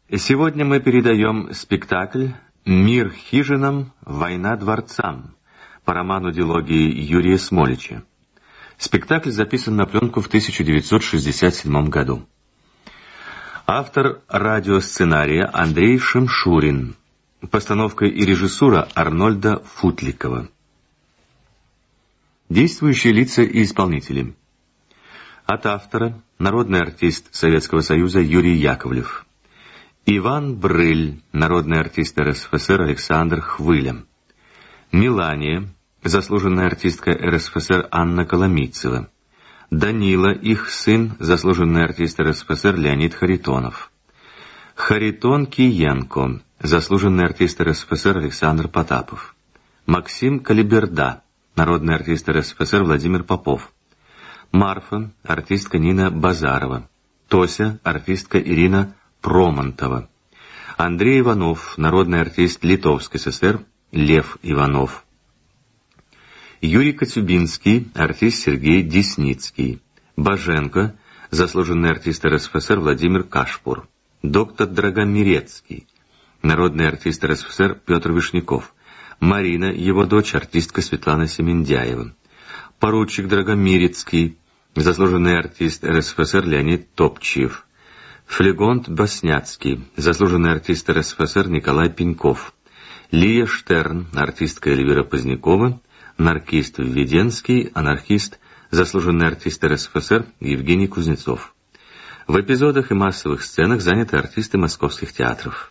Сегодня мы передаем спектакль «Мир хижинам, война дворцам» по роману-дилогии Юрия Смолича. Спектакль записан на пленку в 1967 году. Автор радиосценария Андрей Шемшурин. Постановка и режиссура Арнольда Футликова. Действующие лица и исполнители. От автора народный артист Советского Союза Юрий Яковлев. Иван Брыль, народный артист РСФСР Александр Хвыля. Мелания, заслуженная артистка РСФСР Анна Коломийцева. Данила, их сын, заслуженный артист РСФСР Леонид Харитонов. Харитон Киенко, заслуженный артист РСФСР Александр Потапов. Максим Калиберда, народный артист РСФСР Владимир Попов. Марфа, артистка Нина Базарова. Тося, артистка Ирина Промонтова. Андрей Иванов, народный артист Литовской ССР Лев Иванов. Юрий Коцюбинский, артист Сергей Десницкий. Боженко, заслуженный артист РСФСР Владимир Кашпур. Доктор Драгомирецкий, народный артист РСФСР Петр Вишняков. Марина, его дочь, артистка Светлана Семендяева. Поручик Драгомирецкий, заслуженный артист РСФСР Леонид Топчиев. Флегонт Басняцкий, заслуженный артист РСФСР Николай Пеньков. Лия Штерн, артистка Эльвира Позднякова. Наркист Введенский, анархист, заслуженный артист РСФСР Евгений Кузнецов. В эпизодах и массовых сценах заняты артисты московских театров.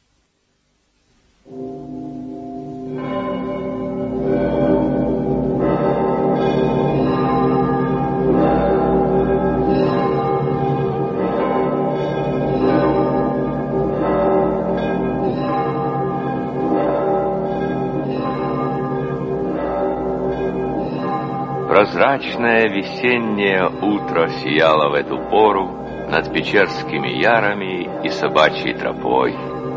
Прозрачное весеннее утро сияло в эту пору над Печерскими ярами и Собачьей тропой.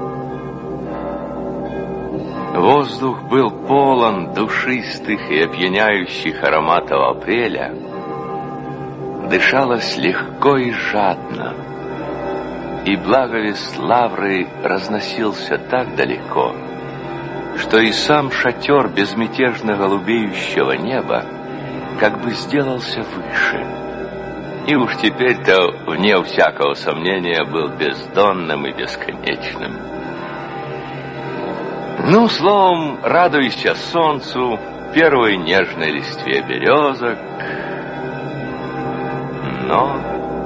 Воздух был полон душистых и опьяняющих ароматов апреля. Дышалось легко и жадно, и благовест лавры разносился так далеко, что и сам шатер безмятежно голубеющего неба как бы сделался выше, и уж теперь-то, вне всякого сомнения, был бездонным и бесконечным. Ну, словом, радуйся солнцу, первой нежной листве березок, но...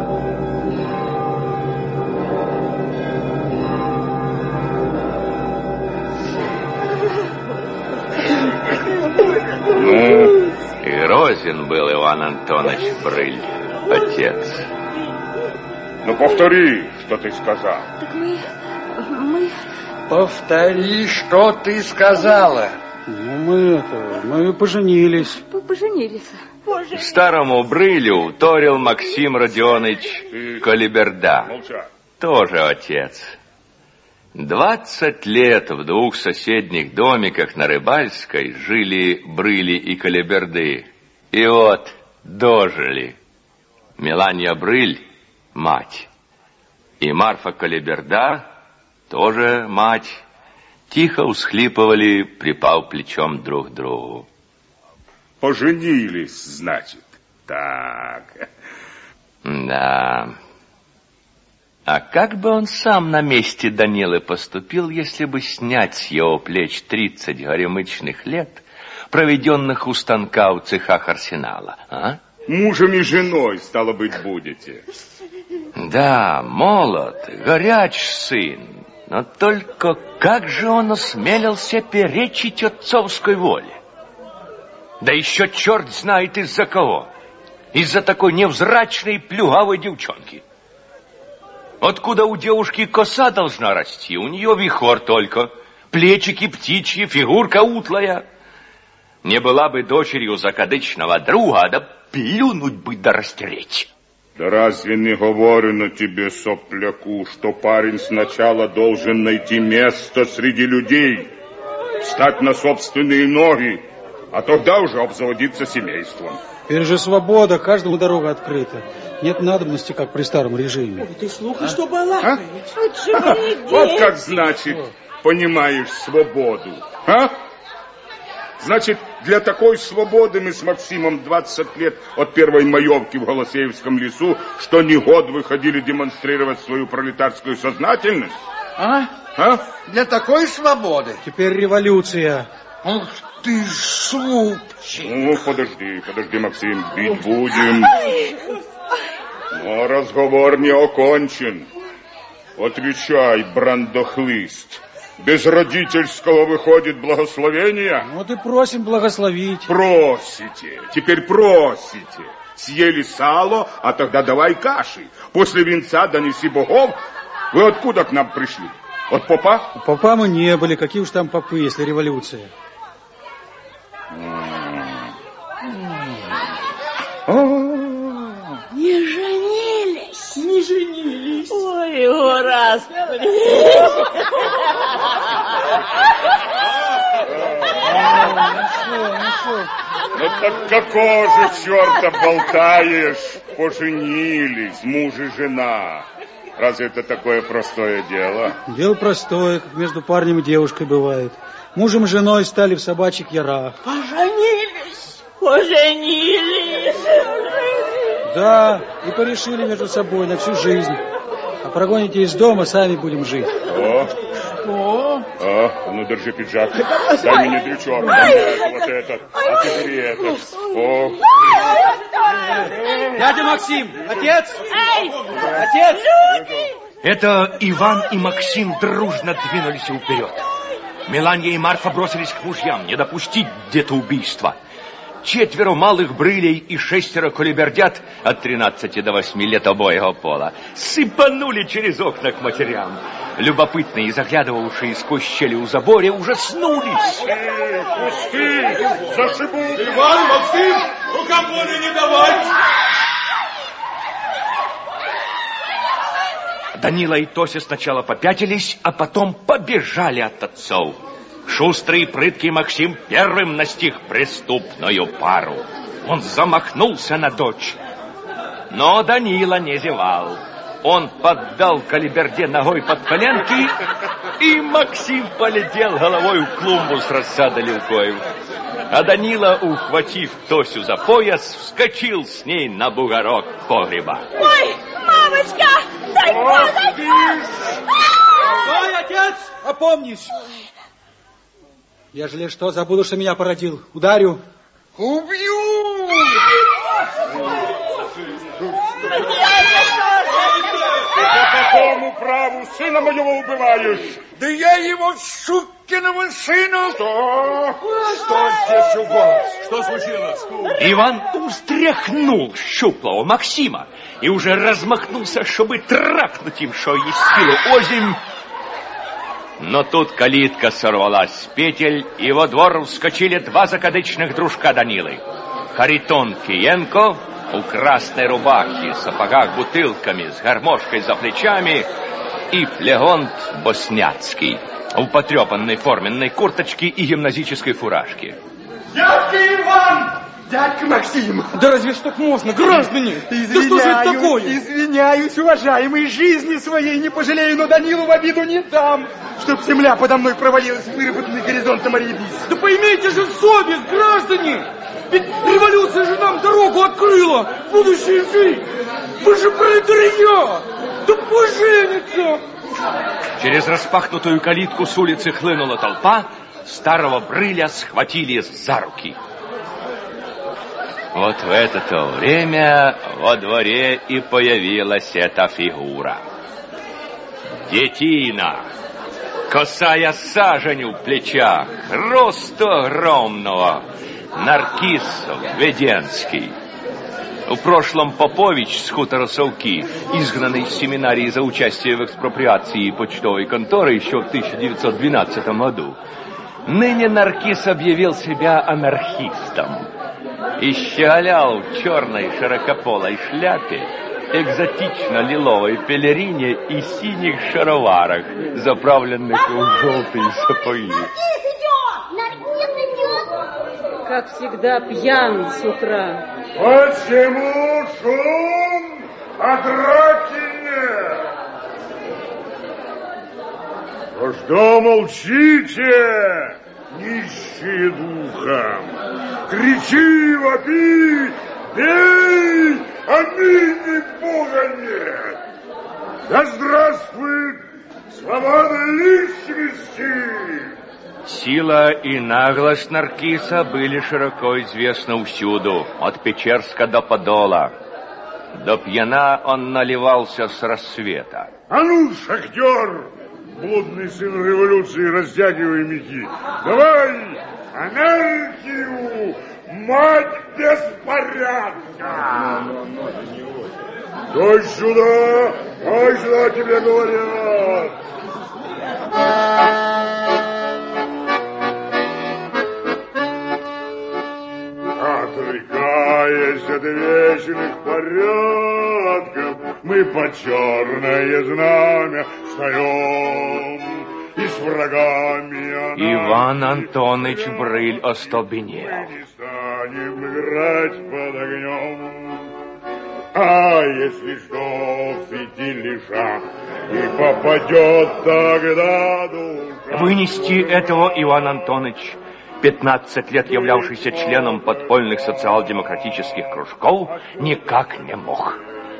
Грозен был Иван Антонович Брыль, отец. Ну, повтори, что ты сказал. Так мы... Повтори, что ты сказала. Ну, мы поженились. Поженились. Старому Брылю вторил Максим Родионович Калиберда. Молчать. Тоже отец. 20 лет в двух соседних домиках на Рыбальской жили Брыли и Калиберды. И вот дожили. Мелания Брыль — мать. И Марфа Калиберда — тоже мать. Тихо усхлипывали, припав плечом друг к другу. Поженились, значит. Так. Да. А как бы он сам на месте Данилы поступил, если бы снять с его плеч 30 горемычных лет, проведенных у станка в цехах арсенала, а? Мужем и женой, стало быть, будете. Да, молод, горяч сын, но только как же он осмелился перечить отцовской воле? Да еще черт знает из-за кого. Из-за такой невзрачной плюгавой девчонки. Откуда у девушки коса должна расти? У нее вихор только, плечики птичьи, фигурка утлая. Не была бы дочерью закадычного друга, да плюнуть бы да растереть. Да разве не говорено тебе, сопляку, что парень сначала должен найти место среди людей, встать на собственные ноги, а тогда уже обзаводиться семейством? Теперь же свобода, каждому дорога открыта. Нет надобности, как при старом режиме. Ой, ты слухай, что балакаешь. Вот как значит, понимаешь свободу. А? Значит, для такой свободы мы с Максимом 20 лет от первой маевки в Голосеевском лесу, что не год выходили демонстрировать свою пролетарскую сознательность. А? Для такой свободы? Теперь революция. Ух ты, супчик. Ну, подожди, Максим, бить будем. Но разговор не окончен. Отвечай, брандохлыст. Без родительского выходит благословения? Вот и просим благословить. Просите, теперь просите. Съели сало, а тогда давай каши. После венца донеси богов. Вы откуда к нам пришли? От попа? У попа мы не были. Какие уж там попы, если революция? Не женились. Не женились. Ой, Господи. Ну так какого же черта болтаешь? Поженились, муж и жена. Разве это такое простое дело? Дело простое, как между парнем и девушкой бывает. Мужем и женой стали в собачьих ярах. Поженились. Поженились. Да, и порешили между собой на всю жизнь. А прогоните из дома, сами будем жить. Что? Ну держи пиджак. Дай мне дрючок. Вот этот. А ты бери этот. О. Дядя Максим, отец! Эй, Отец! люди! Это Иван и Максим дружно двинулись вперед. Меланья и Марфа бросились к мужьям, не допустить детоубийства. 4 малых брылей и 6 кулибердят от 13 до 8 лет обоего пола сыпанули через окна к матерям. Любопытные, заглядывавшие сквозь щели у забора, ужаснулись. Пусти! Зашибут! Иван, Максим, рукополя не давать! Данила и Тося сначала попятились, а потом побежали от отцов. Шустрый и прыткий Максим первым настиг преступную пару. Он замахнулся на дочь. Но Данила не зевал. Он поддал калиберде ногой под коленки, и Максим полетел головой в клумбу с рассадой лилкоев. А Данила, ухватив Тосю за пояс, вскочил с ней на бугорок погреба. Ой, мамочка! Дай! Стой, отец! Опомнись! Ежели что, забуду, что меня породил. Ударю. Убью! По какому праву сына моего убиваешь? Да я его, сукиного сына! Что здесь у вас? Что случилось? Иван устряхнул щуплого Максима и уже размахнулся, чтобы трахнуть им, что есть силу озимь. Но тут калитка сорвалась с петель, и во двор вскочили 2 закадычных дружка Данилы. Харитон Фиенко в красной рубахе, сапогах бутылками, с гармошкой за плечами, и Флегонт Босняцкий в потрепанной форменной курточке и гимназической фуражке. Дядька Иван! Дядька Максим! Да разве ж так можно, граждане? Да что же это такое? Извиняюсь, уважаемый, жизни своей не пожалею, но Данилу в обиду не дам, чтоб земля подо мной провалилась в выработанный горизонт Амарьебис. Да поймите же совесть, граждане! Ведь революция же нам дорогу открыла в будущую жизнь! Вы же пролетариат! Да поженится! Через распахнутую калитку с улицы хлынула толпа, старого брыля схватили за руки. Вот в это-то время во дворе и появилась эта фигура. Детина, косая сажень в плечах, роста огромного, Наркис Веденский. В прошлом Попович с хутора Совки, изгнанный из семинарии за участие в экспроприации почтовой конторы еще в 1912 году, ныне Наркис объявил себя анархистом и щеголял в черной широкополой шляпе, экзотично-лиловой пелерине и синих шароварах, заправленных в желтые сапоги. Как всегда, пьян с утра. Почему шум? А драки нет. Ну что молчите, нищие духом? Кричи, вопи, бей, а ныне Бога нет. Да здравствует свобода личности! Сила и наглость Наркиса были широко известны всюду, от Печерска до Подола. До пьяна он наливался с рассвета. А ну, шахтер, блудный сын революции, растягивай мехи. Давай анархию, мать беспорядка! Дай сюда, тебе говорят! Отрекаясь от вечных порядков, мы под черное знамя встаем и с врагами... Иван Антоныч Брыль остолбенел. Не станем играть под огнем. А если что, в фитилежах и попадет тогда душа... Вынести этого Иван Антоныч, 15 лет являвшийся членом подпольных социал-демократических кружков, никак не мог.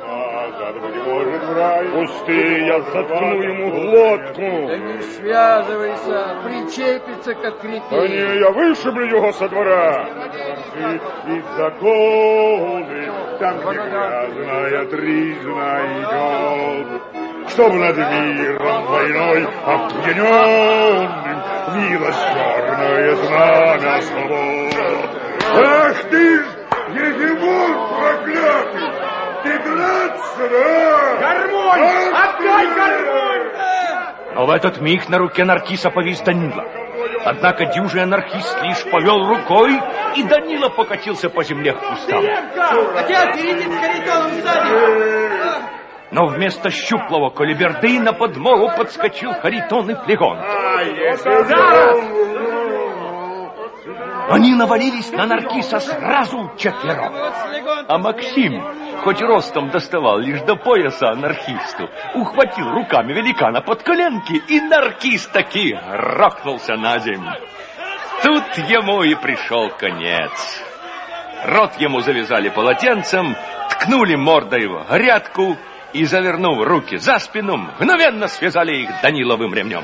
Пусти, я заткну ему глотку. Да не связывайся, причепится как кретин. Да не, я вышиблю его со двора. И законы, там, где грязная тризна идет, чтобы над миром войной опьяненным вилось черное знамя свобод. Ах ты ж, егемон проклятый! Ты драться, да? Гармонь! Отдай гармонь! Но в этот миг на руке Наркиса повис Данила. Однако дюжий анархист лишь повел рукой, и Данила покатился по земле к кустам. Отец, берите с Харитоном сзади! Но вместо щуплого колиберды на подмогу подскочил Харитон и Плегон. Они навалились на Наркиса сразу четвером. А Максим, хоть ростом доставал лишь до пояса анархисту, ухватил руками великана под коленки, и Наркис таки рокнулся на землю. Тут ему и пришел конец. Рот ему завязали полотенцем, ткнули мордой в грядку и, завернув руки за спину, мгновенно связали их Даниловым ремнем.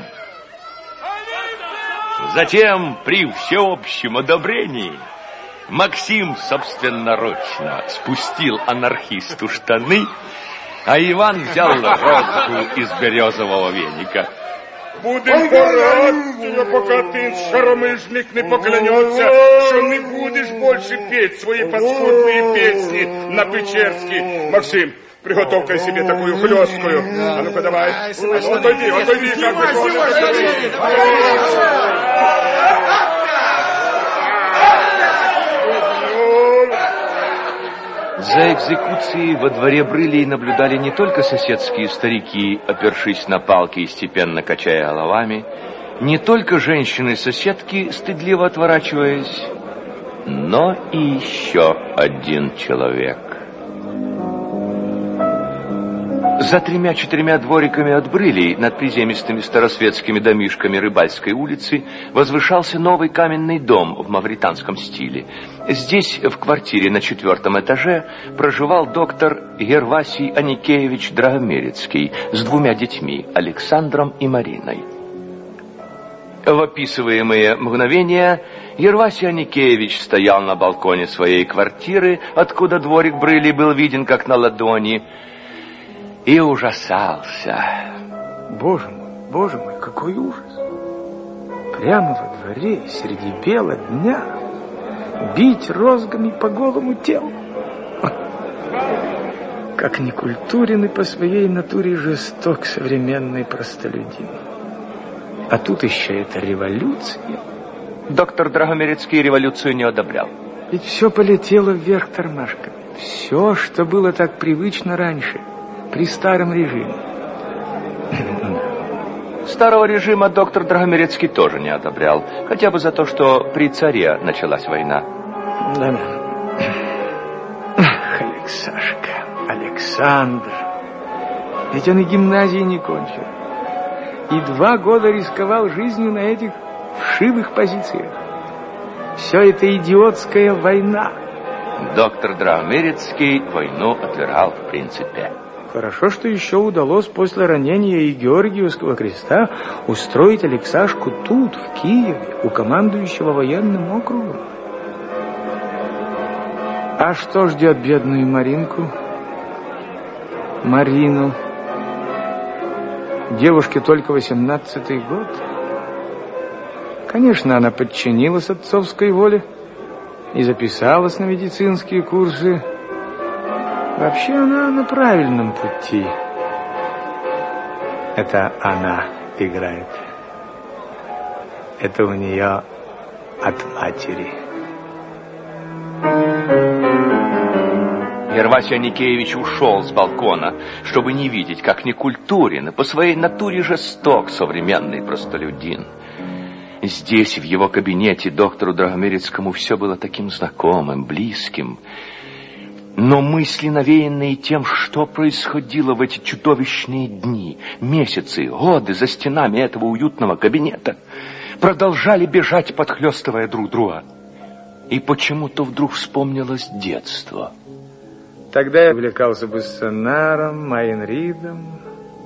Затем, при всеобщем одобрении, Максим собственноручно спустил анархисту штаны, а Иван взял розгу из березового веника. Будем порад тебе, пока ты, шаромыжник, не поклянется, что не будешь больше петь свои паскудные песни на Печерске. Максим, приготовь-ка себе такую хлесткую. А ну-ка давай. Отойди, как бы. За экзекуцией во дворе Брылей наблюдали не только соседские старики, опершись на палки и степенно качая головами, не только женщины-соседки, стыдливо отворачиваясь, но и еще один человек. За 3-4 двориками от Брылей, над приземистыми старосветскими домишками Рыбальской улицы, возвышался новый каменный дом в мавританском стиле. Здесь, в квартире на 4-м этаже, проживал доктор Гервасий Аникеевич Драгомерецкий с 2 детьми, Александром и Мариной. В описываемые мгновения Гервасий Аникеевич стоял на балконе своей квартиры, откуда дворик Брылей был виден как на ладони, и ужасался. Боже мой, какой ужас! Прямо во дворе, среди бела дня, бить розгами по голому телу. Как некультурен и по своей натуре жесток современный простолюдин. А тут еще эта революция. Доктор Драгомерецкий революцию не одобрял. Ведь все полетело вверх тормашками. Все, что было так привычно раньше, при старом режиме. Старого режима доктор Драгомерецкий тоже не одобрял, хотя бы за то, что при царе началась война. Да. Ах, Алексашка, Александр. Ведь он и гимназии не кончил. И 2 года рисковал жизнью на этих вшивых позициях. Все это идиотская война. Доктор Драгомирецкий войну отвергал в принципе. Хорошо, что еще удалось после ранения и Георгиевского креста устроить Алексашку тут, в Киеве, у командующего военным округом. А что ждет бедную Маринку? Марину. Девушке только 18-й год. Конечно, она подчинилась отцовской воле и записалась на медицинские курсы. Вообще она на правильном пути. Это она играет. Это у нее от матери. Ервасий Аникеевич ушел с балкона, чтобы не видеть, как некультурен и по своей натуре жесток современный простолюдин. Здесь, в его кабинете, доктору Драгомирецкому все было таким знакомым, близким. Но мысли, навеянные тем, что происходило в эти чудовищные дни, месяцы, годы за стенами этого уютного кабинета, продолжали бежать, подхлестывая друг друга. И почему-то вдруг вспомнилось детство. Тогда я увлекался Буссенаром, Майнридом.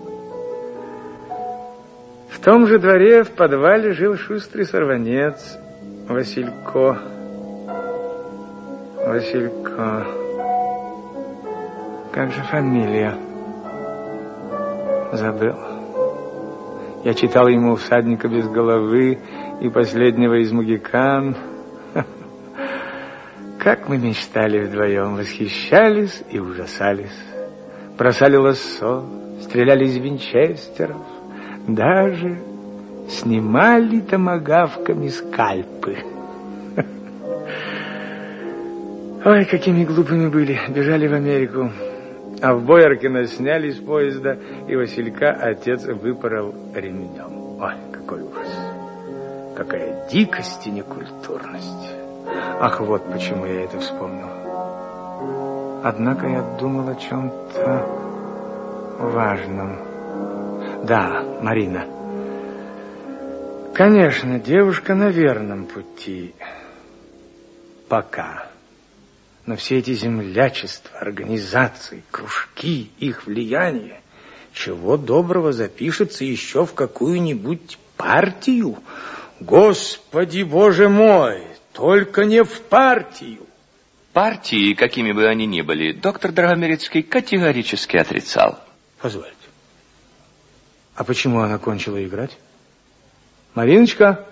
В том же дворе в подвале жил шустрый сорванец Василько. Василько. Как же фамилия? Забыл. Я читал ему «Всадника без головы» и «Последнего из Могикан». Как мы мечтали вдвоем, восхищались и ужасались. Бросали лассо, стреляли из винчестеров, даже снимали томагавками скальпы. Ой, какими глупыми были. Бежали в Америку. А в Бояркино сняли с поезда, и Василька отец выпорол ремнем. Ой, какой ужас. Какая дикость и некультурность. Ах, вот почему я это вспомнил. Однако я думал о чем-то важном. Да, Марина. Конечно, девушка на верном пути. Пока. Но все эти землячества, организации, кружки, их влияние, чего доброго запишется еще в какую-нибудь партию. Господи, Боже мой, только не в партию. Партии, какими бы они ни были, доктор Драгомирецкий категорически отрицал. Позвольте. А почему она кончила играть? Мариночка?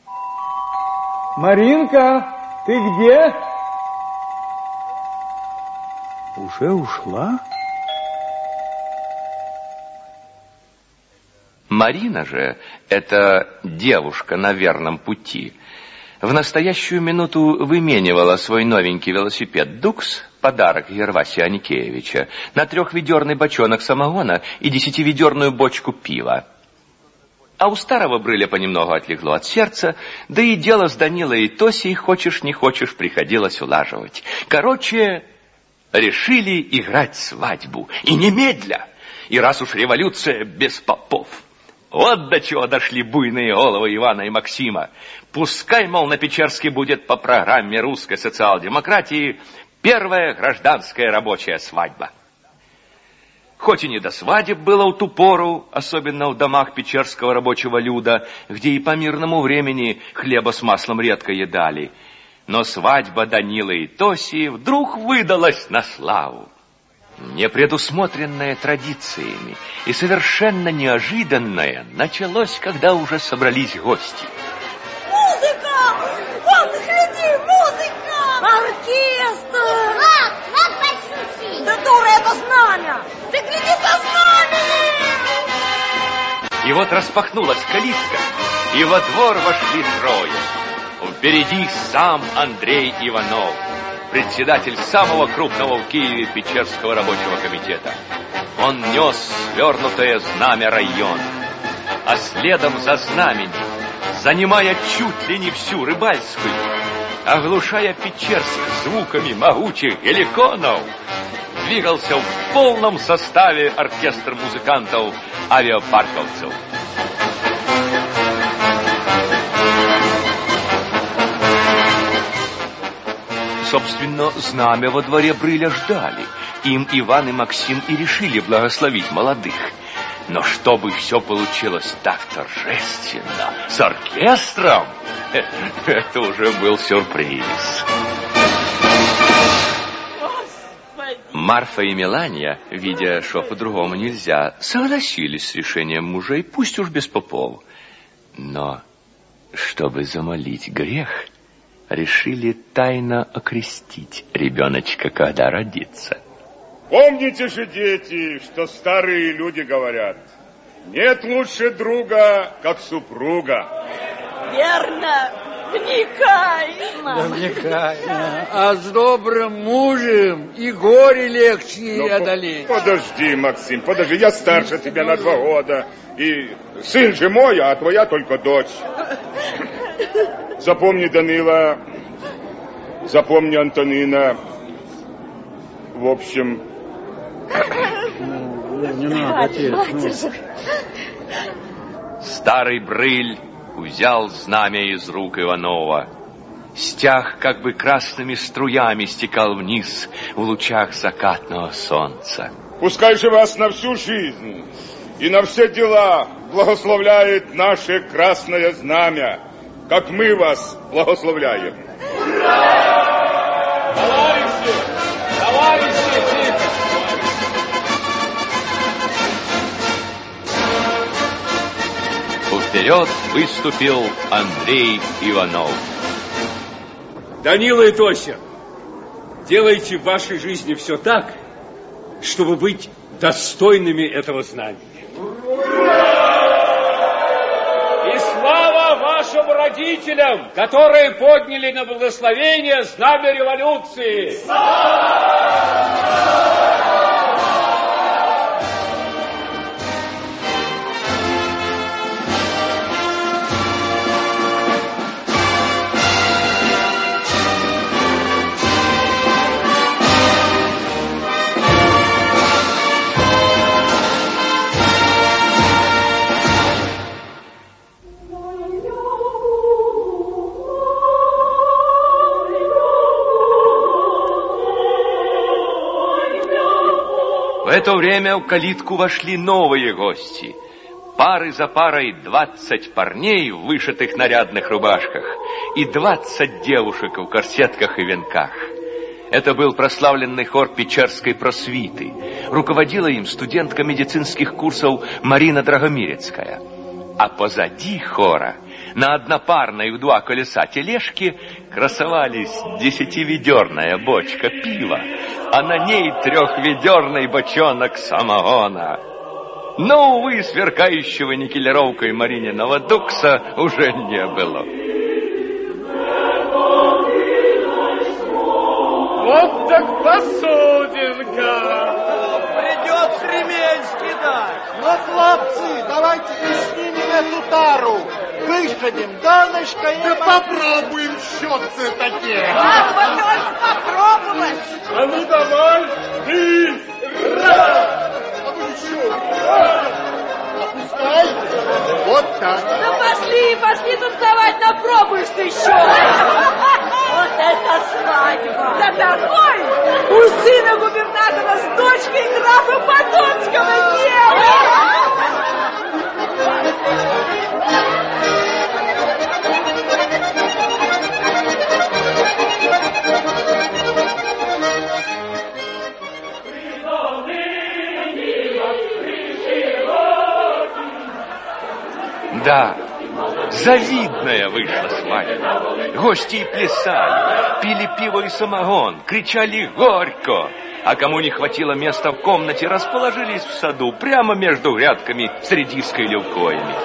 Маринка, ты где? Уже ушла? Марина же, эта девушка на верном пути, в настоящую минуту выменивала свой новенький велосипед «Дукс», подарок Ервасия Аникеевича, на 3-ведерный бочонок самогона и 10-ведерную бочку пива. А у старого Брыля понемногу отлегло от сердца, да и дело с Данилой и Тосей, хочешь не хочешь, приходилось улаживать. Короче, решили играть свадьбу. И немедля. И раз уж революция без попов. Вот до чего дошли буйные головы Ивана и Максима. Пускай, мол, на Печерске будет по программе русской социал-демократии первая гражданская рабочая свадьба. Хоть и не до свадеб было в ту пору, особенно в домах печерского рабочего люда, где и по мирному времени хлеба с маслом редко едали, но свадьба Данилы и Тоси вдруг выдалась на славу. Не предусмотренное традициями и совершенно неожиданное началось, когда уже собрались гости. Музыка! Вон, гляди, музыка! Оркестр! Вот почти! Да дура, это знамя! Ты гляди по знамени! И вот распахнулась калитка, и во двор вошли трое. Впереди сам Андрей Иванов, председатель самого крупного в Киеве Печерского рабочего комитета. Он нес свернутое знамя района, а следом за знаменем, занимая чуть ли не всю Рыбальскую, оглушая Печерск звуками могучих геликонов, двигался в полном составе оркестр музыкантов авиапарковцев. Собственно, знамя во дворе Брыля ждали. Им Иван и Максим и решили благословить молодых. Но чтобы все получилось так торжественно, с оркестром, это уже был сюрприз. Марфа и Мелания, видя, что по-другому нельзя, согласились с решением мужей, пусть уж без попов. Но, чтобы замолить грех, решили тайно окрестить ребеночка, когда родится. Помните же, дети, что старые люди говорят: нет лучше друга, как супруга. Верно. Вникай, мама. Да вникай. А с добрым мужем и горе легче одолеть. Подожди, Максим, подожди, я старше тебя на 2 года. И сын же мой, а твоя только дочь. Запомни, Данила, запомни, Антонина. В общем... Не надо, отец. Старый Брыль взял знамя из рук Иванова. Стяг как бы красными струями стекал вниз в лучах закатного солнца. Пускай же вас на всю жизнь и на все дела благословляет наше красное знамя, как мы вас благословляем. Ура! Товарищи, тихо! Вперед выступил Андрей Иванов. Данила и Тося, делайте в вашей жизни все так, чтобы быть достойными этого знамени. И слава вашим родителям, которые подняли на благословение знамя революции! В это время в калитку вошли новые гости. Пары за парой 20 парней в вышитых нарядных рубашках и 20 девушек в корсетках и венках. Это был прославленный хор Печерской просвиты. Руководила им студентка медицинских курсов Марина Драгомирецкая. А позади хора на однопарной в 2 колеса тележке красовались 10-ведерная бочка пива, а на ней 3-ведерный бочонок самогона. Но, увы, сверкающего никелировкой Марининого дукса уже не было. Вот так посудинка! Придет ремень скидать. Но, хлопцы, давайте снимем эту тару. Выходим, донышко. Да попробуем счетцы такие. Вот только попробовать. А ну давай, ты! Раз! А вы еще! Раз! Опускай! Вот так. Да пошли танцевать, напробуешь ты еще. Вот это свадьба! Да такой! У сына губернатора с дочкой графа Потоцкого дело! Да, завидная вышла свадьба. Гости и плясали, пили пиво и самогон, кричали горько. А кому не хватило места в комнате, расположились в саду, прямо между грядками с редиской и левкоями.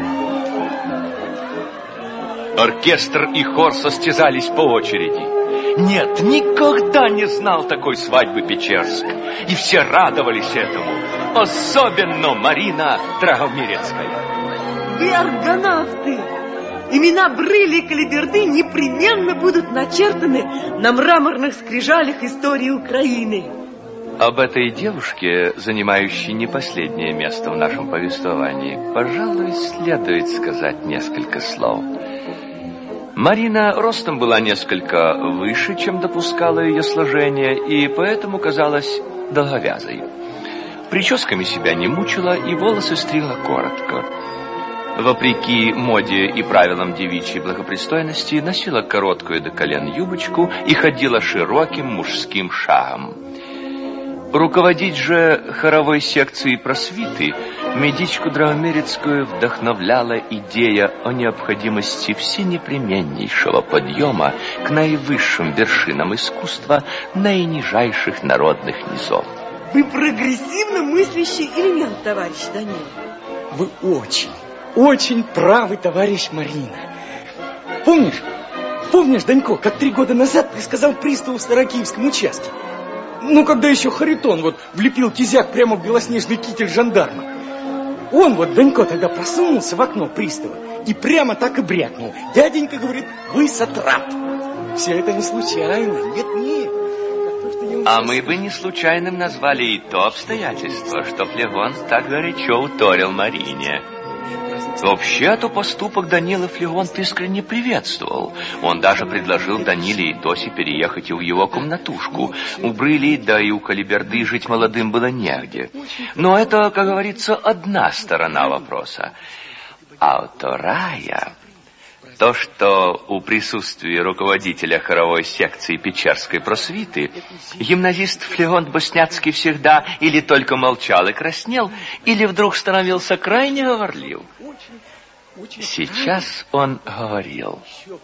Оркестр и хор состязались по очереди. Нет, никогда не знал такой свадьбы Печерской. И все радовались этому. Особенно Марина Драгомирецкая. Вы аргонавты. Имена Брыля и Калиберды непременно будут начертаны на мраморных скрижалях истории Украины. Об этой девушке, занимающей не последнее место в нашем повествовании, пожалуй, следует сказать несколько слов. Марина ростом была несколько выше, чем допускало ее сложение, и поэтому казалась долговязой. Прическами себя не мучила и волосы стригла коротко. Вопреки моде и правилам девичьей благопристойности, носила короткую до колен юбочку и ходила широким мужским шагом. Руководить же хоровой секцией просвиты медичку Драгомирецкую вдохновляла идея о необходимости всенепременнейшего подъема к наивысшим вершинам искусства наинижайших народных низов. Вы прогрессивно мыслящий элемент, товарищ Данил. Вы очень правы, товарищ Марина. Помнишь, Данько, как 3 года назад ты сказал приставу в Старокиевском участке? Ну, когда еще Харитон влепил кизяк прямо в белоснежный китель жандарма. Он Данько тогда просунулся в окно пристава и прямо так и брякнул. Дяденька говорит, вы сатрап. Все это не случайно. Нет. А мы бы не случайным назвали и то обстоятельство, что Флегон так горячо уторил Марине. Вообще-то поступок Данила Флегонт искренне приветствовал. Он даже предложил Даниле и Тосе переехать в его комнатушку. У Брыли, да и у Калиберды жить молодым было негде. Но это, как говорится, одна сторона вопроса. А вторая... То, что у присутствия руководителя хоровой секции Печерской просвиты гимназист Флегонт Босняцкий всегда или только молчал и краснел, или вдруг становился крайне говорлив. Сейчас он говорил.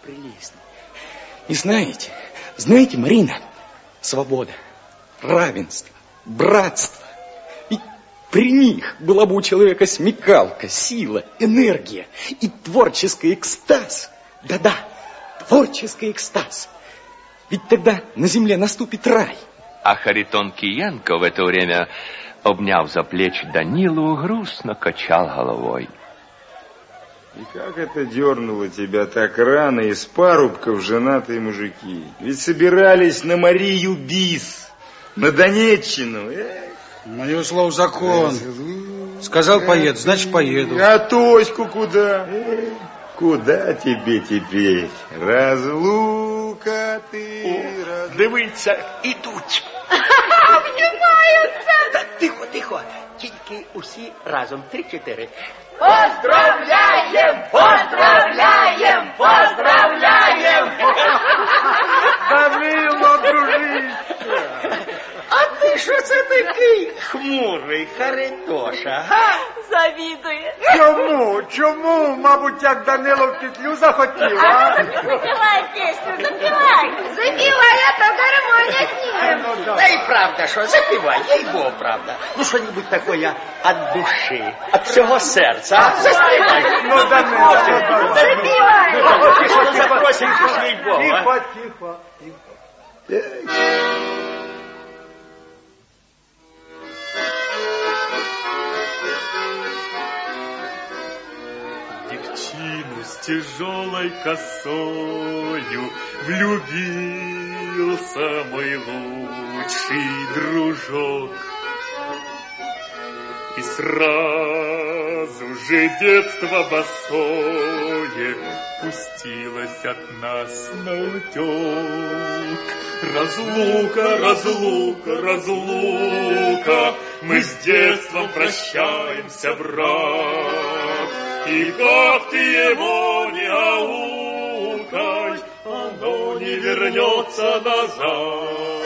И знаете, Марина, свобода, равенство, братство. Ведь при них была бы у человека смекалка, сила, энергия и творческий экстаз. Да-да, творческий экстаз. Ведь тогда на земле наступит рай. А Харитон Киенко в это время, обняв за плечи Данилу, грустно качал головой. И как это дернуло тебя так рано из парубков женатые мужики? Ведь собирались на Марию Бис, на Донеччину. Мое слово закон. Сказал поеду, значит поеду. А Тоську куда? Куда тебе теперь? Разлука ты. Дивіться, ідуть. Обнимаются. Да, тихо. Тільки усі разом. 3-4. Поздравляем! Данило, дружище! А ти що це такий хмурий, Харитоша, га? Завидує. Чому? Мабуть, як Данило в петлю захотів, а? Запевай песню, запевай. Запевай, а то гармония с ним. Да и правда, що запівай, ей-бо, правда. Ну, що-нибудь такое от душі, от всього серця, а? Заспівай. Ну, Данило, Запевай. Тихо, запросим, ей-бо, Тихо. Девчину с тяжелой косою влюбился мой лучший дружок. И сразу же детство босое пустилось от нас наутек. Разлука, мы с детством прощаемся, брат. И как ты его не аукай, оно не вернется назад.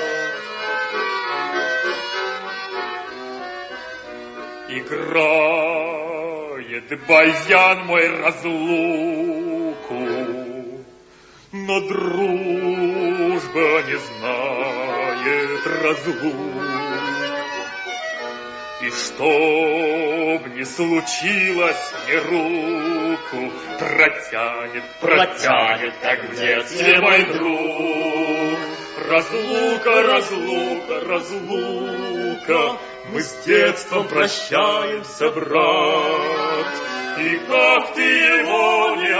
Играет баян мой разлуку, но дружба не знает разлук. И чтоб не случилось ни рук, руку, протянет, как в детстве мой друг. Разлука, разлука, разлука, мы с детством прощаемся, брат, и как ты его не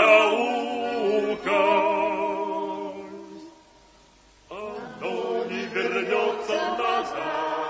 аукай, оно не вернется назад.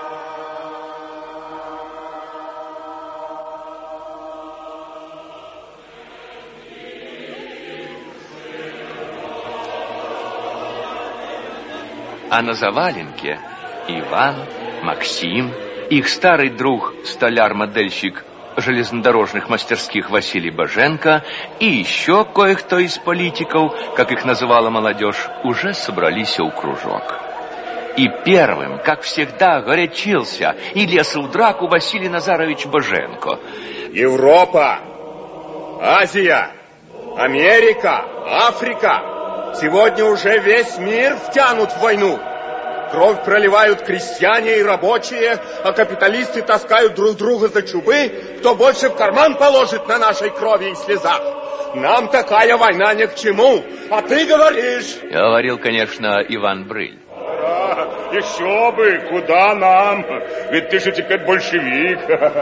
А на заваленке Иван, Максим, их старый друг, столяр-модельщик железнодорожных мастерских Василий Боженко и еще кое-кто из политиков, как их называла молодежь, уже собрались у кружок. И первым, как всегда, горячился и лез в драку Василий Назарович Боженко. Европа, Азия, Америка, Африка. Сегодня уже весь мир втянут в войну. Кровь проливают крестьяне и рабочие, а капиталисты таскают друг друга за чубы, кто больше в карман положит на нашей крови и слезах. Нам такая война ни к чему, а ты говоришь... Говорил, конечно, Иван Брыль. Еще бы, куда нам? Ведь ты же теперь большевик.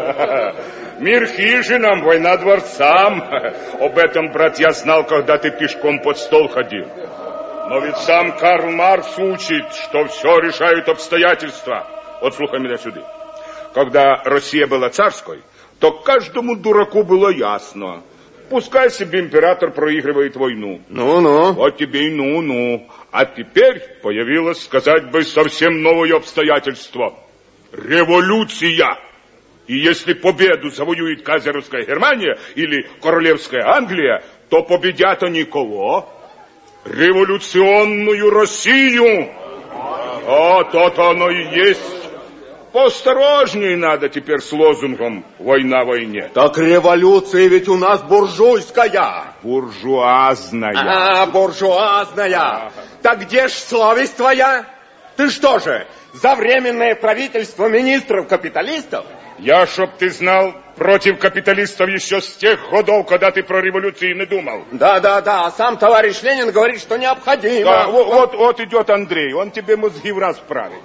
Мир хижинам, война дворцам. Об этом, брат, я знал, когда ты пешком под стол ходил. Но ведь сам Карл Маркс учит, что все решают обстоятельства. Вот слухай меня сюда. Когда Россия была царской, то каждому дураку было ясно. Пускай себе император проигрывает войну. Ну-ну. Вот тебе и ну-ну. А теперь появилось, сказать бы, совсем новое обстоятельство. Революция. И если победу завоюет кайзеровская Германия или королевская Англия, то победят они кого? Революционную Россию. А то-то оно и есть. Поосторожнее надо теперь с лозунгом «Война войне». Так революция ведь у нас буржуйская. Буржуазная. Буржуазная. Так где ж совесть твоя? Ты что же, за временное правительство министров-капиталистов? Я, чтоб ты знал, против капиталистов еще с тех годов, когда ты про революцию не думал. Да, а сам товарищ Ленин говорит, что необходимо. Да, вот идет Андрей, он тебе мозги в раз правит.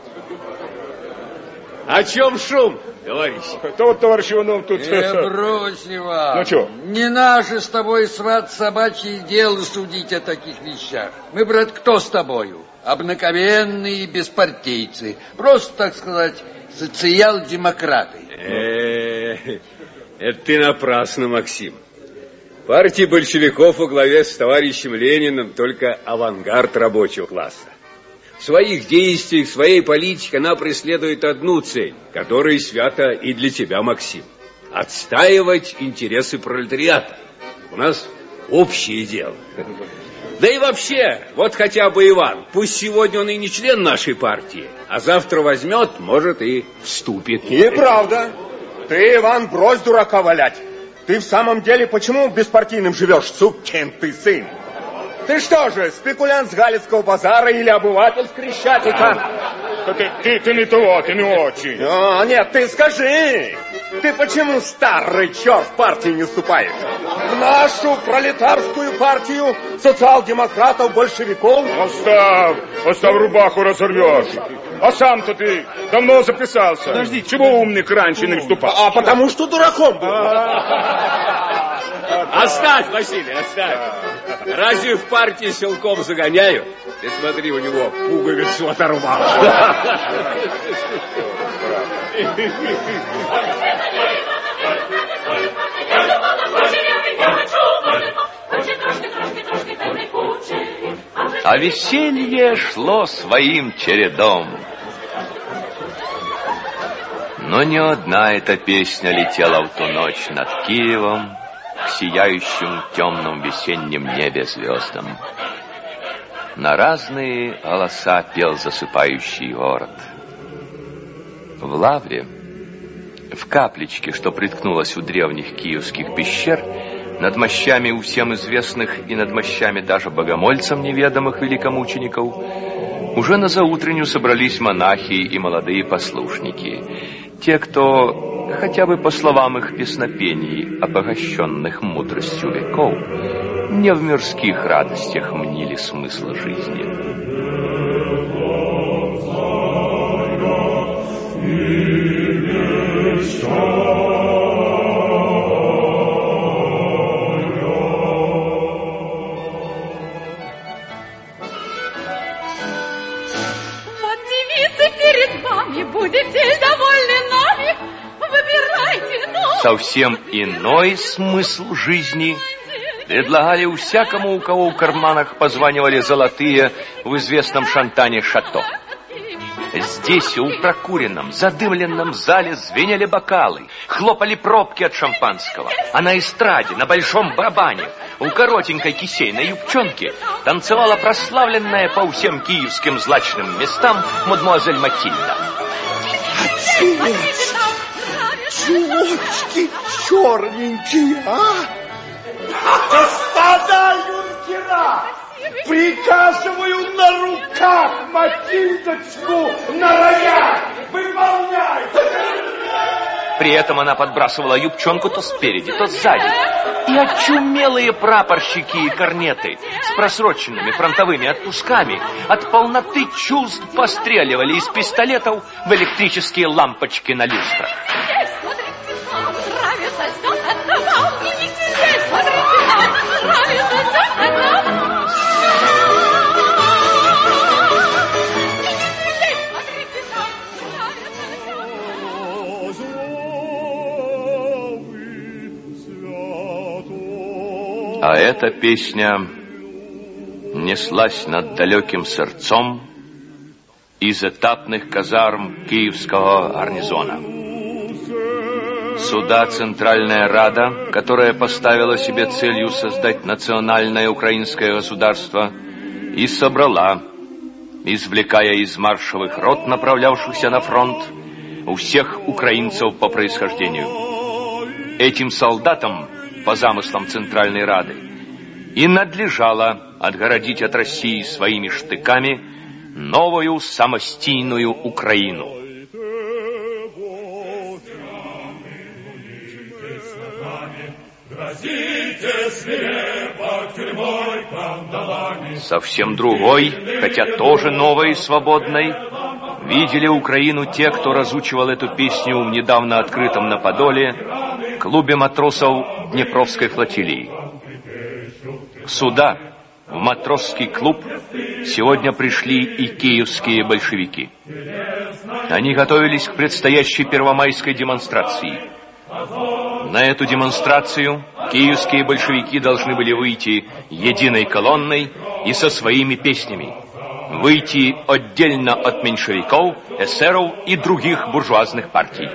О чем шум, товарищ? Это вот товарищ Иванов тут... брось, Иван. Ну что? Не наше с тобой, сват, собачье дело судить о таких вещах. Мы, брат, кто с тобою? Обыкновенные беспартийцы. Просто, так сказать, социал-демократы. Это ты напрасно, Максим. Партия большевиков во главе с товарищем Лениным только авангард рабочего класса. В своих действиях, в своей политике она преследует одну цель, которая свята и для тебя, Максим. Отстаивать интересы пролетариата. У нас общее дело. Да и вообще, вот хотя бы Иван, пусть сегодня он и не член нашей партии, а завтра возьмет, может, и вступит. И правда. Ты, Иван, брось дурака валять. Ты в самом деле почему беспартийным живешь, сукин ты сын? Ты что же, спекулянт с Галицкого базара или обыватель с Крещатика? Ты не того, ты не очень. Нет, ты скажи, ты почему, старый черт, в партию не вступаешь? В нашу пролетарскую партию социал-демократов, большевиков? Оставь рубаху разорвешь. А сам-то ты давно записался. Подожди, чего умник раньше не вступал? А потому что дураком был. Оставь, Василий, оставь. Разве в партии силком загоняют? Ты смотри, у него пуговицу оторвал. А веселье шло своим чередом. Но не одна эта песня летела в ту ночь над Киевом к сияющим темным весеннем небе звездам. На разные голоса пел засыпающий город. В лавре, в капличке, что приткнулась у древних киевских пещер, над мощами у всем известных и над мощами даже богомольцам неведомых великомучеников, уже на заутренню собрались монахи и молодые послушники. Те, кто хотя бы по словам их песнопений, обогащенных мудростью веков, не в мирских радостях мнили смысл жизни. Вот девицы перед вами, будете довольны нами, выбирайте новый. Совсем иной смысл жизни предлагали всякому, у кого в карманах позванивали золотые в известном Шантане шато. Здесь, в прокуренном, задымленном зале звенели бокалы, хлопали пробки от шампанского, а на эстраде, на большом барабане, у коротенькой кисейной юбчонки танцевала прославленная по всем киевским злачным местам мадемуазель Матильда. Отец! Чулочки черненькие, а? Господа юнкера! Приказываю на руках Матильдочку на рояль! Выполняйте! При этом она подбрасывала юбчонку то спереди, то сзади. И очумелые прапорщики и корнеты с просроченными фронтовыми отпусками от полноты чувств постреливали из пистолетов в электрические лампочки на люстрах. А эта песня неслась над далеким сердцом из этапных казарм Киевского гарнизона. Сюда Центральная Рада, которая поставила себе целью создать национальное украинское государство, и собрала, извлекая из маршевых рот, направлявшихся на фронт, у всех украинцев по происхождению. Этим солдатам, по замыслам Центральной Рады, и надлежало отгородить от России своими штыками новую самостийную Украину. Совсем другой, хотя тоже новой и свободной, видели Украину те, кто разучивал эту песню в недавно открытом на Подоле клубе матросов Днепровской флотилии. Сюда, в матросский клуб, сегодня пришли и киевские большевики. Они готовились к предстоящей первомайской демонстрации. На эту демонстрацию киевские большевики должны были выйти единой колонной и со своими песнями. Выйти отдельно от меньшевиков, эсеров и других буржуазных партий.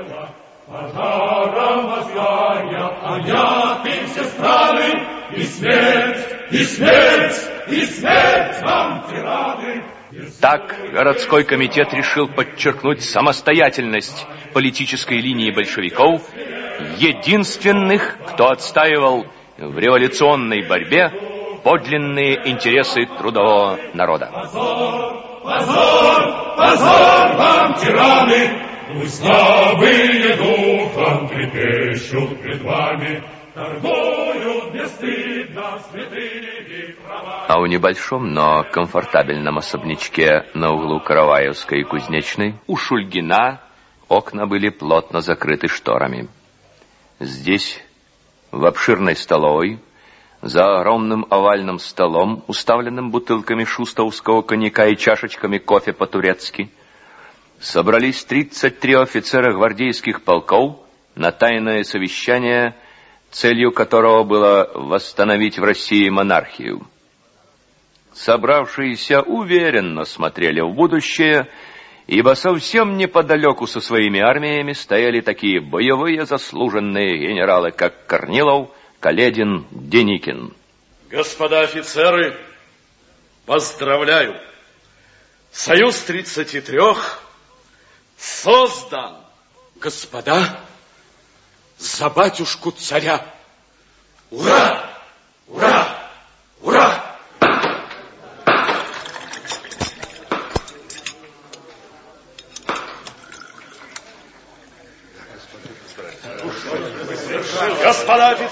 Так городской комитет решил подчеркнуть самостоятельность политической линии большевиков, единственных, кто отстаивал в революционной борьбе подлинные интересы трудового народа. Позор, позор вам, тираны! Пусть слабые духом трепещут пред вами, торгуют бесстыдно святыми правами. А у небольшом, но комфортабельном особнячке на углу Караваевской и Кузнечной у Шульгина окна были плотно закрыты шторами. Здесь, в обширной столовой, за огромным овальным столом, уставленным бутылками шустовского коньяка и чашечками кофе по-турецки, собрались 33 офицера гвардейских полков на тайное совещание, целью которого было восстановить в России монархию. Собравшиеся уверенно смотрели в будущее, ибо совсем неподалеку со своими армиями стояли такие боевые заслуженные генералы, как Корнилов, Каледин, Деникин. Господа офицеры, поздравляю! Союз 33 создан. Господа, за батюшку царя! Ура! Ура! Ура!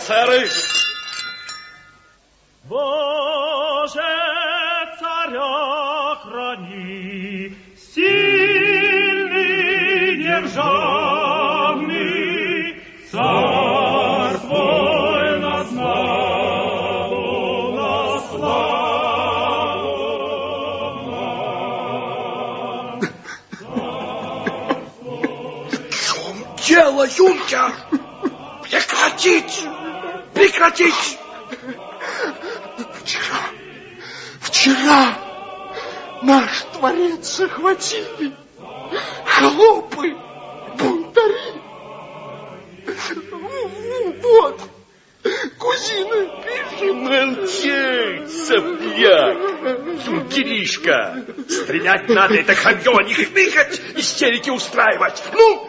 офицеры! Боже, царя храни, сильный, державный, царь свой на славу, на славу. В чем дело, юнкер? Прекратить! Прекратить! Вчера наш дворец захватили холопы, бунтари. Вот, кузина пишет. Молчи, сопляк, юнкеришка. Стрелять надо, это хамье, не хныкать, истерики устраивать.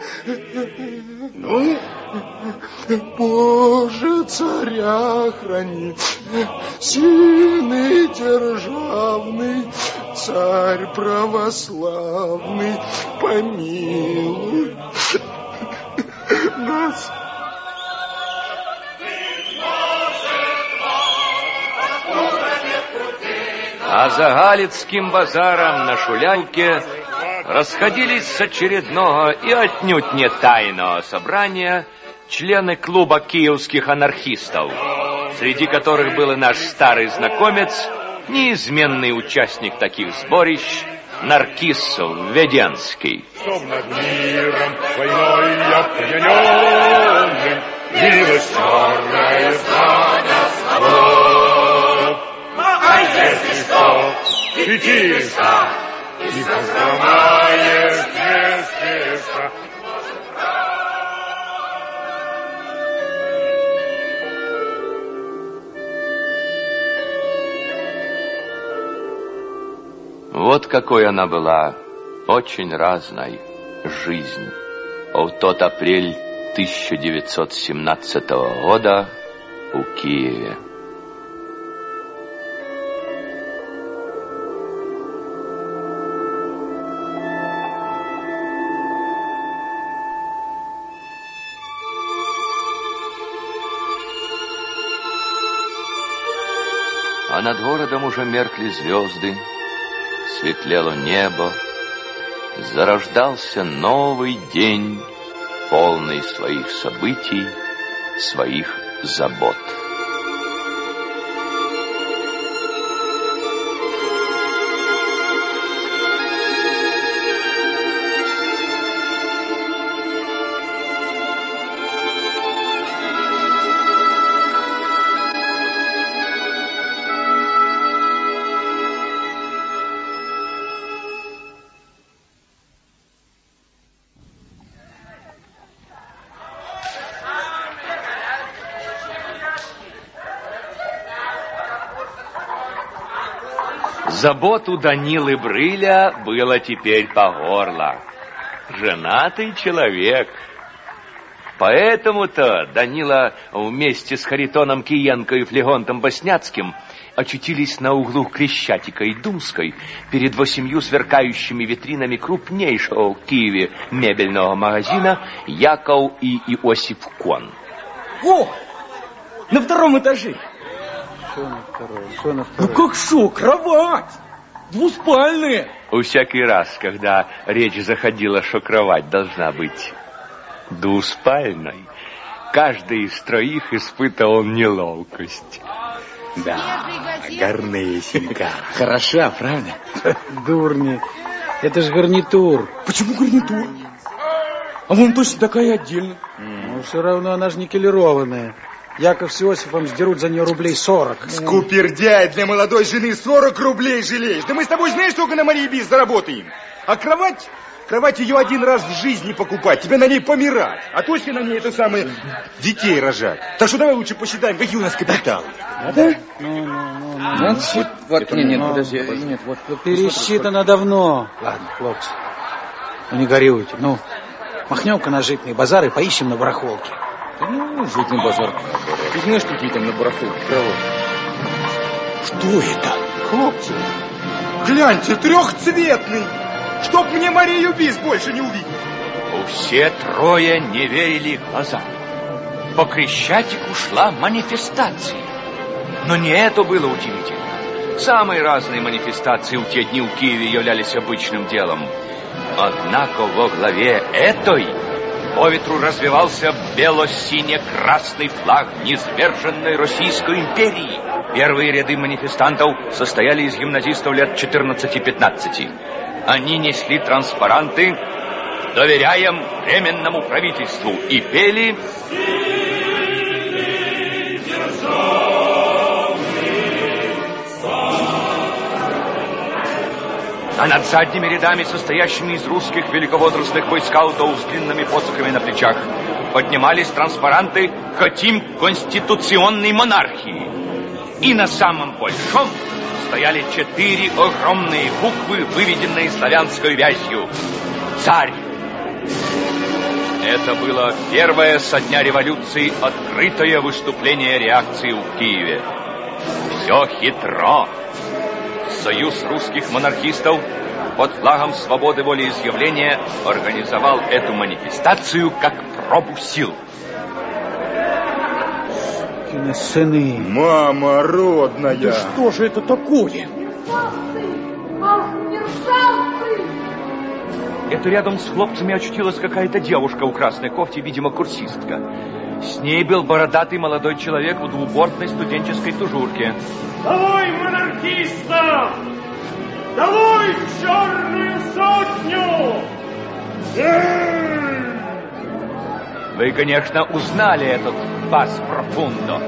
Ну, Боже, царя храни, сильный, державный, царь православный, помилуй нас. А за Галицким базаром на Шулянке расходились с очередного и отнюдь не тайного собрания члены клуба киевских анархистов, среди которых был и наш старый знакомец, неизменный участник таких сборищ, Наркис Введенский. Чтоб над миром войной опьяненным билось черное знамя слов. А если что, светишься, и позломаешь несколько. Вот какой она была, очень разной, жизнь. В тот апрель 1917 года у Киеве. А над городом уже меркли звезды, светлело небо, зарождался новый день, полный своих событий, своих забот. Забот у Данилы Брыля было теперь по горло. Женатый человек. Поэтому-то Данила вместе с Харитоном Киенко и Флегонтом Босняцким очутились на углу Крещатика и Думской перед 8 сверкающими витринами крупнейшего в Киеве мебельного магазина Яков и Иосиф Кон. О! На 2-м этаже. Что на 2-м? Что на 2-м? Ну как шо, кровать! Двуспальная. Всякий раз, когда речь заходила, что кровать должна быть двуспальной, каждый из троих испытывал неловкость. Да, гарнесенька. Хороша, правда? Дурни. Это ж гарнитур. Почему гарнитур? А вон точно такая отдельно. Ну, все равно она же никелированная. Яков с Иосифом сдерут за нее рублей 40. Скупердяй, для молодой жены 40 рублей жалеешь. Да мы с тобой знаешь, сколько на Марии Бис заработаем? А кровать ее один раз в жизни покупать, тебе на ней помирать. А точно на ней это самое детей рожать. Так что давай лучше посчитаем, какие у нас капиталы. Да? Вот, подожди. Нет, вот пересчитано давно. Ладно, хлопцы, не горюйте. Ну, махнем-ка на житный базар и поищем на барахолке. Ну, житный базар. Ты знаешь, какие там на барахолке? Что это? Хлопцы, гляньте, трехцветный. Чтоб мне Марию Бис больше не увидеть. Все трое не верили глазам. по Крещатику шла манифестация. Но не это было удивительно. Самые разные манифестации в те дни в Киеве являлись обычным делом. Однако во главе этой по ветру развивался бело-сине-красный флаг низверженной Российской империи. Первые ряды манифестантов состояли из гимназистов лет 14-15. Они несли транспаранты «Доверяем Временному правительству» и пели а над задними рядами, состоящими из русских великовозрастных бойскаутов с длинными посохами на плечах, поднимались транспаранты «Хотим конституционной монархии». И на самом большом стояли 4 огромные буквы, выведенные славянской вязью «Царь». Это было первое со дня революции открытое выступление реакции в Киеве. Все хитро. Союз русских монархистов под флагом свободы волеизъявления организовал эту манифестацию как пробу сил. Сыны. Мама родная. Да что же это такое? Это рядом с хлопцами очутилась какая-то девушка в красной кофте, видимо, курсистка. С ней был бородатый молодой человек в двубортной студенческой тужурке. Долой монархистов! Долой черную сотню! Вы, конечно, узнали этот бас профундо.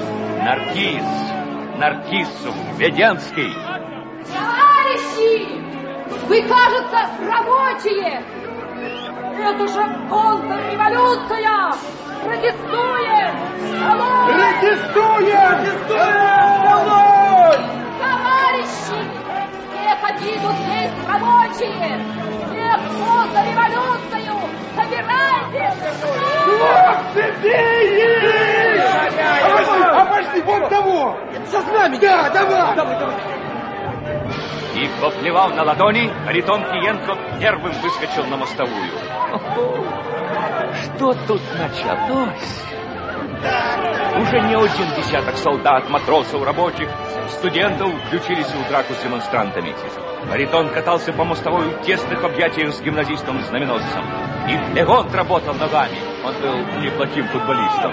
Наркиссу, Веденский. Товарищи! Вы, кажется, рабочие! Это же контрреволюция! Протестуем! Долой! Протестуем! Долой! Товарищи! Всех обидут здесь рабочие! Всех контрреволюцию! Собирайтесь! Обожди, вот того! За нами! Да, давай! И, поплевав на ладони, Харитон Киенко первым выскочил на мостовую. Что тут началось? Уже не один десяток солдат, матросов, рабочих, студентов включились в драку с демонстрантами. Харитон катался по мостовой в тесных объятиях с гимназистом-знаменосцем. И Легонт работал ногами. Он был неплохим футболистом.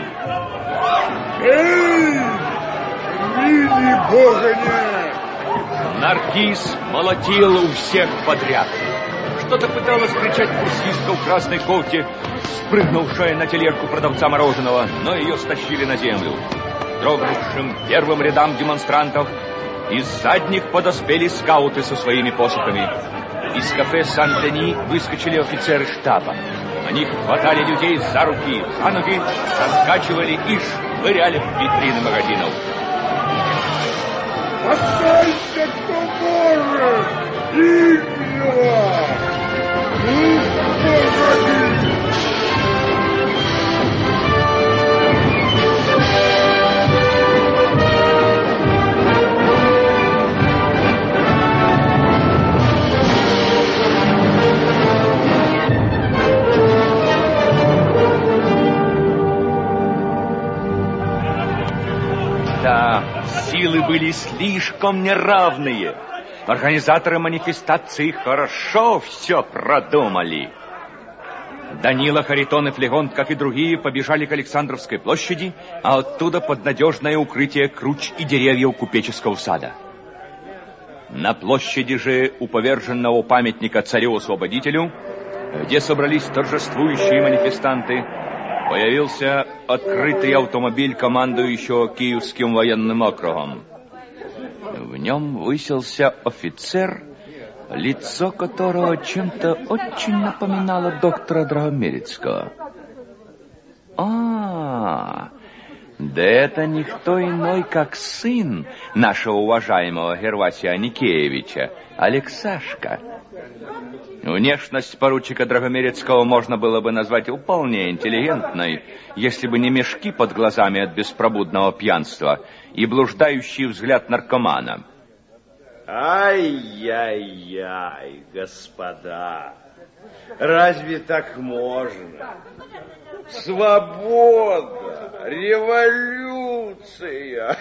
Эй! Мили бога нет! Наркис молотил у всех подряд. Что-то пыталась кричать курсистка в красной кофте, спрыгнувшая на тележку продавца мороженого, но ее стащили на землю. Дрогнувшим первым рядам демонстрантов из задних подоспели скауты со своими посохами. Из кафе Сан-Дени выскочили офицеры штаба. Они хватали людей за руки, за ноги, раскачивали и швыряли в витрины магазинов. Останься, кто может! Игра! Ну, погоди! Да, силы были слишком неравные. Организаторы манифестации хорошо все продумали. Данила, Харитон и Флегонт, как и другие, побежали к Александровской площади, а оттуда под надежное укрытие круч и деревьев купеческого сада. На площади же у поверженного памятника царю-освободителю, где собрались торжествующие манифестанты, появился открытый автомобиль командующего Киевским военным округом. В нем высился офицер, лицо которого чем-то очень напоминало доктора Драгомерецкого. Да это никто иной, как сын нашего уважаемого Гервасия Аникеевича, Алексашка. Внешность поручика Драгомерецкого можно было бы назвать вполне интеллигентной, если бы не мешки под глазами от беспробудного пьянства и блуждающий взгляд наркомана. Ай-яй-яй, господа, разве так можно? Свобода! Революция!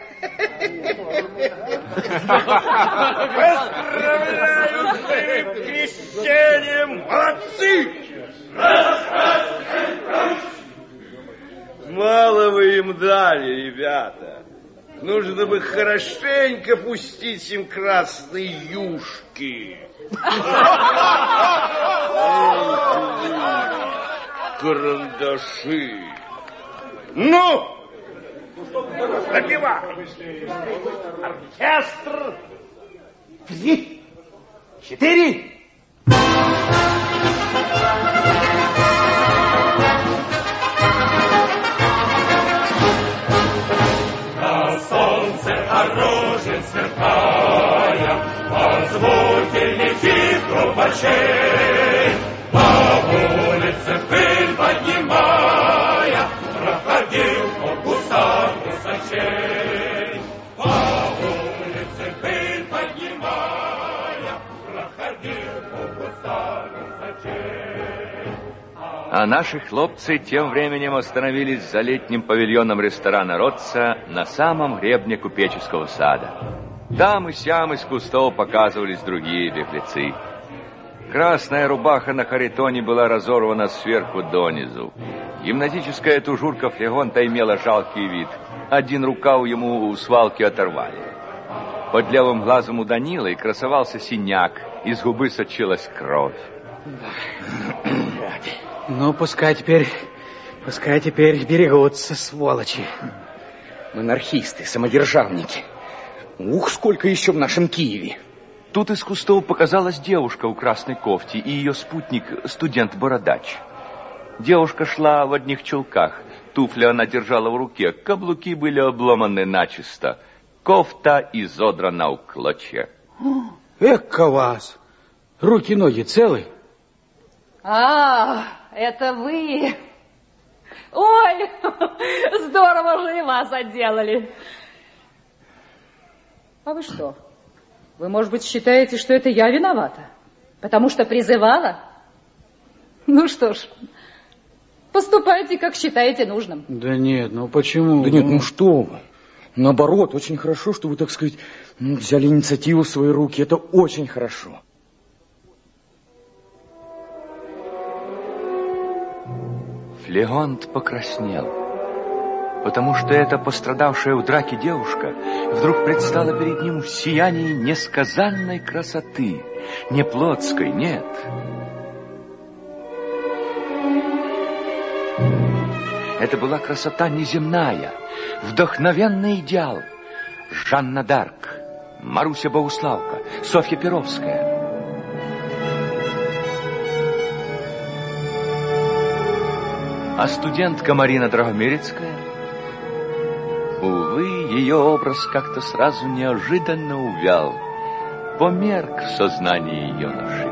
Поздравляю с крещением! Молодцы! Мало вы им дали, ребята. Нужно бы хорошенько пустить им красные юшки. Карандаши. Ну, напевай. Оркестр. 3, 4. На солнце оружие сверкая, по звуке летит трубачей, по улице пыль поднимая, проходил по гусар гусачей. По улице пыль поднимая, проходил по гусар гусачей. А наши хлопцы тем временем остановились за летним павильоном ресторана «Ротца» на самом гребне купеческого сада. Там и сям из кустов показывались другие беглецы. Красная рубаха на Харитоне была разорвана сверху донизу. Гимназическая тужурка Флегонта имела жалкий вид. Один рукав ему у свалки оторвали. Под левым глазом у Данилы красовался синяк, из губы сочилась кровь. Ну, пускай теперь берегутся, сволочи. Монархисты, самодержавники. Ух, сколько еще в нашем Киеве. Тут из кустов показалась девушка в красной кофте и ее спутник, студент-бородач. Девушка шла в одних чулках. Туфли она держала в руке, каблуки были обломаны начисто. Кофта изодрана в клочья. Эка вас! Руки-ноги целы? А, это вы. Ой, здорово же и вас отделали. А вы что? Вы, может быть, считаете, что это я виновата? Потому что призывала? Ну что ж, поступайте, как считаете нужным. Да нет, ну почему? Да нет, ну что вы. Наоборот, очень хорошо, что вы, так сказать, взяли инициативу в свои руки. Это очень хорошо. Флегонт покраснел, потому что эта пострадавшая в драке девушка вдруг предстала перед ним в сиянии несказанной красоты, не плотской, нет. Это была красота неземная, вдохновенный идеал. Жанна д'Арк, Маруся Богуславка, Софья Перовская. А студентка Марина Драгомирецкая? Увы, ее образ как-то сразу неожиданно увял, померк в сознании юноши.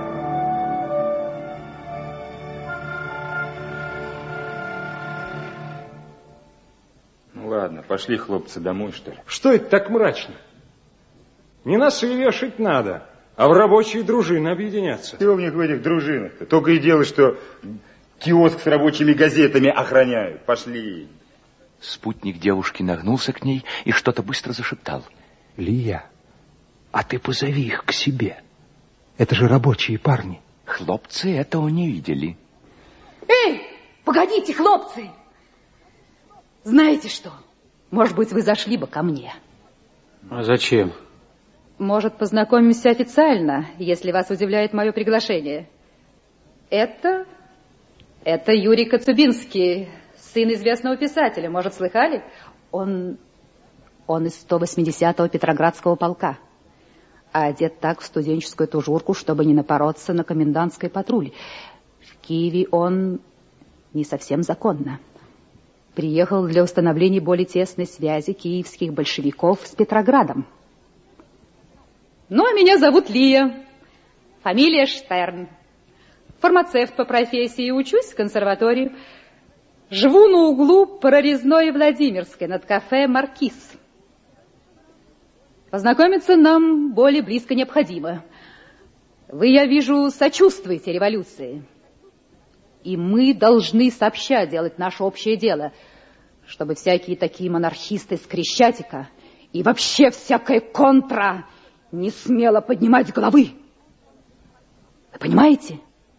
Ну ладно, пошли, хлопцы, домой, что ли. Что это так мрачно? Не нас и вешать надо, а в рабочие дружины объединяться. Что у них в этих дружинах-то? Только и дело, что киоск с рабочими газетами охраняют. Пошли. Спутник девушки нагнулся к ней и что-то быстро зашептал. Лия, а ты позови их к себе. Это же рабочие парни. Хлопцы этого не видели. Эй, погодите, хлопцы! Знаете что? Может быть, вы зашли бы ко мне. А зачем? Может, познакомимся официально, если вас удивляет мое приглашение. Это Юрий Коцюбинский, сын известного писателя. Может, слыхали? Он из 180-го Петроградского полка. А одет так в студенческую тужурку, чтобы не напороться на комендантской патруль. В Киеве он не совсем законно. Приехал для установления более тесной связи киевских большевиков с Петроградом. Ну, а меня зовут Лия. Фамилия Штерн. Фармацевт по профессии, учусь в консерватории. Живу на углу Прорезной и Владимирской, над кафе «Маркиз». Познакомиться нам более близко необходимо. Вы, я вижу, сочувствуете революции. И мы должны сообща делать наше общее дело. чтобы всякие такие монархисты с Крещатика и вообще всякая контра не смела поднимать головы. Вы понимаете?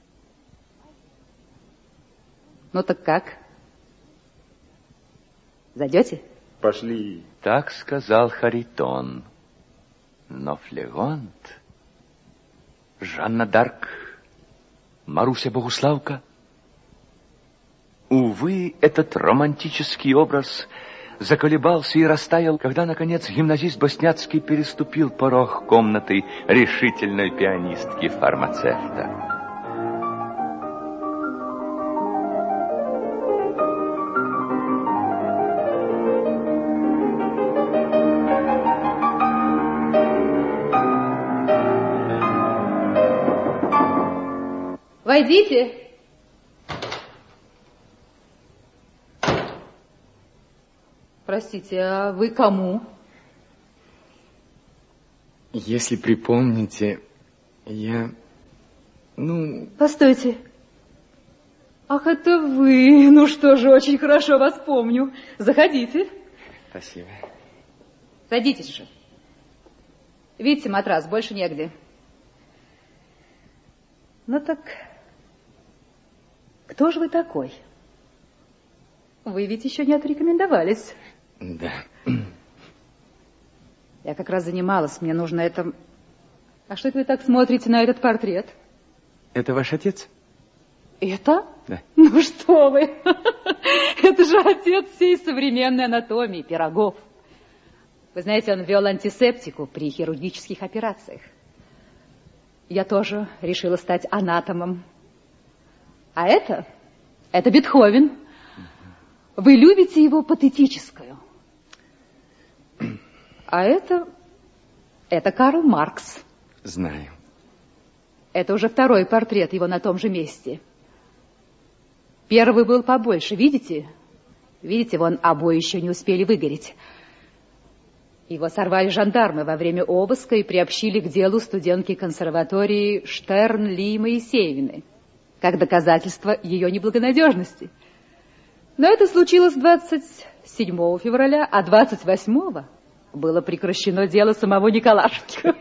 Ну так как? Зайдете? Пошли. Так сказал Харитон. Но Флегонт, Жанна Дарк, Маруся Богуславка. Увы, этот романтический образ заколебался и растаял, когда, наконец, гимназист Босняцкий переступил порог комнаты решительной пианистки-фармацевта. Войдите. Простите, а вы кому? Если припомните, я... Постойте. Ах, это вы. Ну что же, очень хорошо вас помню. Заходите. Спасибо. Садитесь же. Видите, матрас, больше негде. Ну так, кто же вы такой? Вы ведь еще не отрекомендовались. Да. Я как раз занималась, мне нужно это... А что это вы так смотрите на этот портрет? Это ваш отец? Это? Да. Ну что вы, это же отец всей современной анатомии, Пирогов. Вы знаете, он ввел антисептику при хирургических операциях. Я тоже решила стать анатомом. А это Бетховен. Вы любите его патетическую. А это Карл Маркс. Знаю. Это уже второй портрет его на том же месте. Первый был побольше, видите? Видите, вон обои еще не успели выгореть. Его сорвали жандармы во время обыска и приобщили к делу студентки консерватории Штерн Ли Моисеевны, как доказательство ее неблагонадежности. Но это случилось 27 февраля, а 28-го было прекращено дело самого Николашки.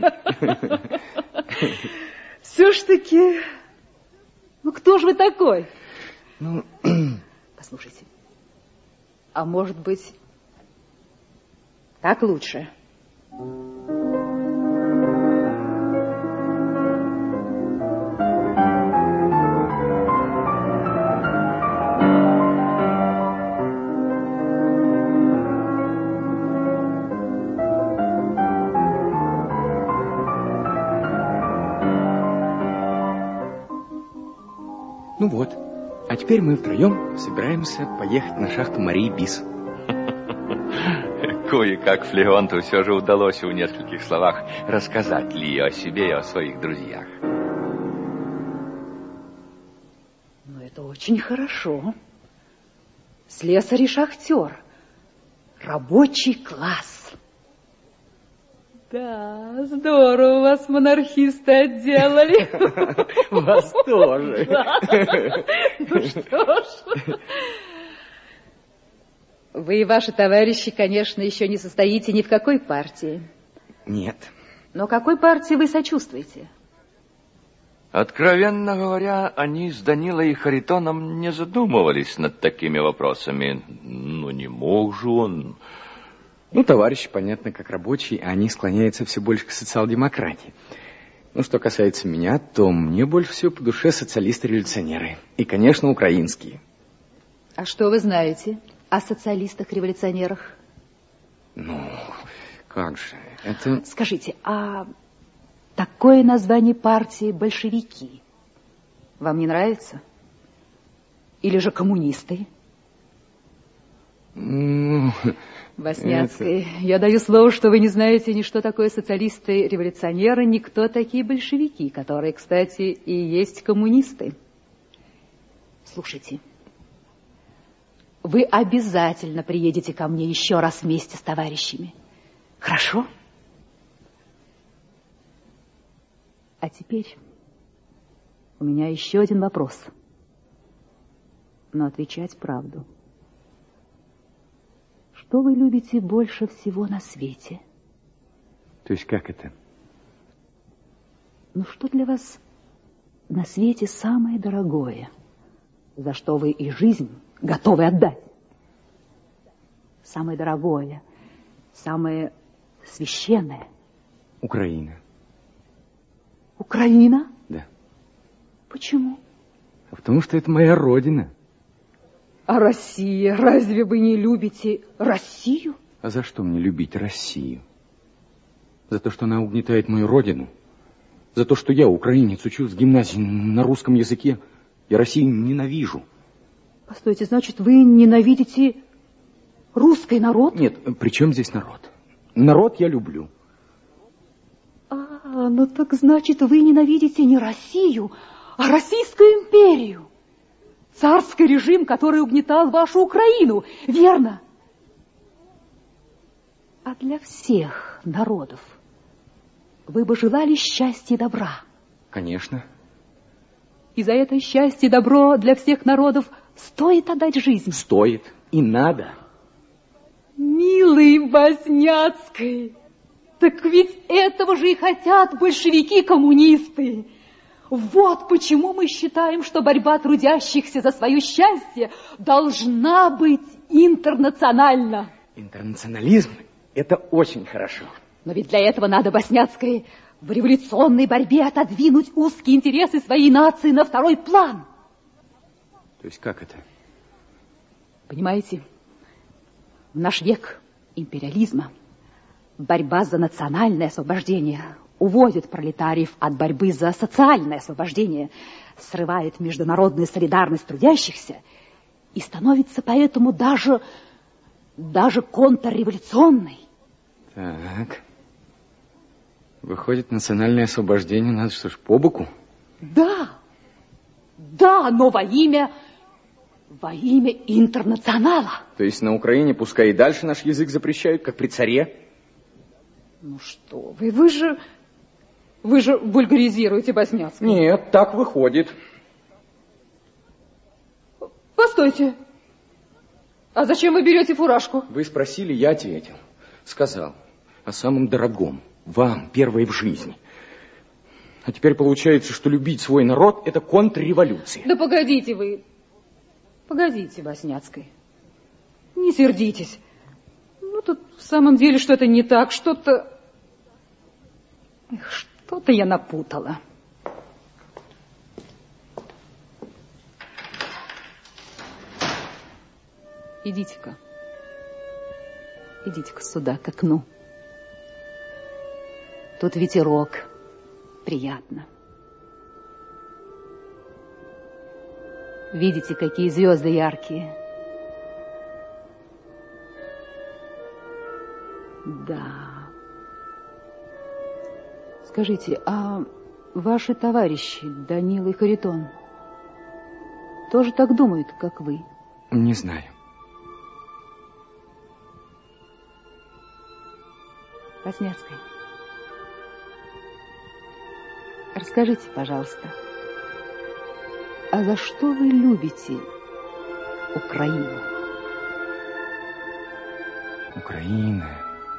Все ж таки... Ну, кто же вы такой? Послушайте, а может быть, так лучше? Ну вот, а теперь мы втроем собираемся поехать на шахту Марии Бис. Кое-как Флегонту все же удалось в нескольких словах рассказать Ли о себе и о своих друзьях. Ну, это очень хорошо. Слесарь и шахтер. Рабочий класс. Да, здорово вас монархисты отделали. Вас тоже. Ну что ж. Вы и ваши товарищи, конечно, еще не состоите ни в какой партии. Нет. Но какой партии вы сочувствуете? Откровенно говоря, они с Данилой и Харитоном не задумывались над такими вопросами. Ну, не мог же он... Ну, товарищи, понятно, как рабочие, а они склоняются все больше к социал-демократии. Ну, что касается меня, то мне больше всего по душе социалисты-революционеры. И, конечно, украинские. А что вы знаете о социалистах-революционерах? Ну, как же, это... Скажите, а такое название партии большевики вам не нравится? Или же коммунисты? Ну... Босняцкий, я даю слово, что вы не знаете ни что такое социалисты-революционеры, ни кто такие большевики, которые, кстати, и есть коммунисты. Слушайте, вы обязательно приедете ко мне еще раз вместе с товарищами. Хорошо? А теперь у меня еще один вопрос. Но отвечать правду. что вы любите больше всего на свете? То есть как это? Ну, что для вас на свете самое дорогое, за что вы и жизнь готовы отдать? Самое дорогое, самое священное. Украина. Украина? Да. Почему? Потому что это моя родина. А Россия? Разве вы не любите Россию? А за что мне любить Россию? За то, что она угнетает мою родину? За то, что я, украинец, учусь в гимназии на русском языке? Я Россию ненавижу. Постойте, значит, вы ненавидите русский народ? Нет, при чем здесь народ? Народ я люблю. Ну так значит, вы ненавидите не Россию, а Российскую империю. Царский режим, который угнетал вашу Украину, верно? А для всех народов вы бы желали счастья и добра? Конечно. И за это счастье и добро для всех народов стоит отдать жизнь? Стоит. И надо. Милый Возняцкий, так ведь этого же и хотят большевики-коммунисты. Вот почему мы считаем, что борьба трудящихся за свое счастье должна быть интернациональна. Интернационализм – это очень хорошо. Но ведь для этого надо, Возняцкий, в революционной борьбе отодвинуть узкие интересы своей нации на второй план. То есть как это? Понимаете, в наш век империализма борьба за национальное освобождение уводит пролетариев от борьбы за социальное освобождение, срывает международную солидарность трудящихся и становится поэтому даже контрреволюционной. Так. Выходит, национальное освобождение надо что ж, по боку? Да, но во имя интернационала. То есть на Украине пускай и дальше наш язык запрещают, как при царе? Ну что вы же вульгаризируете, Возняцкий. Нет, так выходит. Постойте. А зачем вы берете фуражку? Вы спросили, я ответил. Сказал о самом дорогом. Вам, первой в жизни. А теперь получается, что любить свой народ – это контрреволюция. Да погодите вы. Погодите, Возняцкий. Не сердитесь. Ну, тут в самом деле что-то не так, что-то я напутала. Идите-ка сюда, к окну. Тут ветерок. Приятно. Видите, какие звезды яркие? Да. Скажите, а ваши товарищи, Данила и Харитон, тоже так думают, как вы? Не знаю. Возняцкий, расскажите, пожалуйста, а за что вы любите Украину? Украина.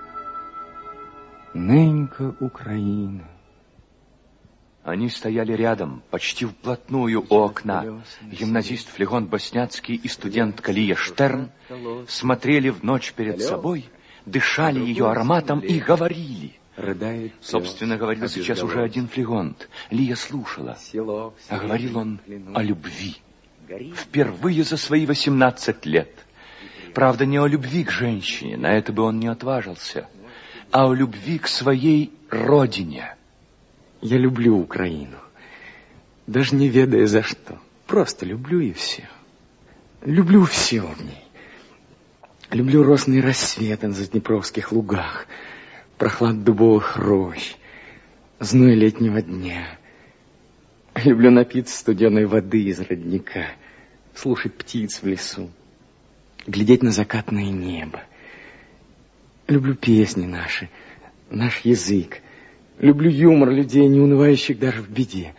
Ненька Украина. Они стояли рядом, почти вплотную у окна. Гимназист Флегон Босняцкий и студентка Лия Штерн смотрели в ночь перед собой, дышали ее ароматом и говорили. Собственно, говорил сейчас уже один Флегонт. Лия слушала, а говорил он о любви. Впервые за свои 18 лет. Правда, не о любви к женщине, на это бы он не отважился, а о любви к своей родине. Я люблю Украину, даже не ведая за что. Просто люблю и все. Люблю все в ней. Люблю росный рассвет на заднепровских лугах, прохлад дубовых рощ, зной летнего дня. Люблю напиться студеной воды из родника, слушать птиц в лесу, глядеть на закатное небо. Люблю песни наши, наш язык. Люблю юмор людей, не унывающих даже в беде.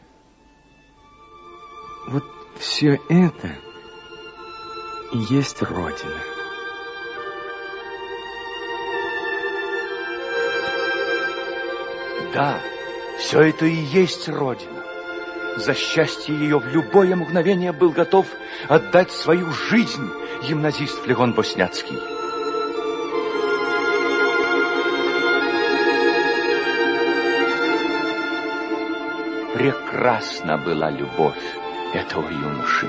Вот все это и есть Родина. Да, все это и есть Родина. За счастье ее в любое мгновение был готов отдать свою жизнь гимназист Флегон Босняцкий. Прекрасна была любовь этого юноши.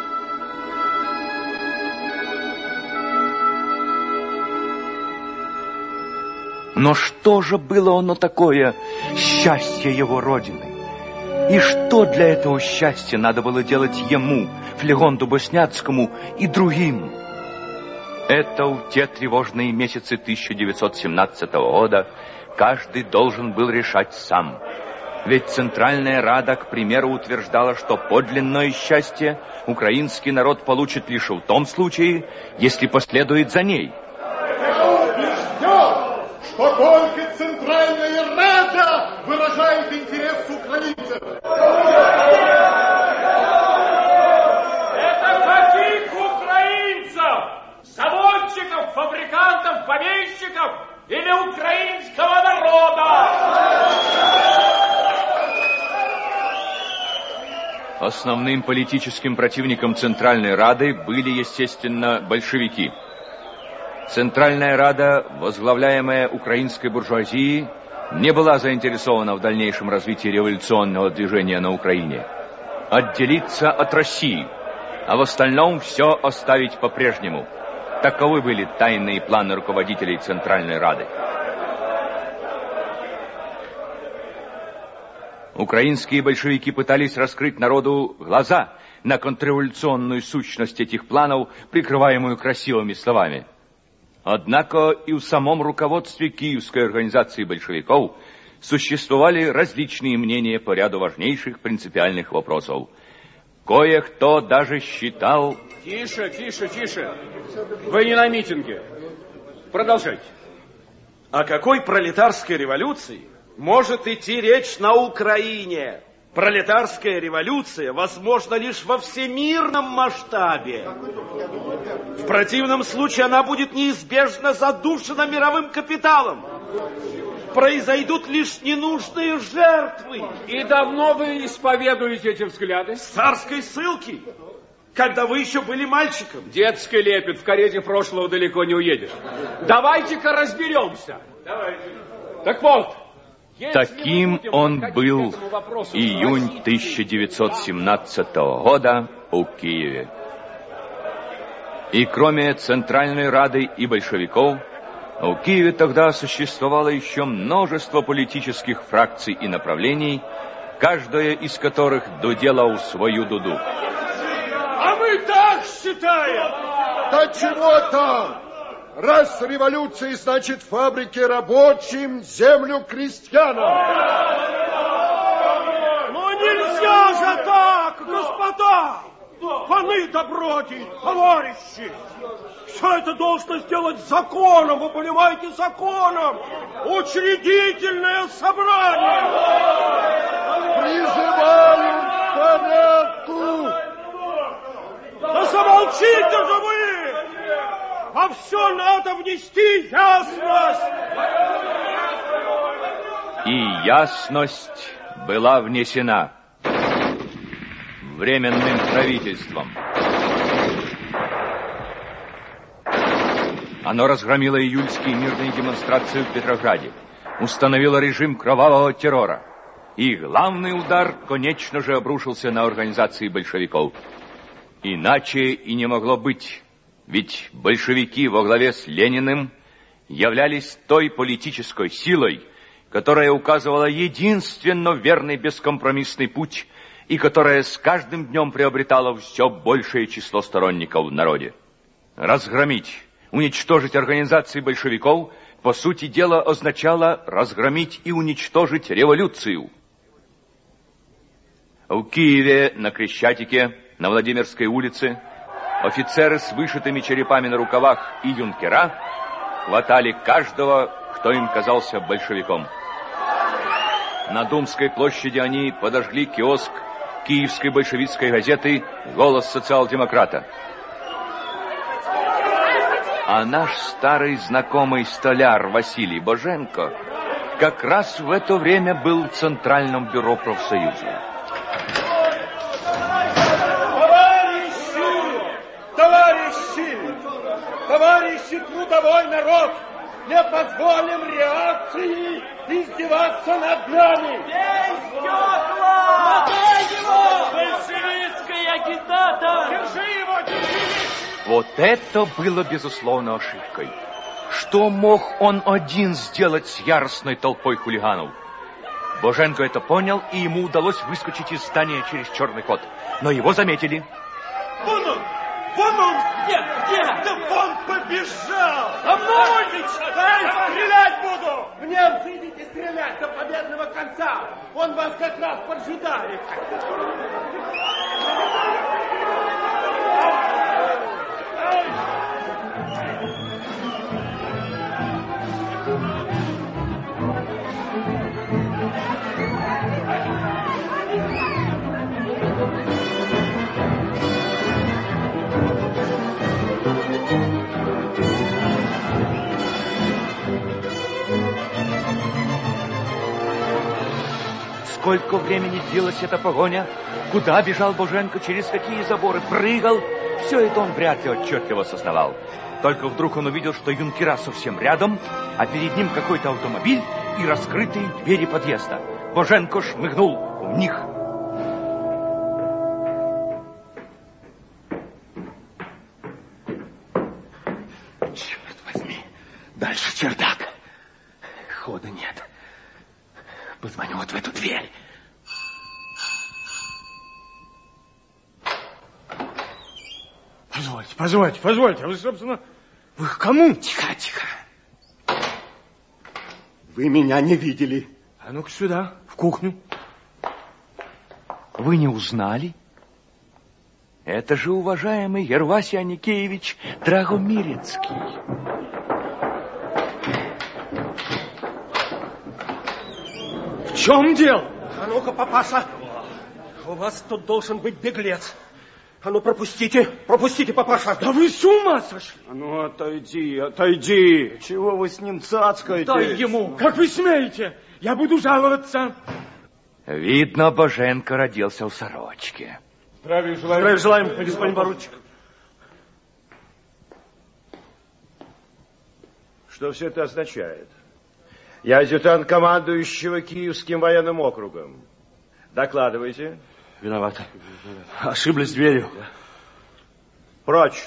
Но что же было оно такое, счастье его родины? И что для этого счастья надо было делать ему, Флегонду Босняцкому, и другим? Это в те тревожные месяцы 1917 года каждый должен был решать сам. Ведь Центральная Рада, к примеру, утверждала, что подлинное счастье украинский народ получит лишь в том случае, если последует за ней. Я убежден, что только Центральная Рада выражает интерес украинцев. Это каких украинцев? Заводчиков, фабрикантов, помещиков или украинского народа? Основным политическим противником Центральной Рады были, естественно, большевики. Центральная Рада, возглавляемая украинской буржуазией, не была заинтересована в дальнейшем развитии революционного движения на Украине. Отделиться от России, а в остальном все оставить по-прежнему. Таковы были тайные планы руководителей Центральной Рады. Украинские большевики пытались раскрыть народу глаза на контрреволюционную сущность этих планов, прикрываемую красивыми словами. Однако и в самом руководстве Киевской организации большевиков существовали различные мнения по ряду важнейших принципиальных вопросов. Кое-кто даже считал... Тише, тише, тише. Вы не на митинге. Продолжайте. О какой пролетарской революции может идти речь на Украине? Пролетарская революция возможна лишь во всемирном масштабе. В противном случае она будет неизбежно задушена мировым капиталом. Произойдут лишь ненужные жертвы. И давно вы исповедуете эти взгляды? С царской ссылки, когда вы еще были мальчиком. Детский лепет, в карете прошлого далеко не уедешь. Давайте-ка разберемся. Давайте. Так вот. Таким он был июнь 1917 года в Киеве. И кроме Центральной Рады и большевиков, в Киеве тогда существовало еще множество политических фракций и направлений, каждая из которых дудела в свою дуду. А мы так считаем! Да чего там? Раз революция, значит фабрики рабочим, землю крестьянам. Но нельзя же так, господа! Паны добродетель, товарищи! Все это должно сделать законом, вы понимаете, законом! Учредительное собрание! Призываем к порядку! Да замолчите же вы! Во все надо внести ясность! И ясность была внесена Временным правительством. Оно разгромило июльские мирные демонстрации в Петрограде, установило режим кровавого террора. И главный удар, конечно же, обрушился на организации большевиков. Иначе и не могло быть. Ведь большевики во главе с Лениным являлись той политической силой, которая указывала единственно верный бескомпромиссный путь и которая с каждым днем приобретала все большее число сторонников в народе. Разгромить, уничтожить организации большевиков, по сути дела, означало разгромить и уничтожить революцию. В Киеве, на Крещатике, на Владимирской улице, офицеры с вышитыми черепами на рукавах и юнкера хватали каждого, кто им казался большевиком. На Думской площади они подожгли киоск киевской большевистской газеты «Голос социал-демократа». А наш старый знакомый столяр Василий Боженко как раз в это время был в Центральном бюро профсоюза. Товарищи, трудовой народ, не позволим реакции издеваться над нами! Бей стекла! Мотай его! Большевистский агитатор! Держи его, держи! Вот это было, безусловно, ошибкой. Что мог он один сделать с яростной толпой хулиганов? Боженко это понял, и ему удалось выскочить из здания через черный ход. Но его заметили. Вон он! Вон он! Где? Да он побежал! За мной! Стрелять буду! Немцы, идите стрелять до победного конца! Он вас как раз поджидает! Сколько времени длилась эта погоня, куда бежал Боженко, через какие заборы прыгал, все это он вряд ли отчетливо сознавал. Только вдруг он увидел, что юнкера совсем рядом, а перед ним какой-то автомобиль и раскрытые двери подъезда. Боженко шмыгнул в них. Черт возьми, дальше чердак. Хода нет. Позвоню вот в эту дверь. Позвольте. Вы, собственно, вы к кому? Тихо. Вы меня не видели. А ну-ка сюда, в кухню. Вы не узнали? Это же уважаемый Ервасий Аникеевич Драгомирецкий. В чем дело? А ну-ка, папаша, у вас тут должен быть беглец. А ну, пропустите, папаша. Да вы с ума сошли? А ну, отойди. Чего вы с ним цацкаете? Дай ему, как вы смеете? Я буду жаловаться. Видно, Боженко родился в сорочке. Здравия желаем, господин поручик. Что все это означает? Я адъютант командующего Киевским военным округом. Докладывайте. Виноват. Ошиблись дверью. Прочь.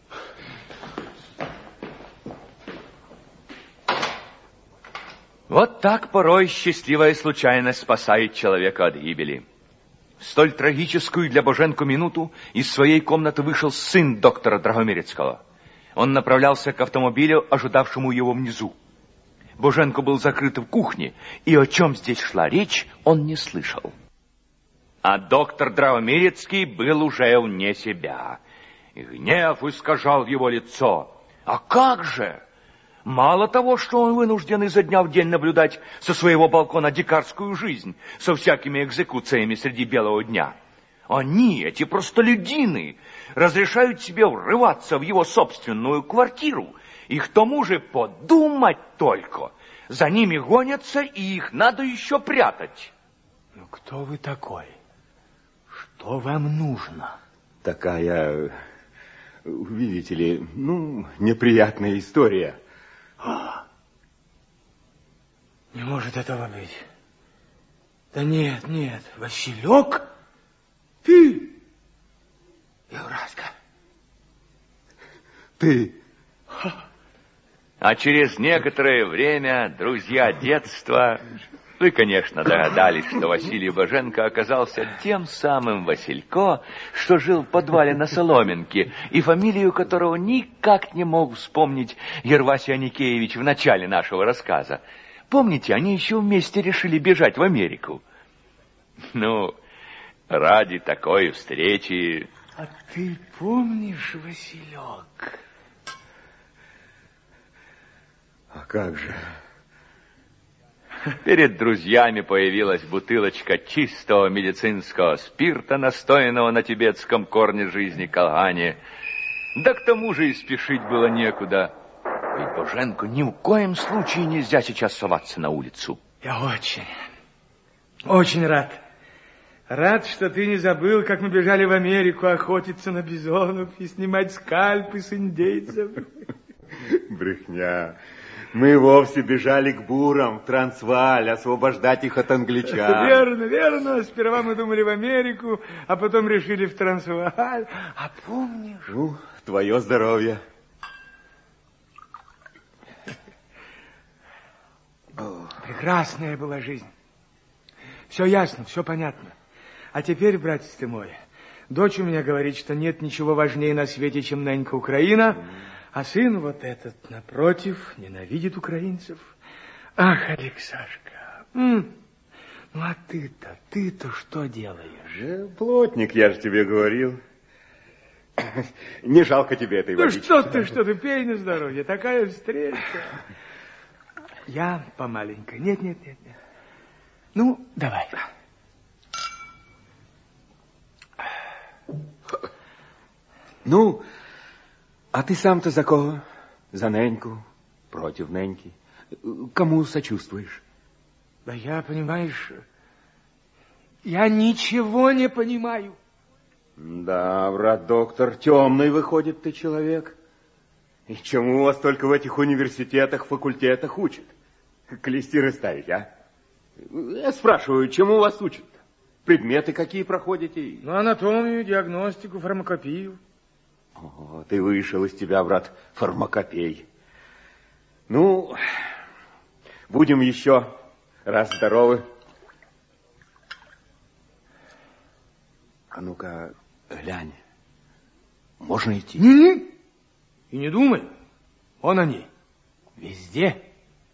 Вот так порой счастливая случайность спасает человека от гибели. В столь трагическую для Боженко минуту из своей комнаты вышел сын доктора Драгомирецкого. Он направлялся к автомобилю, ожидавшему его внизу. Боженко был закрыт в кухне, и о чем здесь шла речь, он не слышал. А доктор Драгомирецкий был уже вне себя. И гнев искажал его лицо. А как же? Мало того, что он вынужден изо дня в день наблюдать со своего балкона дикарскую жизнь со всякими экзекуциями среди белого дня. Они, эти простолюдины, разрешают себе врываться в его собственную квартиру. И к тому же подумать только. За ними гонятся, и их надо еще прятать. Ну, кто вы такой? Что вам нужно? Такая, видите ли, неприятная история. Не может этого быть. Да нет, Василек? Ты? Евраська. Ты? А через некоторое время друзья детства... Вы, конечно, догадались, что Василий Боженко оказался тем самым Василько, что жил в подвале на Соломенке, и фамилию которого никак не мог вспомнить Ервасий Аникеевич в начале нашего рассказа. Помните, они еще вместе решили бежать в Америку. Ну, ради такой встречи... А ты помнишь, Василек? А как же... Перед друзьями появилась бутылочка чистого медицинского спирта, настоянного на тибетском корне жизни калгане. Да к тому же и спешить было некуда. Ведь, Боженко, ни в коем случае нельзя сейчас соваться на улицу. Я очень рад. Рад, что ты не забыл, как мы бежали в Америку охотиться на бизонов и снимать скальпы с индейцев. Брехня. Мы вовсе бежали к бурам в Трансвааль, освобождать их от англичан. Верно, верно. Сперва мы думали в Америку, а потом решили в Трансвааль. А помнишь? Ну, твое здоровье. Прекрасная была жизнь. Все ясно, все понятно. А теперь, братец ты мой, дочь у меня говорит, что нет ничего важнее на свете, чем ненька Украина, а сын вот этот, напротив, ненавидит украинцев. Ах, Алексашка, ну а ты-то что делаешь? Плотник, я же тебе говорил. Не жалко тебе этой водички. Что ты, пей на здоровье, такая встреча. Я помаленько. Нет. Ну, давай. Ну, а ты сам-то за кого? За неньку? Против неньки? Кому сочувствуешь? Да я, понимаешь, я ничего не понимаю. Да, брат доктор, темный выходит ты человек. И чему вас только в этих университетах, факультетах учат? Клестиры ставить, а? Я спрашиваю, чему вас учат? Предметы какие проходите? Ну, анатомию, диагностику, фармакопию. О, ты вышел из тебя, брат, фармакопей. Ну, будем еще раз здоровы. А ну-ка, глянь. Можно идти? И не думай. Он они. Везде.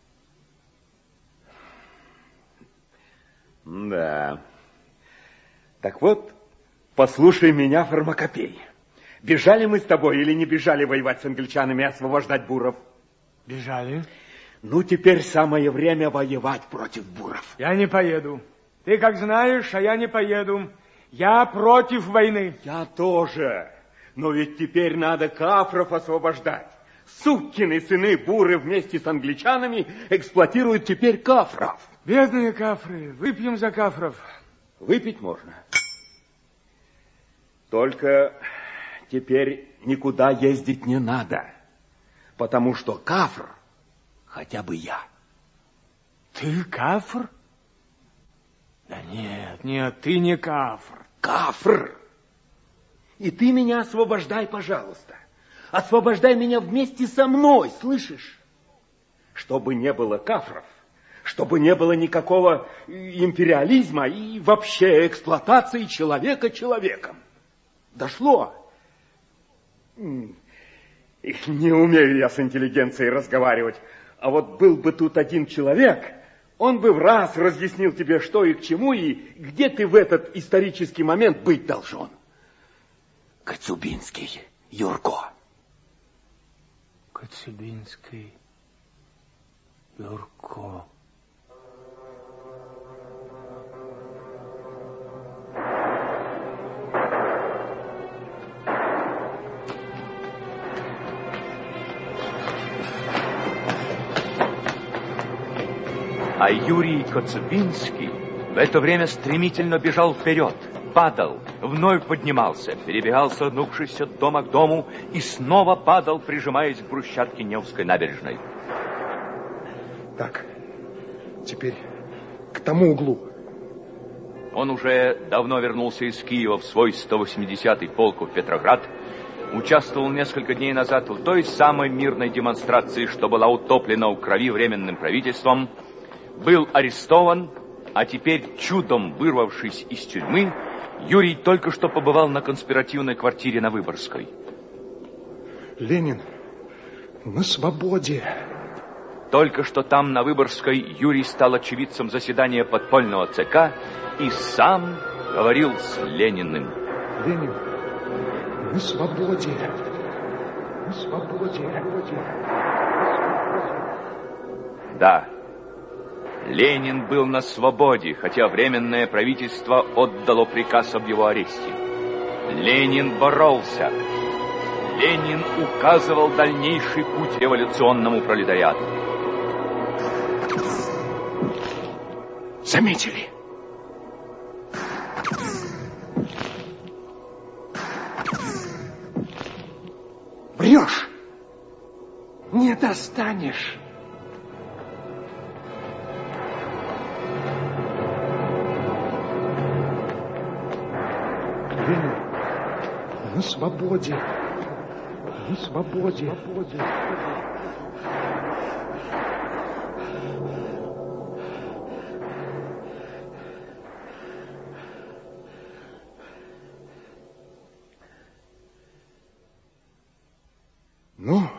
Да. Так вот, послушай меня, фармакопей. Бежали мы с тобой или не бежали воевать с англичанами и освобождать буров? Бежали. Ну, теперь самое время воевать против буров. Я не поеду. Ты как знаешь, а я не поеду. Я против войны. Я тоже. Но ведь теперь надо кафров освобождать. Сукины сыны буры вместе с англичанами эксплуатируют теперь кафров. Бедные кафры. Выпьем за кафров. Выпить можно. Только теперь никуда ездить не надо. Потому что кафр хотя бы я. Ты кафр? Да нет, ты не кафр. Кафр. И ты меня освобождай, пожалуйста. Освобождай меня вместе со мной, слышишь? Чтобы не было кафров, чтобы не было никакого империализма и вообще эксплуатации человека человеком. Дошло? Не умею я с интеллигенцией разговаривать. А вот был бы тут один человек, он бы в раз разъяснил тебе, что и к чему, и где ты в этот исторический момент быть должен. Коцюбинский Юрко. Коцюбинский Юрко. А Юрий Коцюбинский в это время стремительно бежал вперед, падал, вновь поднимался, перебегал, согнувшись от дома к дому, и снова падал, прижимаясь к брусчатке Невской набережной. Так, теперь к тому углу. Он уже давно вернулся из Киева в свой 180-й полк в Петроград, участвовал несколько дней назад в той самой мирной демонстрации, что была утоплена у крови Временным правительством, был арестован, а теперь, чудом вырвавшись из тюрьмы, Юрий только что побывал на конспиративной квартире на Выборгской. Ленин на свободе. Только что там, на Выборгской, Юрий стал очевидцем заседания подпольного ЦК и сам говорил с Лениным. Ленин на свободе. На свободе. Да. Ленин был на свободе, хотя Временное правительство отдало приказ об его аресте. Ленин боролся. Ленин указывал дальнейший путь революционному пролетариату. Заметили? Врешь! Не достанешь! На свободе! На свободе! Ну,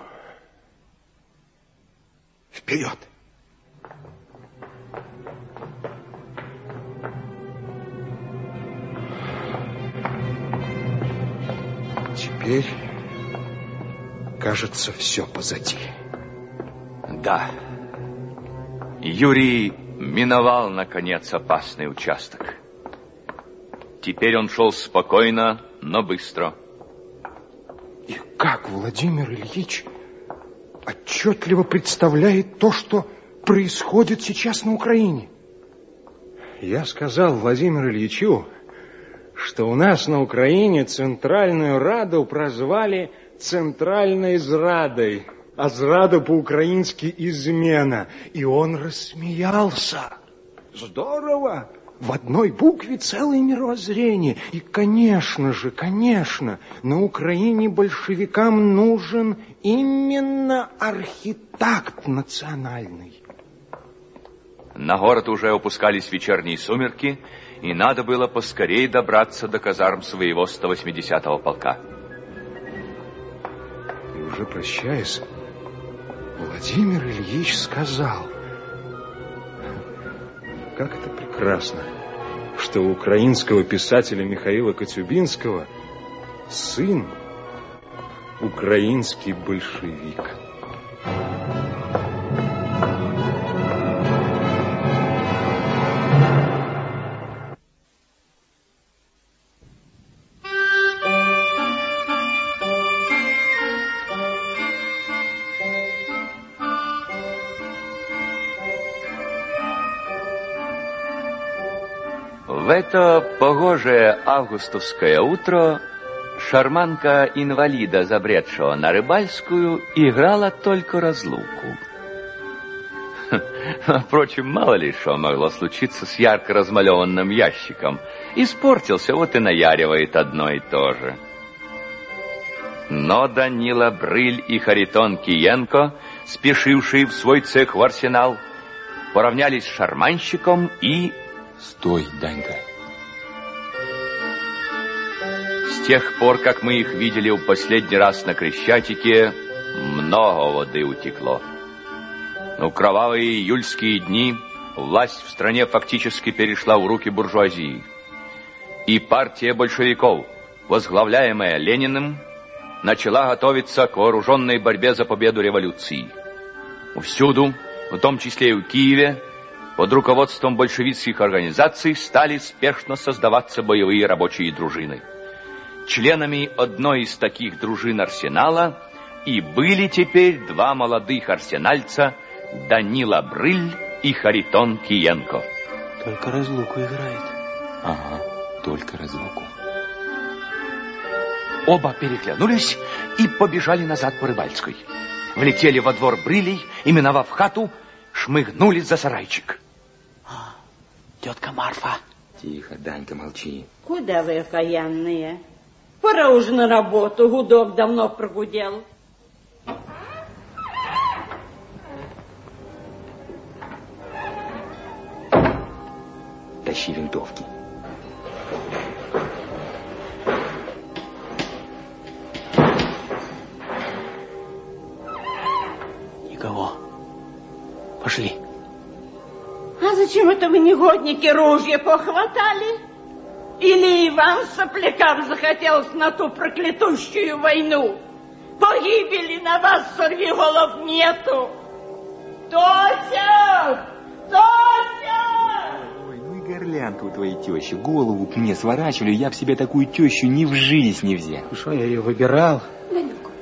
вперед! Теперь, кажется, все позади. Да. Юрий миновал, наконец, опасный участок. Теперь он шел спокойно, но быстро. И как Владимир Ильич отчетливо представляет то, что происходит сейчас на Украине. Я сказал Владимиру Ильичу, что у нас на Украине Центральную Раду прозвали Центральной Зрадой, а зрада по-украински измена. И он рассмеялся. Здорово! В одной букве целое мировоззрение. И, конечно же, на Украине большевикам нужен именно архитект национальный. На город уже опускались вечерние сумерки, и надо было поскорее добраться до казарм своего 180-го полка. И уже прощаясь, Владимир Ильич сказал: как это прекрасно, что у украинского писателя Михаила Коцюбинского сын украинский большевик. В это погожее августовское утро шарманка инвалида, забредшего на Рыбальскую, играла только разлуку. Впрочем, мало ли что могло случиться с ярко размалеванным ящиком. Испортился, вот и наяривает одно и то же. Но Данила Брыль и Харитон Киенко, спешившие в свой цех в Арсенал, поравнялись с шарманщиком и... Стой, Данька. С тех пор, как мы их видели в последний раз на Крещатике, много воды утекло. Но в кровавые июльские дни власть в стране фактически перешла в руки буржуазии. И партия большевиков, возглавляемая Лениным, начала готовиться к вооруженной борьбе за победу революции. Всюду, в том числе и в Киеве, под руководством большевистских организаций стали спешно создаваться боевые рабочие дружины. Членами одной из таких дружин Арсенала и были теперь два молодых арсенальца Данила Брыль и Харитон Киенко. Только разлуку играет. Ага, только разлуку. Оба переглянулись и побежали назад по Рыбальской. Влетели во двор Брылей и, миновав хату, шмыгнули за сарайчик. Тетка Марфа. Тихо, Данька, молчи. Куда вы, окаянные? Пора уже на работу, гудок давно прогудел. Тащи винтовки. Никого. Пошли. А зачем это вы, негодники, ружья похватали? Или и вам, соплякам, захотелось на ту проклятущую войну? Погибели на вас, сорвиголов, нету. Тося! Тося! Ой, ну и горлянка у твоей тещи. Голову к мне сворачивали, я б себе такую тещу ни в жизнь не взял. Что, я ее выбирал? Данилку,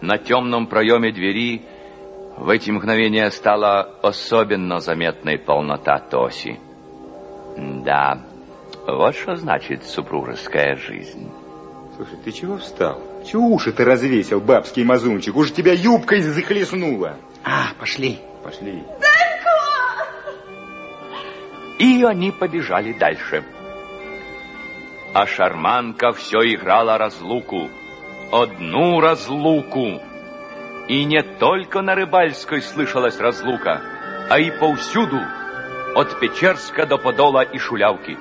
На темном проеме двери в эти мгновения стала особенно заметной полнота Тоси. Да, вот что значит супружеская жизнь. Слушай, ты чего встал? Чего уши ты развесил, бабский мазунчик? Уж тебя юбкой захлестнула. Пошли. Пошли. И они побежали дальше. А шарманка все играла разлуку. Одну разлуку. И не только на Рыбальской слышалась разлука, а и повсюду, от Печерска до Подола и Шулявки.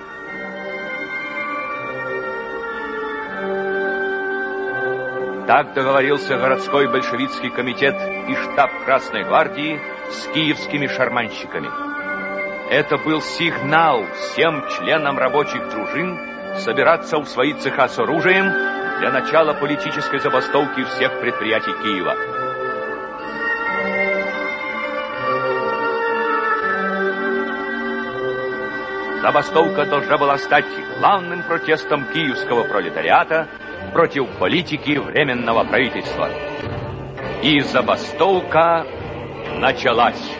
Так договорился городской большевистский комитет и штаб Красной гвардии с киевскими шарманщиками. Это был сигнал всем членам рабочих дружин собираться в свои цеха с оружием для начала политической забастовки всех предприятий Киева. Забастовка должна была стать главным протестом киевского пролетариата против политики Временного правительства. И забастовка началась.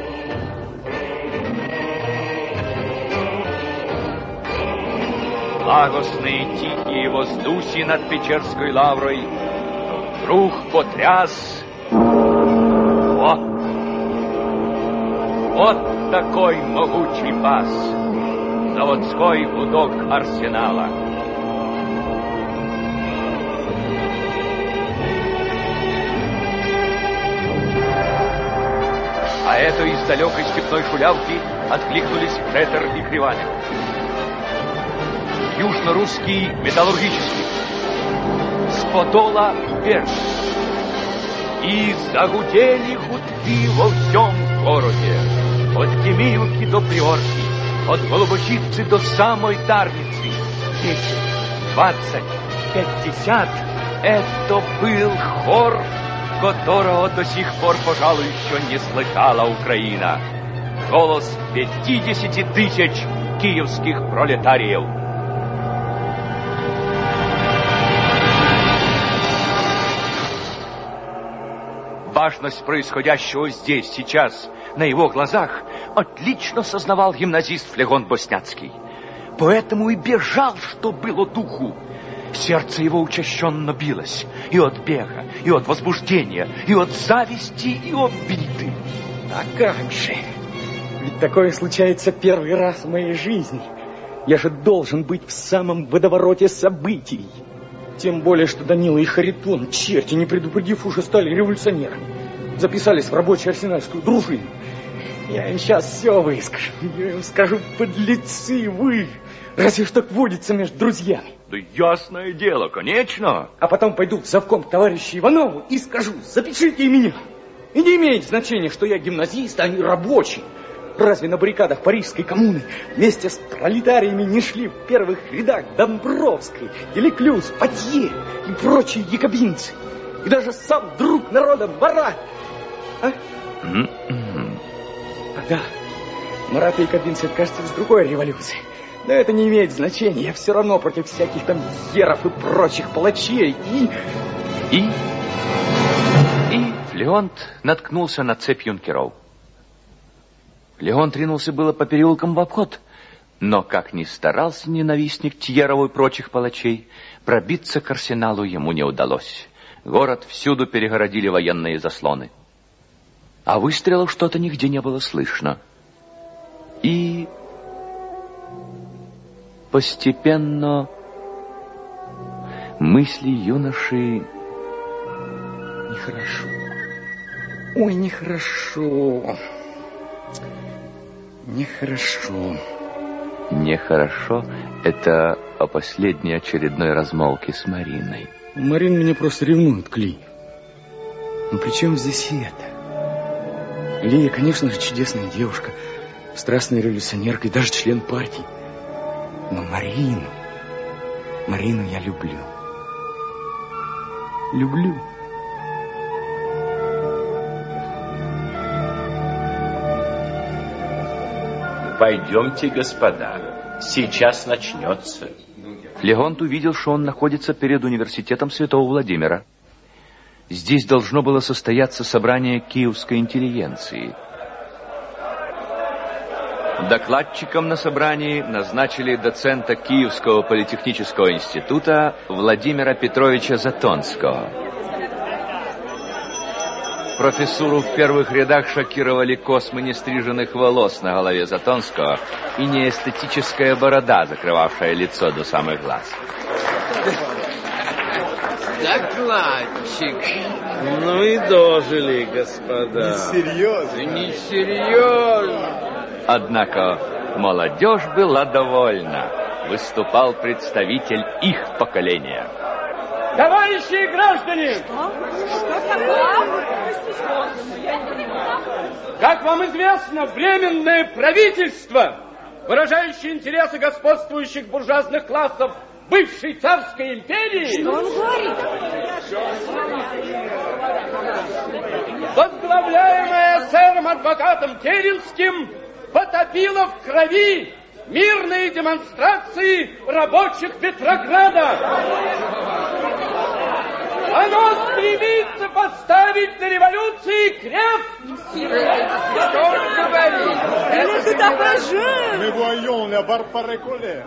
Благостные тихие воздухи над Печерской лаврой вдруг потряс. Вот такой могучий бас. Заводской гудок арсенала. А это из далекой степной Шулявки откликнулись Петр и Криваня. Южно-русский металлургический. С Подола Берг. И загудели гудки во всем городе. От Демиевки до Приорки. От Голубочицы до самой Дарницы. 10, 20, 50. Это был хор, которого до сих пор, пожалуй, еще не слыхала Украина. Голос 50 тысяч киевских пролетариев. Важность происходящего здесь, сейчас, на его глазах, отлично сознавал гимназист Флегон Босняцкий. Поэтому и бежал, что было духу. Сердце его учащенно билось и от бега, и от возбуждения, и от зависти, и обиды. А как же? Ведь такое случается первый раз в моей жизни. Я же должен быть в самом водовороте событий. Тем более, что Данила и Харитон, черти, не предупредив, уже стали революционерами. Записались в рабочую арсенальскую дружину. Я им сейчас все выскажу. Я им скажу: подлецы вы. Разве ж так водится между друзьями? Да ясное дело, конечно. А потом пойду в завком к товарищу Иванову и скажу: запишите и меня. И не имеет значения, что я гимназист, а не рабочий. Разве на баррикадах Парижской коммуны вместе с пролетариями не шли в первых рядах Домбровский, Делеклюз, Патье и прочие якобинцы? И даже сам друг народа Марат. А? Да, Марат и якобинцы, это, кажется, из другой революции. Но это не имеет значения. Я все равно против всяких там еров и прочих палачей. И Леонт наткнулся на цепь юнкеров. Леон тринулся было по переулкам в обход, но, как ни старался ненавистник Тьерова и прочих палачей, пробиться к арсеналу ему не удалось. Город всюду перегородили военные заслоны. А выстрелов что-то нигде не было слышно. И постепенно мысли юноши... Нехорошо. Ой, нехорошо. Нехорошо. Нехорошо — это о последней очередной размолвке с Мариной. Марина меня просто ревнует к Лии. Но при чем здесь это? Лия, конечно же, чудесная девушка, страстная революционерка и даже член партии. Но Марину я люблю. Люблю. Пойдемте, господа, сейчас начнется. Леонт увидел, что он находится перед университетом Святого Владимира. Здесь должно было состояться собрание киевской интеллигенции. Докладчиком на собрании назначили доцента Киевского политехнического института Владимира Петровича Затонского. Профессуру в первых рядах шокировали космы нестриженных волос на голове Затонского и неэстетическая борода, закрывавшая лицо до самых глаз. Докладчик. Ну и дожили, господа. Несерьезно. Несерьезно. Однако молодежь была довольна. Выступал представитель их поколения. Товарищи граждане! Что такое? Как вам известно, Временное правительство, выражающее интересы господствующих буржуазных классов бывшей царской империи... Что он говорит? Возглавляемое сэром-адвокатом Керенским, потопило в крови мирные демонстрации рабочих Петрограда. Оно стремится поставить на революции крест. Что он говорит? Мы voyons la barre par récoller.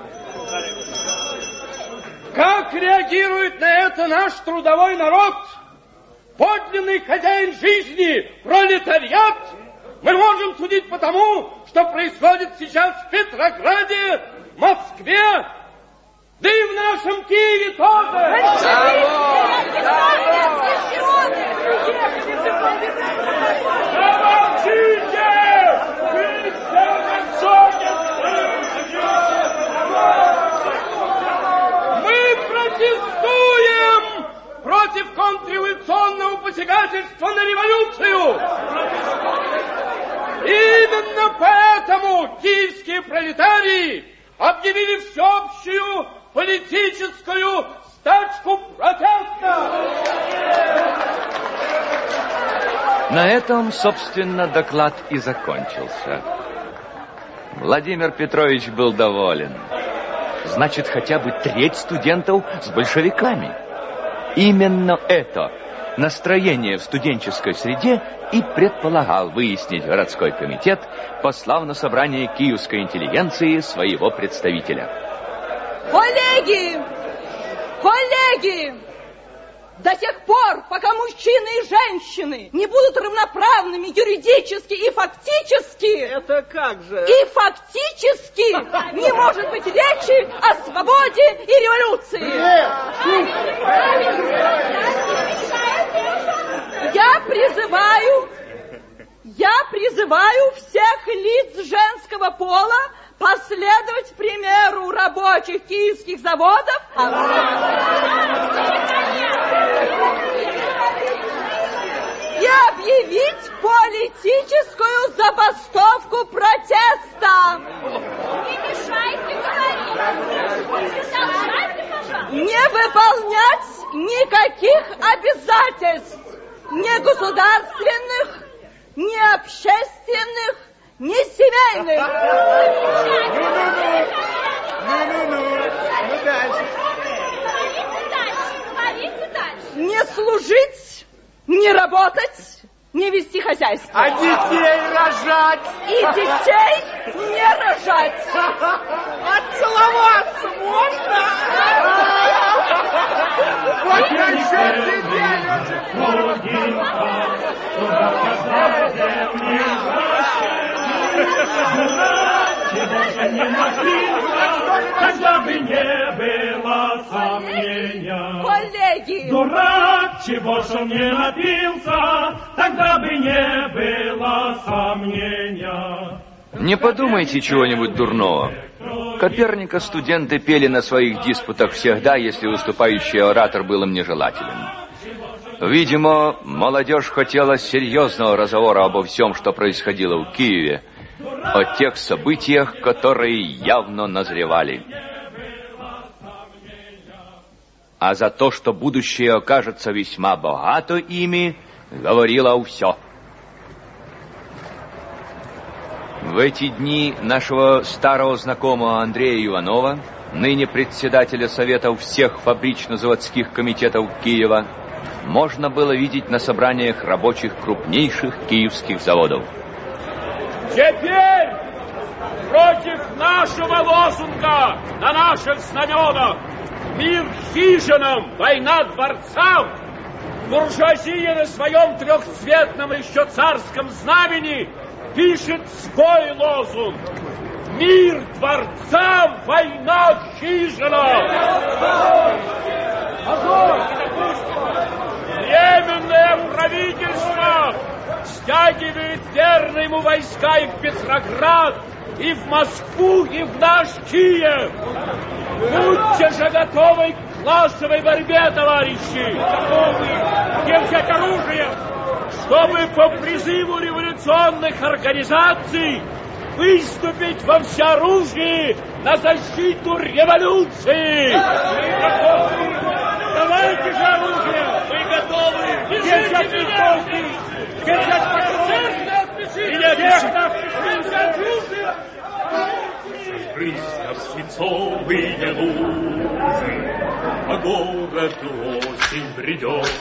Как реагирует на это наш трудовой народ, подлинный хозяин жизни, пролетариат, мы можем судить по тому, что происходит сейчас в Петрограде, Москве, да и в нашем Киеве тоже. Замолчите! Вы все Мы протестуем против контрреволюционного посягательства на революцию. Именно поэтому киевские пролетарии объявили всеобщую политическую стачку протеста. На этом, собственно, доклад и закончился. Владимир Петрович был доволен. Значит, хотя бы треть студентов с большевиками. Именно это настроение в студенческой среде и предполагал выяснить городской комитет, послав на собрание киевской интеллигенции своего представителя. Коллеги! Коллеги! До тех пор, пока мужчины и женщины не будут равноправными юридически и фактически... Это как же? И фактически не может быть речи о свободе и революции. Я призываю всех лиц женского пола последовать примеру рабочих киевских заводов и объявить политическую забастовку протеста. Не мешайте говорить. Продолжайте, пожалуйста. Не выполнять никаких обязательств, ни государственных, ни общественных, ни семейных. Не служить, не работать, не вести хозяйство. А детей рожать? И детей не рожать. Отцеловаться можно? Вот насчет детей. Когда бы не было сомнения. Коллеги! Дурак, чего ж он не напился, тогда бы не было сомнения. Не подумайте чего-нибудь дурного. Коперника студенты пели на своих диспутах всегда, если выступающий оратор был им нежелателен. Видимо, молодежь хотела серьезного разговора обо всем, что происходило в Киеве, о тех событиях, которые явно назревали. А за то, что будущее окажется весьма богато ими, говорило все. В эти дни нашего старого знакомого Андрея Иванова, ныне председателя Совета всех фабрично-заводских комитетов Киева, можно было видеть на собраниях рабочих крупнейших киевских заводов. Теперь против нашего лозунга на наших знаменах «Мир хижинам, война дворцам» буржуазия на своем трехцветном еще царском знамени пишет свой лозунг: «Мир дворцам, война хижинам». Временное правительство стягивает верные ему войска и в Петроград, и в Москву, и в наш Киев. Будьте же готовы к классовой борьбе, товарищи! Где взять оружие? Чтобы по призыву революционных организаций выступить во всеоружии на защиту революции! Давайте же оружие! Мы готовы! Держать винтовки! Держать патроны! Всех нас оружие! Брызгав свинцовые лужи, по городу осень бредет,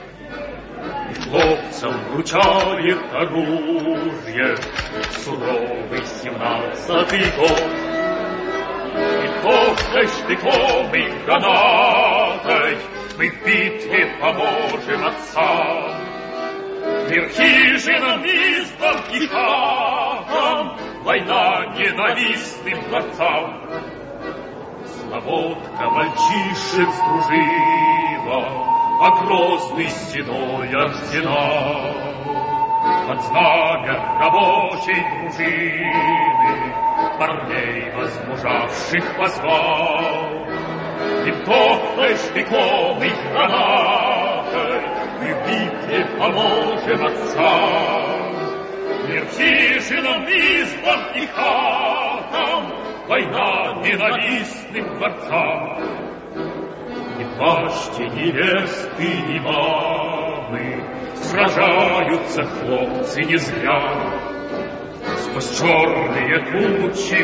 и хлопцам вручает оружие суровый 17-й год. И топкой, штыком и гранатой мы в битве поможем отцам, мир хижинам, избам и хатам, война ненавистным дворцам. Слободка мальчишек сдружила, а Грозный стеной арсенал. Под знамя рабочей дружины парней возмужавших позвал. Винтовкой, штыком и гранатой мы в битве поможем отцам. Мир хижинам, избам и хатам, война ненавистным дворцам. И плачьте, невесты и мамы, сражаются хлопцы не зря. Сквозь черные тучи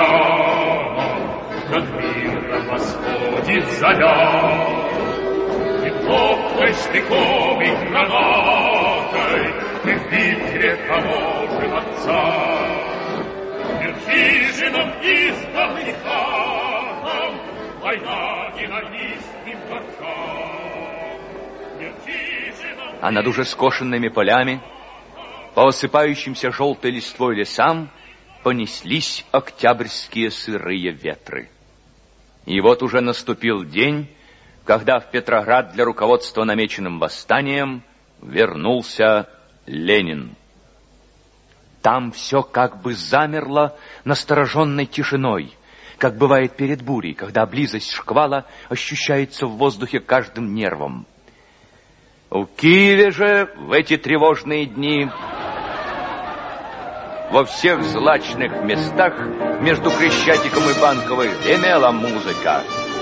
упрямо над миром восходит заря. Винтовкой, штыком и гранатой мы в битве поможем отцам. Мир хижинам, избам и хатам, война ненавистным дворцам. Мир хижинам... А над уже скошенными полями, по осыпающимся желтой листвой лесам, понеслись октябрьские сырые ветры. И вот уже наступил день, когда в Петроград для руководства намеченным восстанием вернулся Ленин. Там все как бы замерло настороженной тишиной, как бывает перед бурей, когда близость шквала ощущается в воздухе каждым нервом. В Киеве же в эти тревожные дни во всех злачных местах между Крещатиком и Банковой гремела музыка.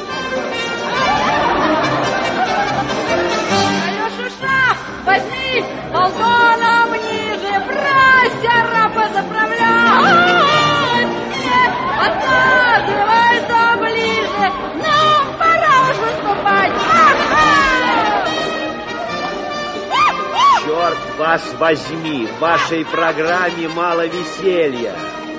Алешуша, возьми полтоном ниже, брастера позаправляй. Отказывайся ближе, нам пора уж выступать. Черт вас возьми, в вашей программе мало веселья.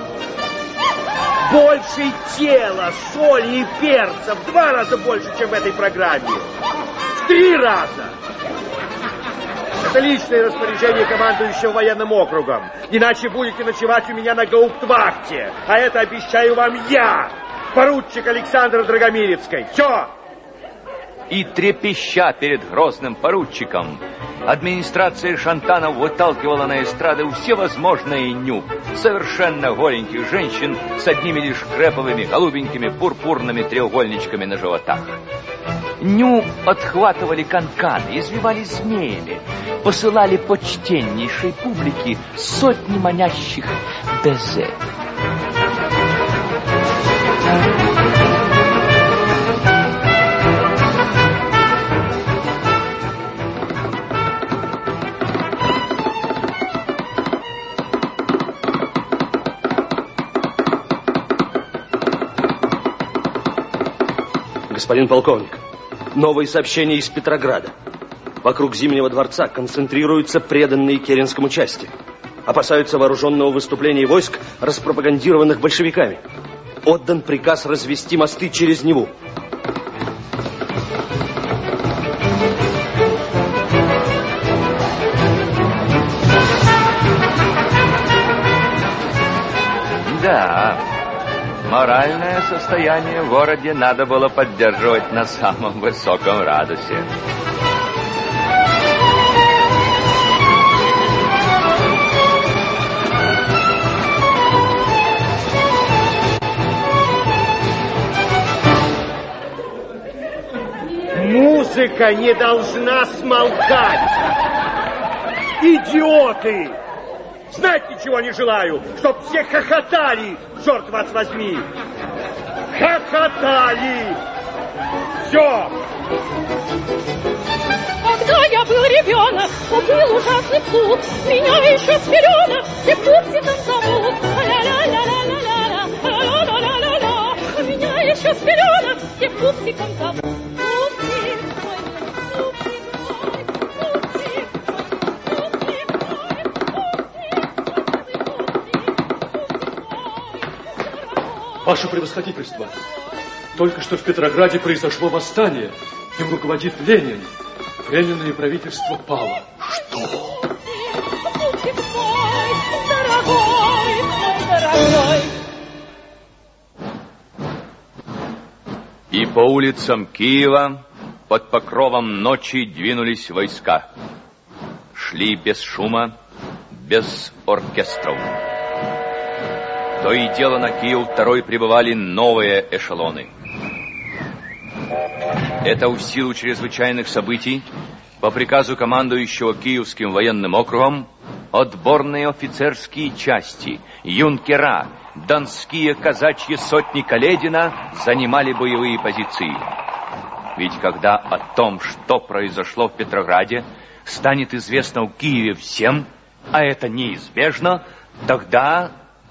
Больше тела, соли и перца, в 2 раза больше, чем в этой программе. В 3 раза. Это личное распоряжение командующего военным округом. Иначе будете ночевать у меня на гауптвахте. А это обещаю вам я, поручик Александр Драгомирецкой. Все. И трепеща перед грозным поручиком, администрация Шантанов выталкивала на эстрады всевозможные ню, совершенно голеньких женщин с одними лишь креповыми голубенькими пурпурными треугольничками на животах. Ню отхватывали канканы, извивали змеями, посылали почтеннейшей публике сотни манящих безе. Господин полковник, новые сообщения из Петрограда. Вокруг Зимнего дворца концентрируются преданные Керенскому части. Опасаются вооруженного выступления войск, распропагандированных большевиками. Отдан приказ развести мосты через Неву. Да, моральное состояние в городе надо было поддерживать на самом высоком градусе. Музыка не должна смолкать. Идиоты! Знать ничего не желаю, чтоб все хохотали, черт вас возьми. Хохотали! Все! Когда я был ребенок, был ужасный плут. Меня еще с пеленок все пупсиком зовут. Ля-ля-ля-ля-ля-ля, ля-ля-ля-ля-ля. Меня еще с пеленок все пупсиком зовут. Ваше превосходительство, только что в Петрограде произошло восстание. Им руководит Ленин. Временное правительство пало. Что? Дорогой, дорогой. И по улицам Киева под покровом ночи двинулись войска. Шли без шума, без оркестров. То и дело на Киев второй прибывали новые эшелоны. Это в силу чрезвычайных событий, по приказу командующего Киевским военным округом, отборные офицерские части, юнкера, донские казачьи сотни Каледина занимали боевые позиции. Ведь когда о том, что произошло в Петрограде, станет известно в Киеве всем, а это неизбежно, тогда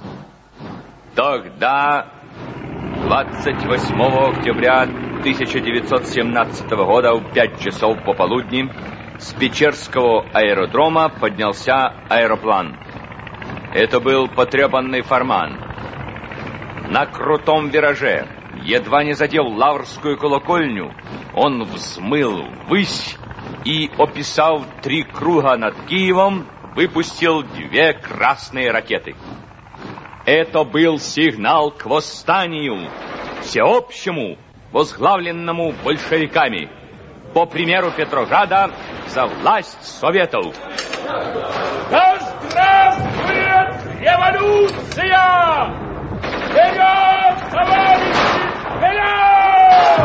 28 октября 1917 года в 5 часов пополудни с Печерского аэродрома поднялся аэроплан. Это был потрепанный Фарман. На крутом вираже, едва не задев Лаврскую колокольню, он взмыл ввысь и, описав 3 круга над Киевом, выпустил 2 красные ракеты. Это был сигнал к восстанию, всеобщему, возглавленному большевиками, по примеру Петрограда, за власть Советов. Да здравствует революция! Вперед, товарищи, вперед!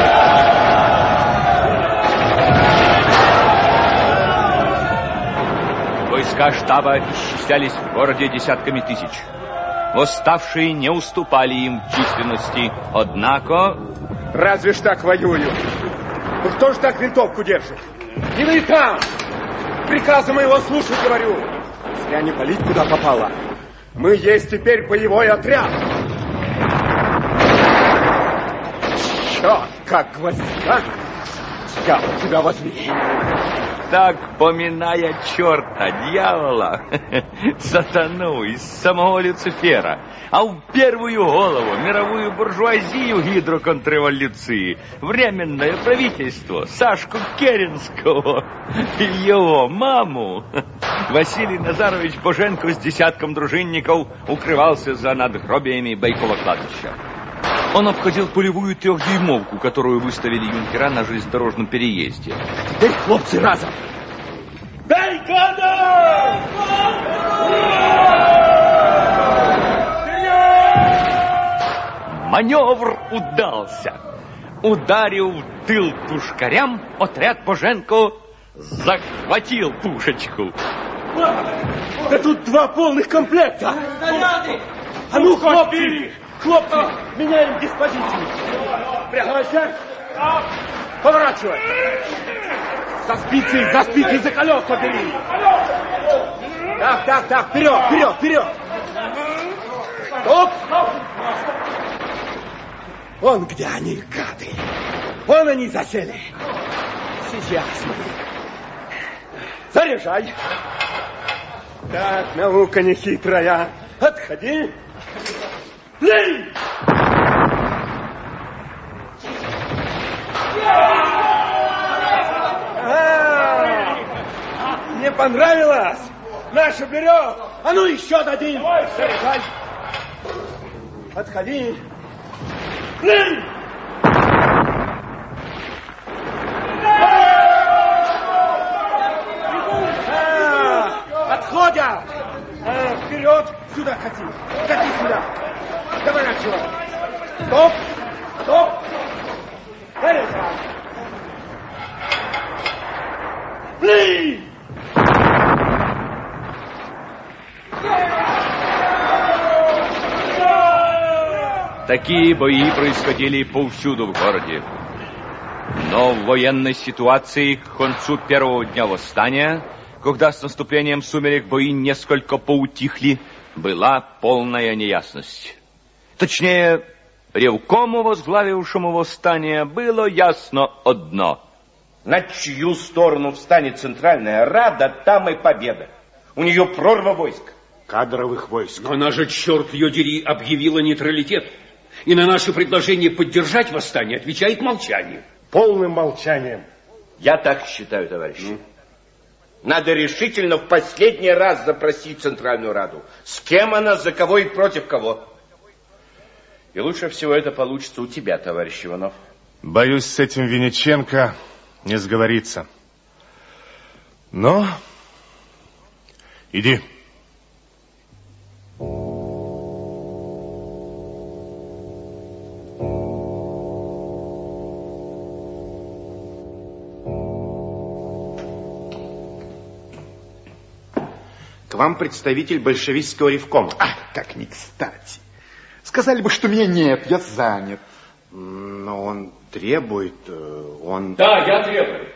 Войска штаба исчислялись в городе десятками тысяч. Восставшие не уступали им в численности, однако... Разве ж так воюют? Ну кто ж так винтовку держит? Не вы там! Приказа моего слушать, говорю. Зря не палить, куда попало. Мы есть теперь боевой отряд. Черт, как гвоздя! Дьявол, тебя возьми. Так, поминая черта, дьявола, сатану из самого Люцифера, а в первую голову мировую буржуазию гидроконтрреволюции, временное правительство, Сашку Керенского и его маму, Василий Назарович Боженко с десятком дружинников укрывался за надгробиями Байкова кладбища. Он обходил полевую 3-дюймовку, которую выставили юнкера на железнодорожном переезде. Эй, хлопцы, разом! Дай года! Маневр удался. Ударив в тыл тушкарям, отряд Боженко захватил пушечку. Да тут 2 полных комплекта! А ну, хлопцы! Хлопцы, меняем диспозицию. Пригайся. Поворачивай. За спицей, за колеса бери. Так, вперед. Стоп. Вон где они, гады. Вон они засели. Сейчас мы Заряжай. Так, наука нехитрая. Отходи. Плей! Не понравилось? Нашу берем. А ну еще дадим. Заряжай. Отходи. Плей! Отходят! Вперед! Сюда кати! Кати сюда! Доворачивай! Стоп! Стоп! Заряжай! Плей! Такие бои происходили повсюду в городе. Но в военной ситуации к концу первого дня восстания, когда с наступлением сумерек бои несколько поутихли, была полная неясность. Точнее, ревкому, возглавившему восстание, было ясно одно. На чью сторону встанет Центральная Рада, там и победа. У нее прорва войск. Кадровых войск. Но она же, черт ее дери, объявила нейтралитет. И на наше предложение поддержать восстание отвечает молчанием. Полным молчанием. Я так считаю, товарищи. Надо решительно в последний раз запросить Центральную Раду. С кем она, за кого и против кого. И лучше всего это получится у тебя, товарищ Иванов. Боюсь, с этим Винниченко не сговорится. Но иди. К вам представитель большевистского ревкома. Как не кстати. Сказали бы, что меня нет, я занят. Но он требует, Да, я требую.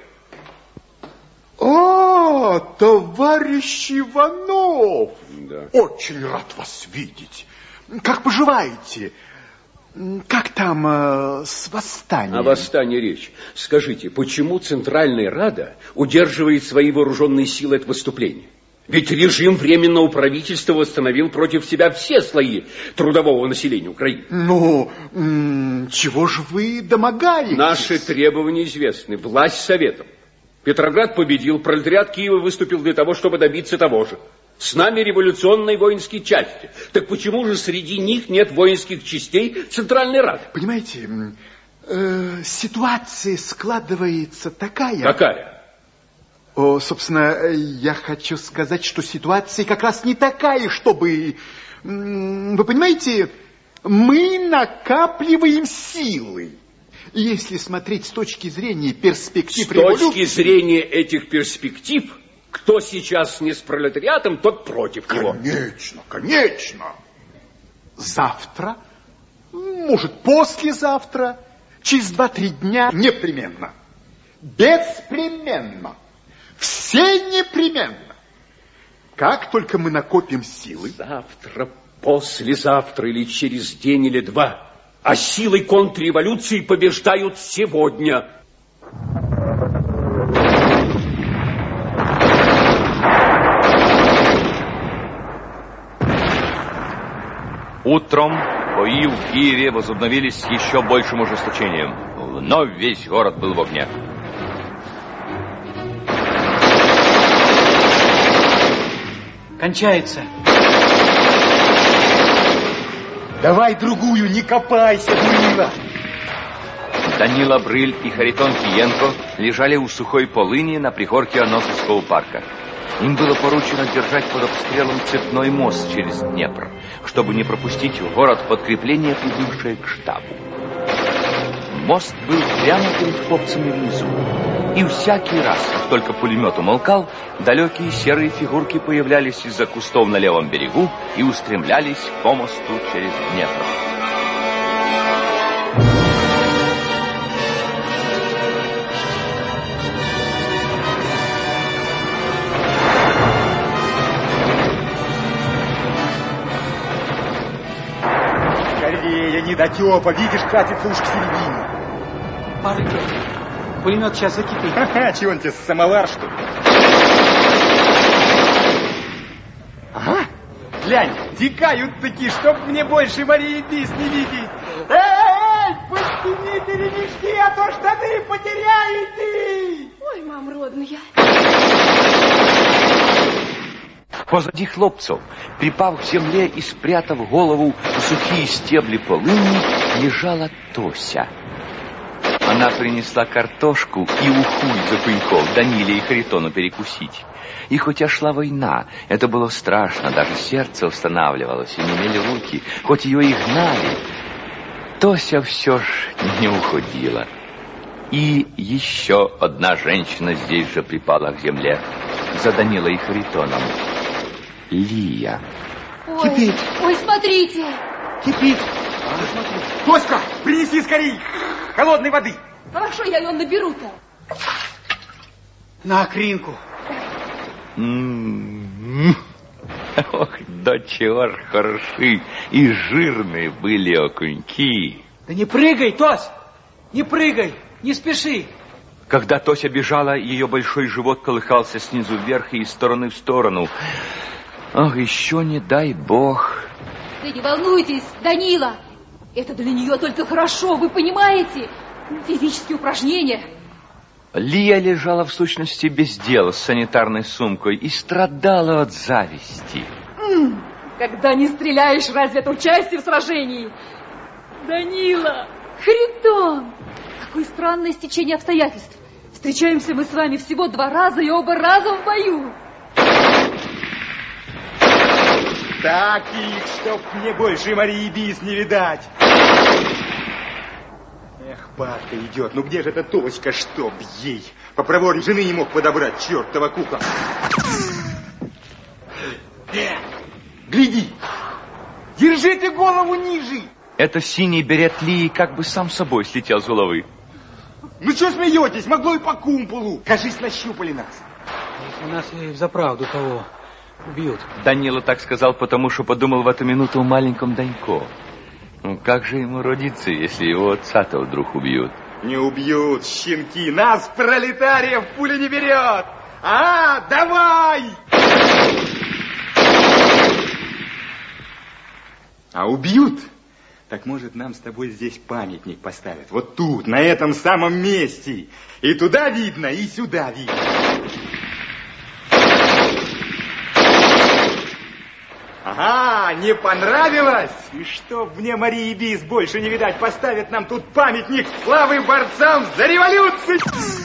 О, товарищ Иванов! Да. Очень рад вас видеть. Как поживаете? Как там с восстанием? О восстании речь. Скажите, почему Центральная Рада удерживает свои вооруженные силы от выступления? Ведь режим Временного правительства восстановил против себя все слои трудового населения Украины. Ну, чего же вы домогаетесь? Наши требования известны. Власть советом. Петроград победил, пролетариат Киева выступил для того, чтобы добиться того же. С нами революционные воинские части. Так почему же среди них нет воинских частей Центральной Рады? Понимаете, ситуация складывается такая... Какая? Собственно, я хочу сказать, что ситуация как раз не такая, чтобы... Вы понимаете, мы накапливаем силы. Если смотреть с точки зрения перспектив революции... С точки зрения этих перспектив, кто сейчас не с пролетариатом, тот против него. Конечно, конечно. Завтра, может, послезавтра, через 2-3 дня непременно. Беспременно. Все непременно. Как только мы накопим силы... Завтра, послезавтра или через день или два. А силой контрреволюции побеждают сегодня. Утром бои в Киеве возобновились с еще большим ужесточением. Вновь весь город был в огне. Кончается. Давай другую, не копайся, Данила. Данила Брыль и Харитон Киенко лежали у сухой полыни на пригорке Аносовского парка. Им было поручено держать под обстрелом цепной мост через Днепр, чтобы не пропустить в город подкрепление, прибывшее к штабу. Мост был прямо перед хлопцами внизу. И всякий раз, как только пулемет умолкал, далекие серые фигурки появлялись из-за кустов на левом берегу и устремлялись по мосту через Днепр. Скорее, недотепа, видишь, катится уж к середине. Пара идет. Пулемет сейчас закипит. Ха-ха, чего он тебе, самовар, что ли? глянь, текают такие, чтоб мне больше Марии Бис не видеть. Эй, подтяните ремешки, а то штаны потеряете. Ой, мам родная. Позади хлопцев, припав к земле и спрятав голову в сухие стебли полыни, лежала Тося. Она принесла картошку и уху из-за пеньков Даниле и Харитону перекусить. И хотя шла война, это было страшно, даже сердце останавливалось, и немели руки, хоть ее и гнали, Тося все ж не уходила. И еще одна женщина здесь же припала к земле, за Данилой и Харитоном. Лия. Ой, кипит. Ой, смотрите. Кипит. Тоська, принеси скорей холодной воды. Хорошо, я ее наберу-то. На окринку. Ох, до чего ж хороши и жирные были окуньки. Да не прыгай, Тось, не прыгай, не спеши. Когда Тося бежала, ее большой живот колыхался снизу вверх и из стороны в сторону. Ах, еще не дай бог. Да не волнуйтесь, Данила. Это для нее только хорошо, вы понимаете? Физические упражнения. Лия лежала в сущности без дела с санитарной сумкой и страдала от зависти. Когда не стреляешь, разве это участие в сражении? Данила, Харитон, какое странное стечение обстоятельств. Встречаемся мы с вами всего 2 раза и оба раза в бою. Так их, чтоб мне больше Марии Бис не видать. Эх, Пашка идет, ну где же эта Тоська, чтоб ей? По проворе жены не мог подобрать, чертова кукла. Гляди, держите голову ниже. Это синий берет Лии как бы сам собой слетел с головы. Ну что смеетесь, могло и по кумполу. Кажись, нащупали нас. У нас и взаправду того убьют. Данила так сказал, потому что подумал в эту минуту о маленьком Данько. Ну, как же ему родиться, если его отца-то вдруг убьют? Не убьют, щенки. Нас, пролетариев, пуля не берет. А, давай! А убьют? Так, может, нам с тобой здесь памятник поставят. Вот тут, на этом самом месте. И туда видно, и сюда видно. Ага, не понравилось? И чтоб мне Марии Бис больше не видать, поставят нам тут памятник славы борцам за революцию.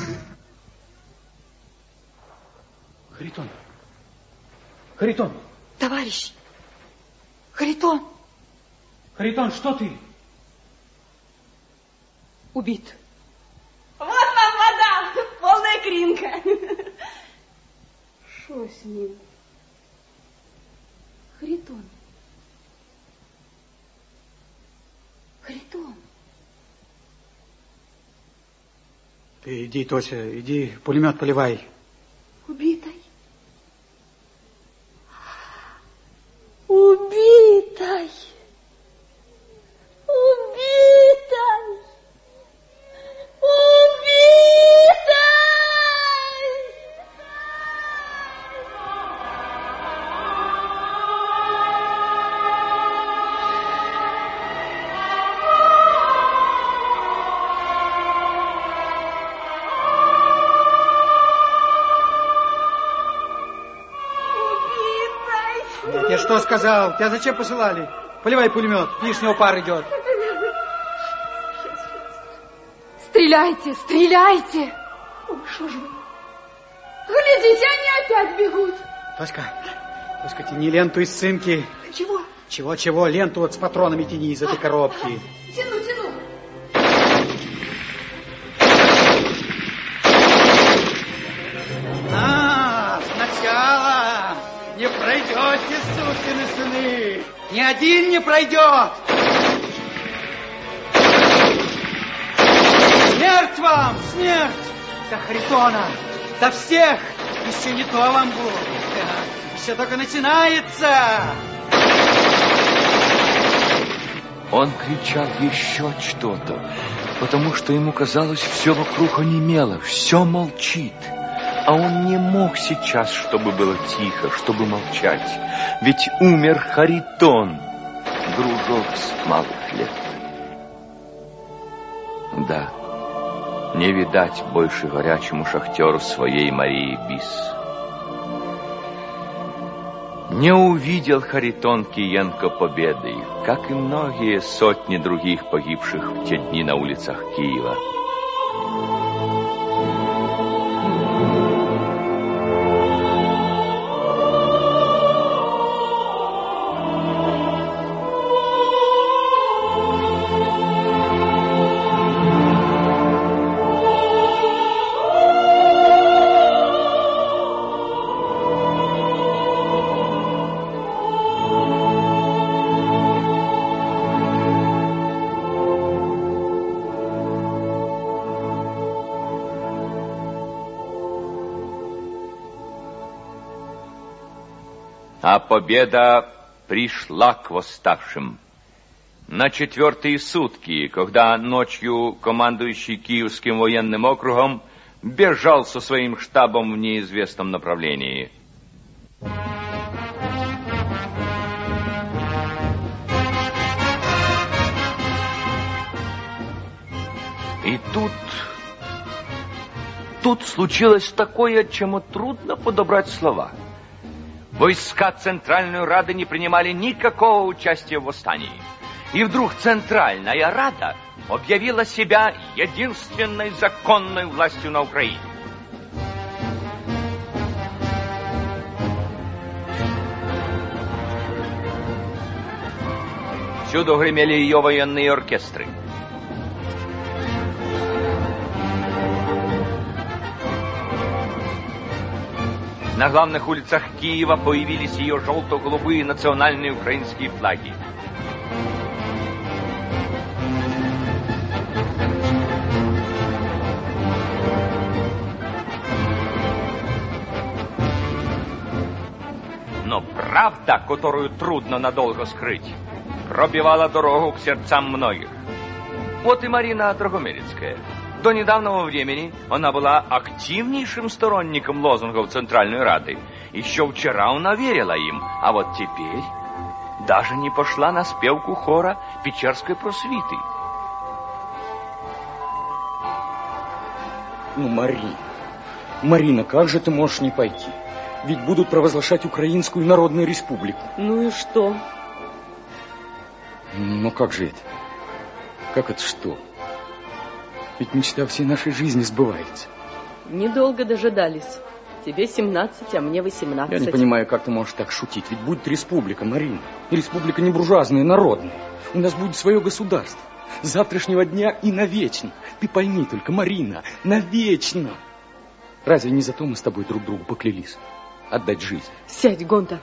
Харитон. Харитон. Товарищ. Харитон. Харитон, что ты? Убит. Вот вам вода, полная кринка. Что с ним? Харитон. Харитон. Ты иди, Тося, иди, пулемет поливай. Убитой. Убитой. Убитой. Убитой. Я что сказал? Тебя зачем посылали? Поливай пулемет, лишнего пар идет. Стреляйте, стреляйте! Ой, что же вы? Глядите, они опять бегут. Тоська, тяни ленту из цинки. Чего? Чего? Ленту вот с патронами тяни из этой коробки. Тяну. Сначала не пройдете, сукины сыны. Ни один не пройдет. Смерть вам, смерть! До Харитона, до всех! Еще не то вам будет. Еще только начинается. Он кричал еще что-то, потому что ему казалось, все вокруг онемело, все молчит. А он не мог сейчас, чтобы было тихо, чтобы молчать. Ведь умер Харитон, дружок с малых лет. Да, не видать больше горячему шахтеру своей Марии Бис. Не увидел Харитон Киенко победы, как и многие сотни других погибших в те дни на улицах Киева. А победа пришла к восставшим. На 4-е сутки, когда ночью командующий Киевским военным округом бежал со своим штабом в неизвестном направлении. И тут случилось такое, чему трудно подобрать слова. Войска Центральной Рады не принимали никакого участия в восстании. И вдруг Центральная Рада объявила себя единственной законной властью на Украине. Всюду гремели ее военные оркестры. На главных улицах Киева появились ее желто-голубые национальные украинские флаги. Но правда, которую трудно надолго скрыть, пробивала дорогу к сердцам многих. Вот и Марина Драгомирецкая. До недавнего времени она была активнейшим сторонником лозунгов Центральной Рады. Еще вчера она верила им, а вот теперь даже не пошла на спевку хора Печерской просвиты. Ну, Марина, как же ты можешь не пойти? Ведь будут провозглашать Украинскую Народную Республику. Ну и что? Ну как же это? Как это что? Ведь мечта всей нашей жизни сбывается. Недолго дожидались. Тебе 17, а мне 18. Я не понимаю, как ты можешь так шутить. Ведь будет республика, Марина. И республика не буржуазная, народная. У нас будет свое государство. С завтрашнего дня и навечно. Ты пойми только, Марина, навечно. Разве не за то мы с тобой друг другу поклялись? Отдать жизнь. Сядь, Гонта.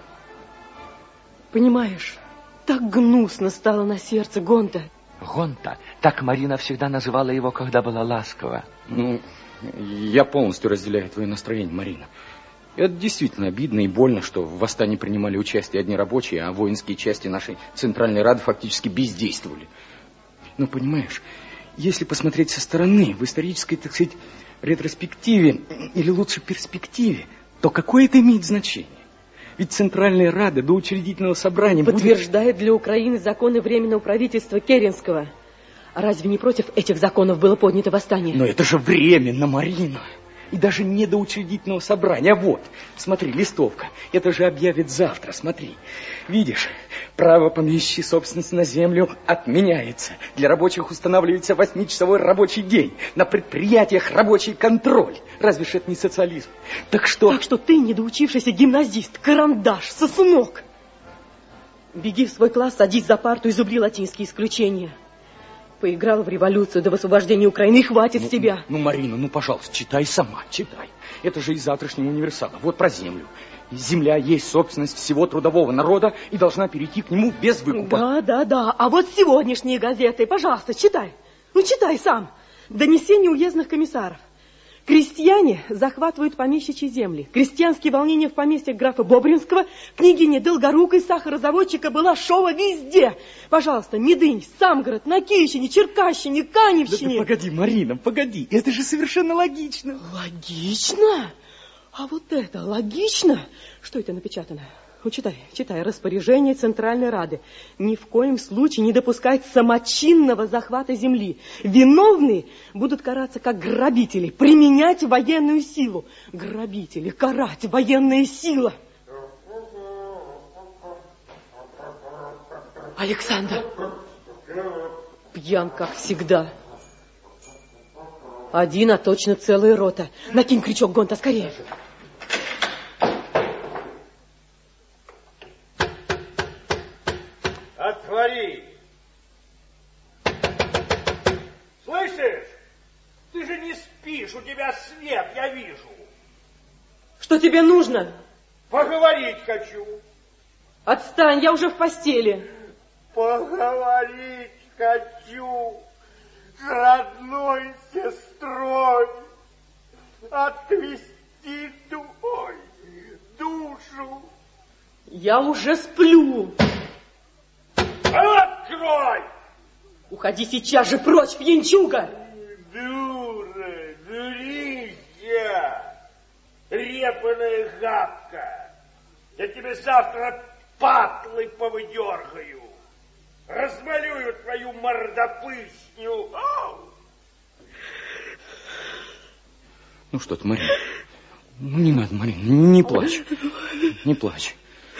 Понимаешь, так гнусно стало на сердце, Гонта. Гонта. Так Марина всегда называла его, когда была ласкова. Ну, я полностью разделяю твое настроение, Марина. Это действительно обидно и больно, что в восстании принимали участие одни рабочие, а воинские части нашей Центральной Рады фактически бездействовали. Но, понимаешь, если посмотреть со стороны, в исторической, так сказать, ретроспективе, или лучше перспективе, то какое это имеет значение? Ведь Центральная Рада до учредительного собрания подтверждает для Украины законы Временного правительства Керенского. А разве не против этих законов было поднято восстание? Но это же временно, Марина. И даже не до учредительного собрания. А вот, смотри, листовка. Это же объявят завтра, смотри. Видишь, право помещичьей собственности на землю отменяется. Для рабочих устанавливается 8-часовой рабочий день. На предприятиях рабочий контроль. Разве ж это не социализм? Так что ты, недоучившийся гимназист, карандаш, сосунок. Беги в свой класс, садись за парту и зубри латинские исключения. Поиграл в революцию до освобождения Украины, и хватит с тебя. Ну, Марина, пожалуйста, читай сама, читай. Это же из завтрашнего универсала. Вот про землю. Земля есть собственность всего трудового народа и должна перейти к нему без выкупа. Да. А вот сегодняшние газеты, пожалуйста, читай. Ну, читай сам. Донесение уездных комиссаров. Крестьяне захватывают помещичьи земли. Крестьянские волнения в поместьях графа Бобринского, княгини Долгорукой, сахарозаводчика была шоу везде. Пожалуйста, Медынь, Самгород, на Киевщине, Черкащине, Каневщине. Да погоди, Марина, погоди. Это же совершенно логично. Логично? А вот это логично. Что это напечатано? Ну, читай. Распоряжение Центральной Рады. Ни в коем случае не допускать самочинного захвата земли. Виновные будут караться как грабители, применять военную силу. Грабители, карать, военная сила. Александр, пьян, как всегда. Один, а точно целая рота. Накинь крючок, Гонта, скорее. Отвори. Слышишь? Ты же не спишь, у тебя свет, я вижу. Что тебе нужно? Поговорить хочу. Отстань, я уже в постели. Поговорить хочу с родной сестрой. Отвести душу. Я уже сплю. Открой! Уходи сейчас же прочь, пьянчуга! Дура, дурища, репаная гавка. Я тебе завтра патлы повыдергаю. Размалюю твою мордопысню. Ну что ты, Марина? Ну не надо, Марина, не плачь. Не плачь.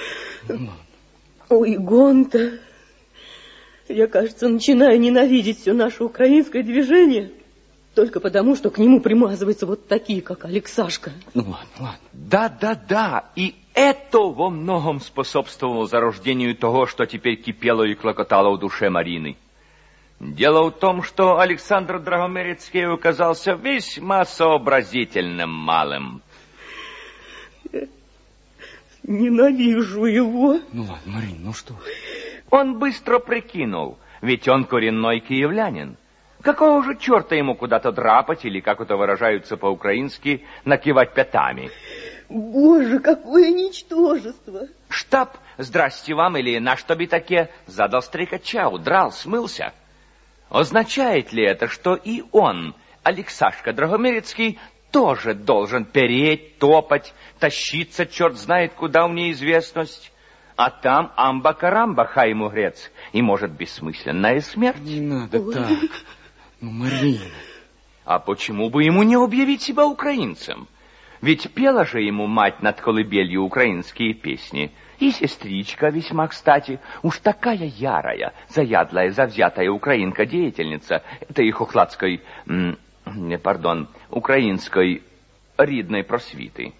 Ой, Гонта, я, кажется, начинаю ненавидеть все наше украинское движение. Только потому, что к нему примазываются вот такие, как Алексашка. Ну ладно. Да. И это во многом способствовало зарождению того, что теперь кипело и клокотало в душе Марины. Дело в том, что Александр Драгомерецкий оказался весьма сообразительным малым. Ненавижу его. Ну ладно, Марин, ну что? Он быстро прикинул, ведь он коренной киевлянин. Какого же черта ему куда-то драпать, или, как это выражаются по-украински, накивать пятами? Боже, какое ничтожество! Штаб, здрасте вам, или на что би таке, задал стрекача, удрал, смылся. Означает ли это, что и он, Алексашка Драгомерецкий, тоже должен переть, топать, тащиться, черт знает куда в неизвестность? А там амба-карамба, хай ему грец, и, может, бессмысленная смерть. Не надо так. Ну, Марина. А почему бы ему не объявить себя украинцем? Ведь пела же ему мать над колыбелью украинские песни. И сестричка весьма кстати, уж такая ярая, заядлая, завзятая украинка-деятельница, этой хохладской, украинской рідної просвіти.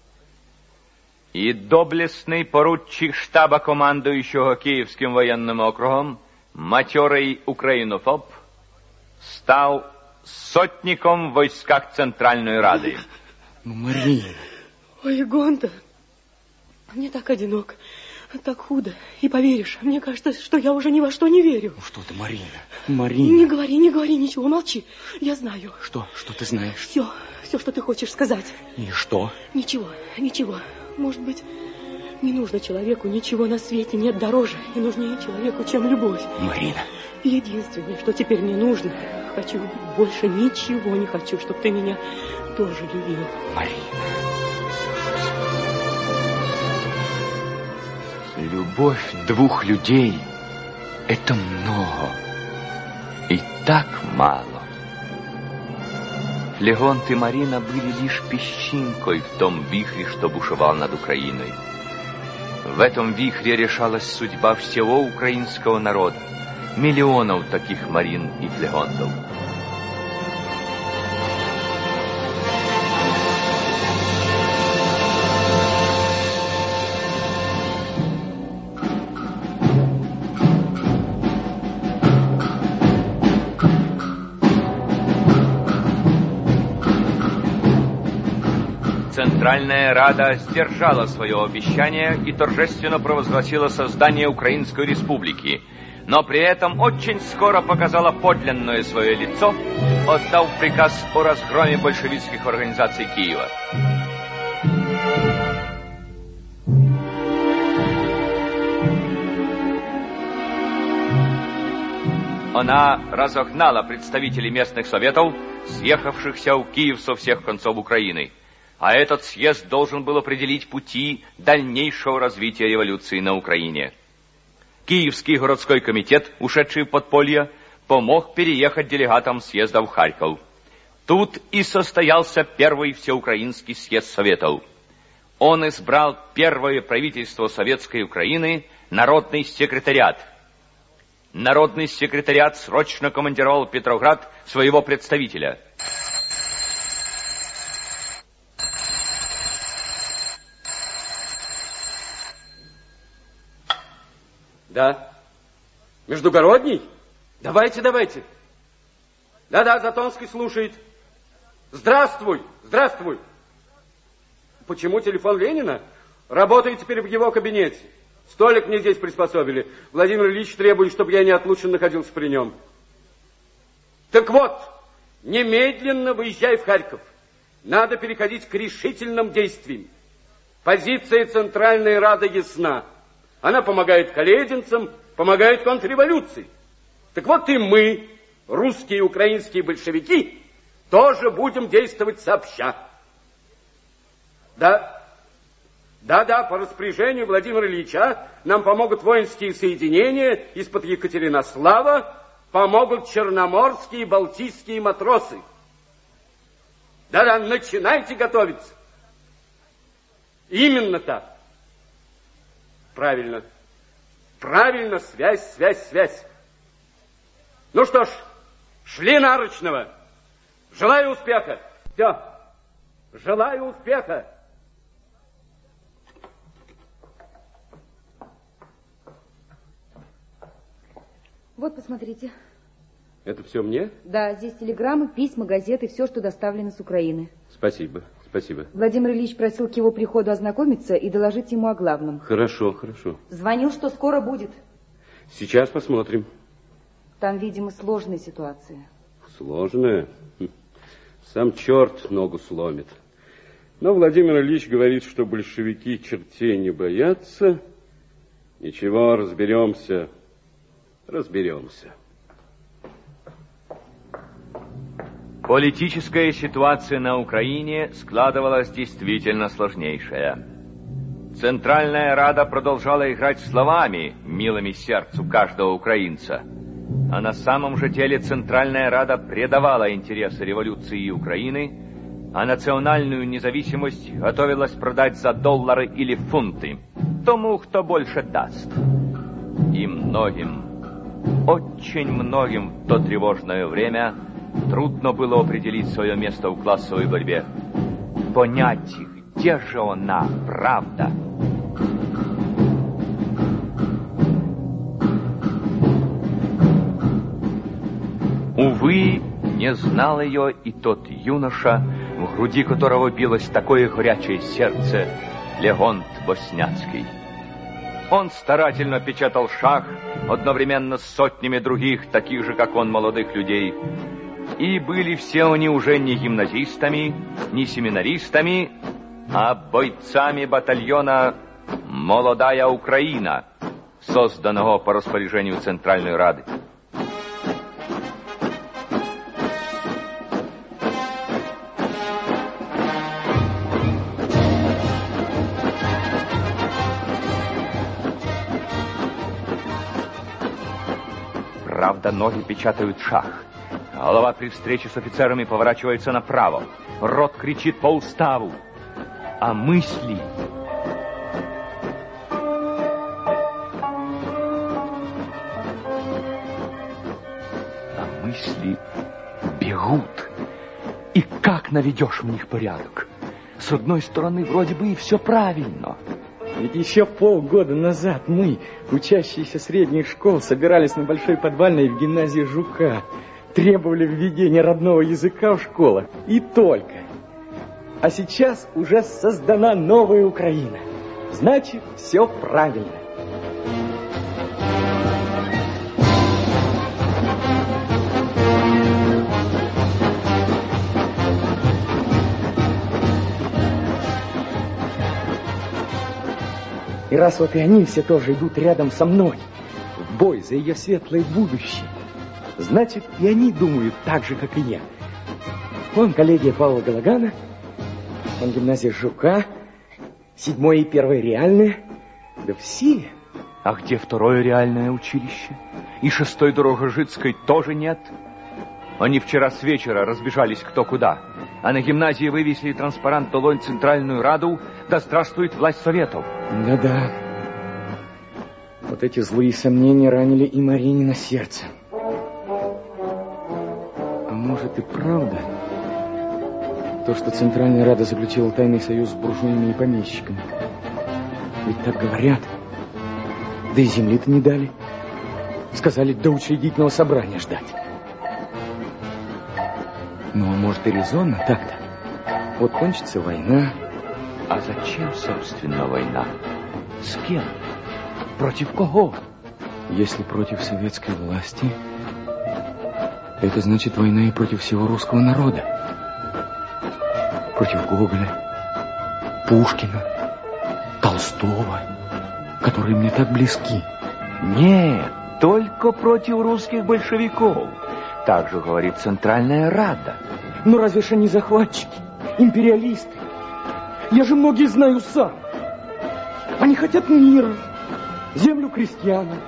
І доблесний поручик штаба командуючого Київським воєнним округом, матьорий українофоб, став сотником в войсках Центральной Рады. Ну, Марина. Ой, Гонта, мне так одиноко, так худо. И поверишь, мне кажется, что я уже ни во что не верю. Ну, что ты, Марина? Марина. Не говори ничего, молчи. Я знаю. Что ты знаешь? Все, что ты хочешь сказать. И что? Ничего. Может быть, не нужно человеку ничего на свете, нет дороже и нужнее человеку, чем любовь. Марина. Единственное, что теперь мне нужно, хочу, больше ничего не хочу, чтобы ты меня тоже любил. Марина. Любовь двух людей — это много и так мало. Легонт и Марина были лишь песчинкой в том вихре, что бушевал над Украиной. В этом вихре решалась судьба всего украинского народа, миллионов таких Марин и Легонтов. Центральная Рада сдержала свое обещание и торжественно провозгласила создание Украинской Республики, но при этом очень скоро показала подлинное свое лицо, отдав приказ о разгроме большевистских организаций Киева. Она разогнала представителей местных советов, съехавшихся в Киев со всех концов Украины. А этот съезд должен был определить пути дальнейшего развития революции на Украине. Киевский городской комитет, ушедший в подполье, помог переехать делегатам съезда в Харьков. Тут и состоялся первый всеукраинский съезд Советов. Он избрал первое правительство Советской Украины, Народный секретариат. Народный секретариат срочно командировал в Петроград своего представителя. Да. Междугородний? Давайте, давайте. Да-да, Затонский слушает. Здравствуй, здравствуй. Почему телефон Ленина? Работаю теперь в его кабинете. Столик мне здесь приспособили. Владимир Ильич требует, чтобы я неотлучно находился при нем. Так вот, немедленно выезжай в Харьков. Надо переходить к решительным действиям. Позиция Центральной Рады ясна. Она помогает коллединцам, помогает контрреволюции. Так вот и мы, русские и украинские большевики, тоже будем действовать сообща. Да, по распоряжению Владимира Ильича нам помогут воинские соединения из-под Екатеринослава, помогут черноморские и балтийские матросы. Да, начинайте готовиться. Именно так. Правильно, связь. Ну что ж, шли нарочного. Желаю успеха. Все. Желаю успеха. Вот, посмотрите. Это все мне? Да, здесь телеграммы, письма, газеты, все, что доставлено с Украины. Спасибо. Владимир Ильич просил к его приходу ознакомиться и доложить ему о главном. Хорошо. Звонил, что скоро будет. Сейчас посмотрим. Там, видимо, сложная ситуация. Сложная? Сам черт ногу сломит. Но Владимир Ильич говорит, что большевики чертей не боятся. Ничего, разберемся. Политическая ситуация на Украине складывалась действительно сложнейшая. Центральная Рада продолжала играть словами, милыми сердцу каждого украинца. А на самом же деле Центральная Рада предавала интересы революции Украины, а национальную независимость готовилась продать за доллары или фунты тому, кто больше даст. И многим, очень многим в то тревожное время трудно было определить свое место в классовой борьбе. Понять, где же она, правда. Увы, не знал ее и тот юноша, в груди которого билось такое горячее сердце, Леонт Босняцкий. Он старательно печатал шах одновременно с сотнями других, таких же, как он, молодых людей. И были все они уже не гимназистами, не семинаристами, а бойцами батальона «Молодая Украина», созданного по распоряжению Центральной Рады. Правда, ноги печатают шах. Голова при встрече с офицерами поворачивается направо. Рот кричит по уставу. А мысли... бегут. И как наведешь в них порядок? С одной стороны, вроде бы и все правильно. Ведь еще полгода назад мы, учащиеся средних школ, собирались на Большой Подвальной в гимназии Жука, требовали введения родного языка в школах. И только. А сейчас уже создана новая Украина. Значит, все правильно. И раз вот и они все тоже идут рядом со мной, в бой за ее светлое будущее, значит, и они думают так же, как и я. Вон коллегия Павла Галагана, Вон гимназия Жука, 7-е и 1-е реальные, да все. А где 2-е реальное училище? И 6-й Дорогожицкой тоже нет? Они вчера с вечера разбежались кто куда, а на гимназии вывесили транспарант «Долой Центральную Раду», да здравствует власть Советов. Да-да. Вот эти злые сомнения ранили и Маринино сердце. А может и правда то, что Центральная Рада заключила тайный союз с буржуями и помещиками? Ведь так говорят. Да и земли-то не дали. Сказали до учредительного собрания ждать. Ну, а может и резонно так-то. Вот кончится война. А зачем, собственно, война? С кем? Против кого? Если против советской власти, это значит война и против всего русского народа. Против Гоголя, Пушкина, Толстого, которые мне так близки. Нет, только против русских большевиков. Так же говорит Центральная Рада. Ну разве ж они захватчики, империалисты? Я же многие знаю сам. Они хотят мира, землю крестьянам.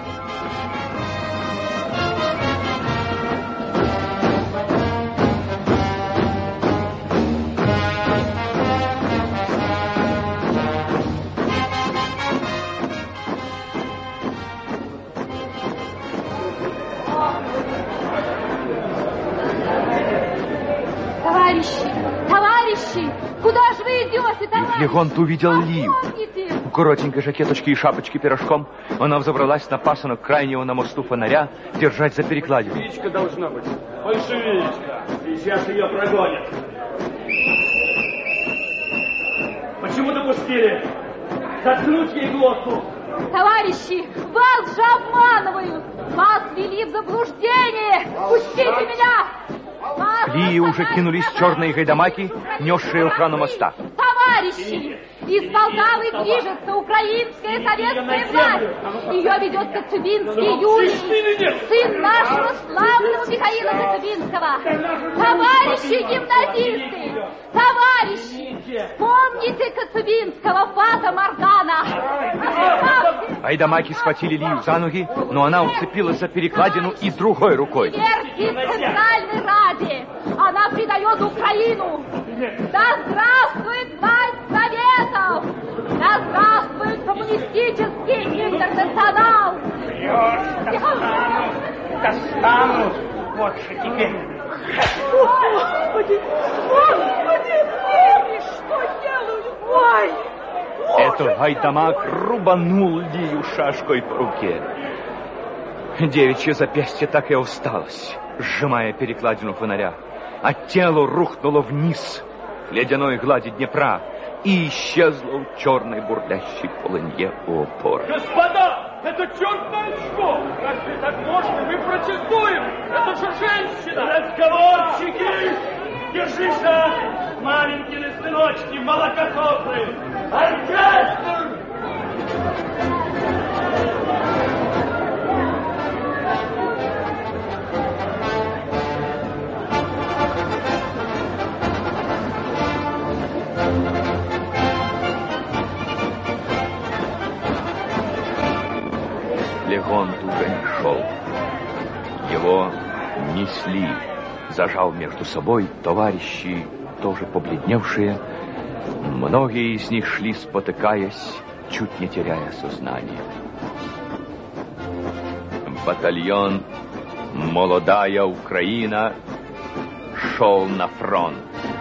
Легонт увидел Лию. В коротенькой жакеточке и шапочке пирожком она взобралась на пасынок крайнего на мосту фонаря, держать за перекладину. Большевичка должна быть. Большевичка. Сейчас ее прогонят. Почему допустили? Заткнуть ей глотку. Товарищи, вас же обманывают. Вас ввели в заблуждение. Пустите меня. К Лии уже кинулись черные гайдамаки, несшие охрану моста. Товарищи, из Полтавы движется украинская советская власть. Ее ведет Коцюбинский Юрий, сын нашего славного Михаила Коцюбинского. Товарищи гимназисты, товарищи, помните Коцюбинского Фата Моргана. Гайдамаки схватили Лию за ноги, но она уцепилась за перекладину и другой рукой. Смерти Центральной Раде. Она предает Украину. Да здравствует власть Советов! Да здравствует коммунистический интернационал! Достанут. Вот же теперь. Господи! Господи! Смотри, что делают! Ой! Этот гайдамак рубанул Лию шашкой по руке. Девичье запястье так и осталось, сжимая перекладину фонаря, а тело рухнуло вниз к ледяной глади Днепра и исчезло в черной бурлящей полынье у опоры. Господа, это черт знает что! Разве так можно? Мы протестуем! Это же женщина! Разговорчики! Держись, маленькие сыночки, молокососы! Оркестр! Легонт уже не шел. Его несли, зажал между собой товарищи, тоже побледневшие. Многие из них шли, спотыкаясь, чуть не теряя сознание. Батальон «Молодая Украина» шел на фронт.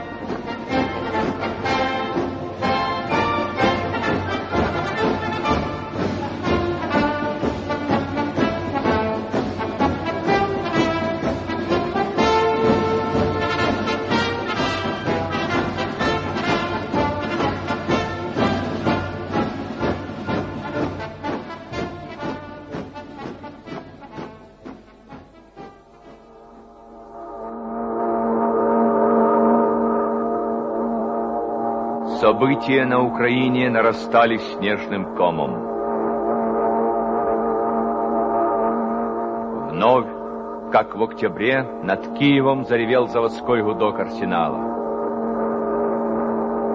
События на Украине нарастали снежным комом. Вновь, как в октябре, над Киевом заревел заводской гудок арсенала.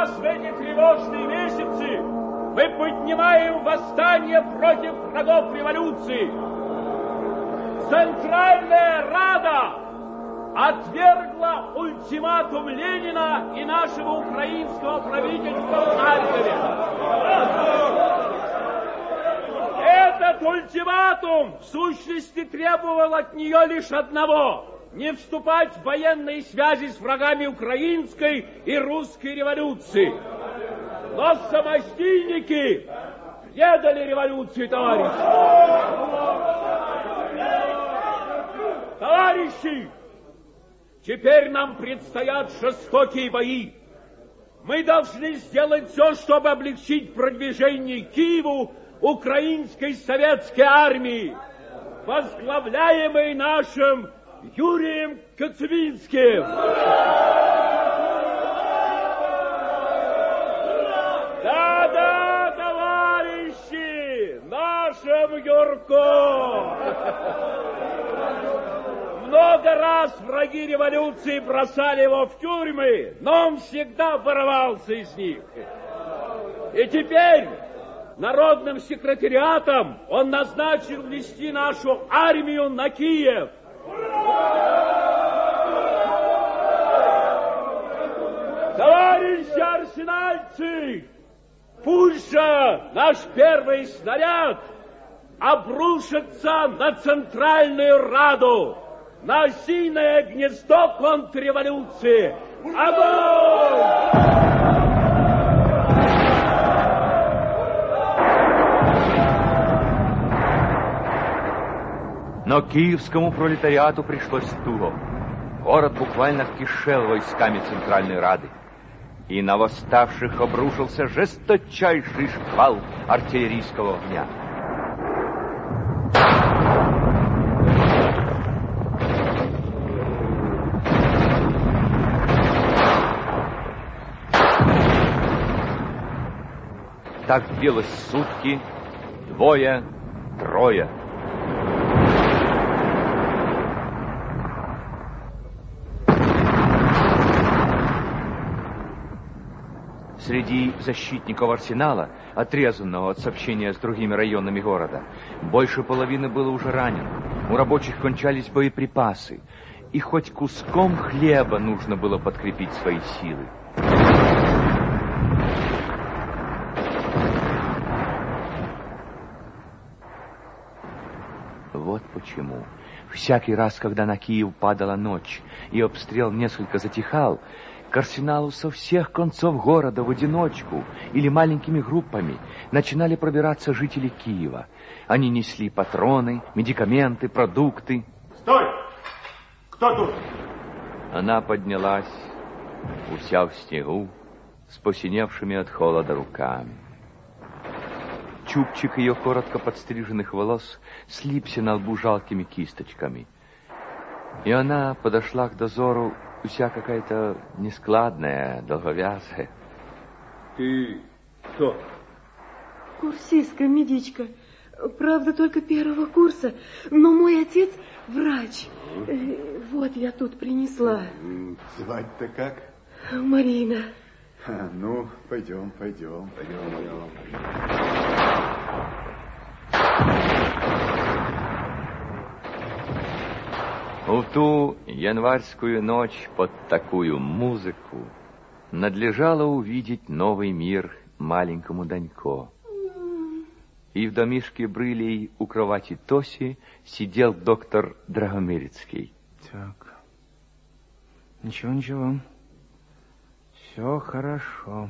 раз в эти тревожные месяцы мы поднимаем восстание против врагов революции. Центральная Рада отвергла ультиматум Ленина и нашего украинского правительства в Харькове. Этот ультиматум в сущности требовал от нее лишь одного — не вступать в военные связи с врагами украинской и русской революции. Но самостийники предали революцию, товарищи. Товарищи, теперь нам предстоят жестокие бои. Мы должны сделать все, чтобы облегчить продвижение к Киеву украинской советской армии, возглавляемой нашим Юрием Коцюбинским. Да-да, товарищи, нашим Юрко. Много раз враги революции бросали его в тюрьмы, но он всегда вырывался из них. И теперь народным секретариатом он назначил вести нашу армию на Киев. Товарищи арсенальцы, пусть же наш первый снаряд обрушится на Центральную Раду, на осиное гнездо контрреволюции. Огонь! Но киевскому пролетариату пришлось туго. Город буквально кишел войсками Центральной Рады. И на восставших обрушился жесточайший шквал артиллерийского огня. Так длилось сутки, двое, трое. Среди защитников арсенала, отрезанного от сообщения с другими районами города, больше половины было уже ранено. У рабочих кончались боеприпасы, и хоть куском хлеба нужно было подкрепить свои силы. Вот почему. Всякий раз, когда на Киев падала ночь и обстрел несколько затихал, к арсеналу со всех концов города в одиночку или маленькими группами начинали пробираться жители Киева. Они несли патроны, медикаменты, продукты. Стой! Кто тут? Она поднялась, уся в снегу, с посиневшими от холода руками. Чубчик ее коротко подстриженных волос слипся на лбу жалкими кисточками. И она подошла к дозору, вся какая-то нескладная, долговязая. Ты кто? Курсистка, медичка. Правда, только первого курса, но мой отец врач. Вот я тут принесла. Звать-то как? Марина. Ну, пойдем. В ту январскую ночь под такую музыку надлежало увидеть новый мир маленькому Данько. И в домишке Брылей у кровати Тоси сидел доктор Драгомирицкий. Так, ничего. Все хорошо.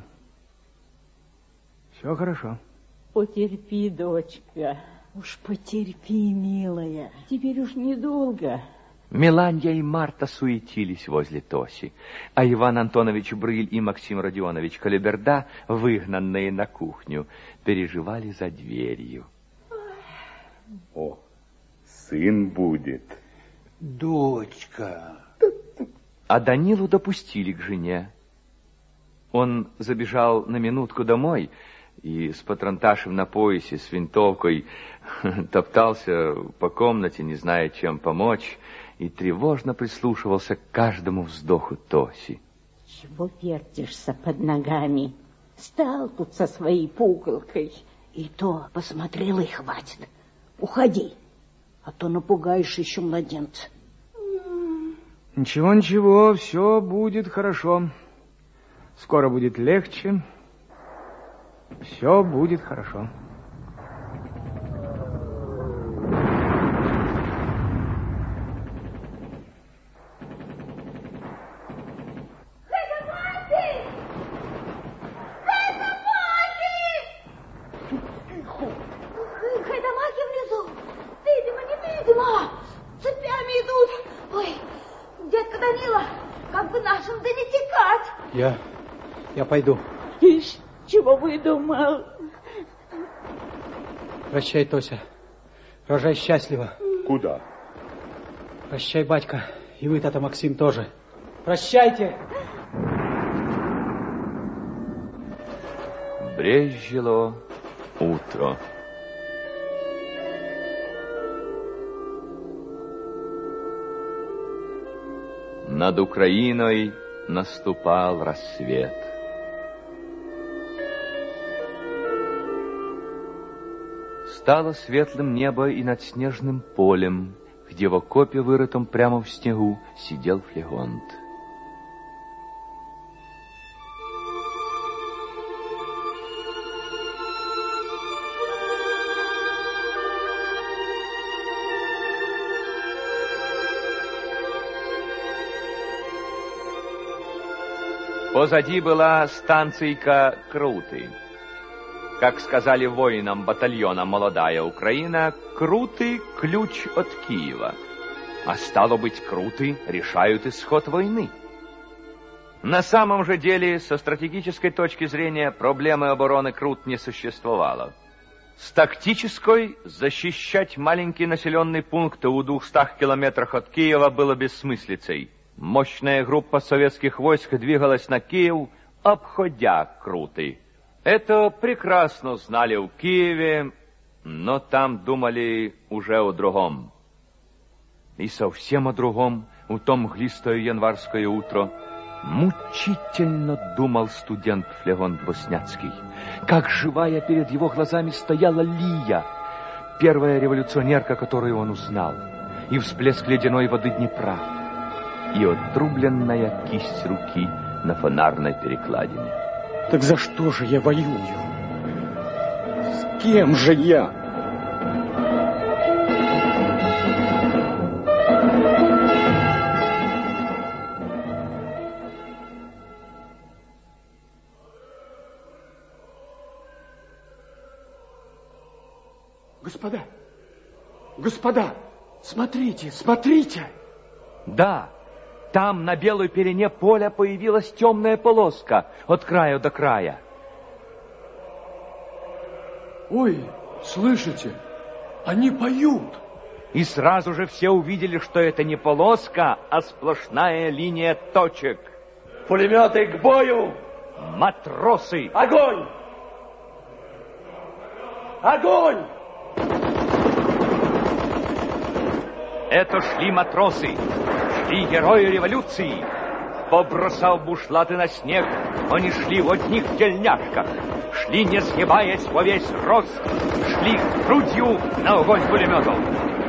Потерпи, дочка. Уж потерпи, милая. Теперь уж недолго. Меланья и Марта суетились возле Тоси, а Иван Антонович Брыль и Максим Родионович Колеберда, выгнанные на кухню, переживали за дверью. О, сын будет. Дочка. А Данилу допустили к жене. Он забежал на минутку домой и с патронташем на поясе, с винтовкой, топтался по комнате, не зная, чем помочь, и тревожно прислушивался к каждому вздоху Тоси. Чего вертишься под ногами? Стал тут со своей пуколкой. И то посмотрела и хватит. Уходи, а то напугаешь еще младенца. Ничего, ничего, все будет хорошо. Скоро будет легче. Все будет хорошо. Я пойду. Ишь, чего выдумал? Прощай, Тося. Рожай счастливо. Куда? Прощай, батька. И вы, тата Максим, тоже. Прощайте. Брезжило утро. Над Украиной наступал рассвет. Стало светлым небо и над снежным полем, где в окопе, вырытом прямо в снегу, сидел Флегонт. Позади была станцийка Круты. Как сказали воинам батальона «Молодая Украина», Круты — ключ от Киева. А стало быть, Круты решают исход войны. На самом же деле, со стратегической точки зрения, проблемы обороны Крут не существовало. С тактической, защищать маленький населенный пункт в 200 километрах от Киева было бессмыслицей. Мощная группа советских войск двигалась на Киев, обходя Круты. Это прекрасно знали в Киеве, но там думали уже о другом. И совсем о другом в то мглистое январское утро мучительно думал студент Флегонт Босняцкий. Как живая перед его глазами стояла Лия, первая революционерка, которую он узнал, и всплеск ледяной воды Днепра, и отрубленная кисть руки на фонарной перекладине. Так за что же я воюю? С кем же я? Господа, господа, смотрите, смотрите! Да, там на белой пелене поля появилась темная полоска от края до края. Ой, слышите? Они поют. И сразу же все увидели, что это не полоска, а сплошная линия точек. Пулеметы к бою! Матросы! Огонь! Огонь! Это шли матросы, шли герои революции. Побросав бушлаты на снег, они шли в одних тельняшках, шли, не сгибаясь во весь рост, шли грудью на огонь пулеметов.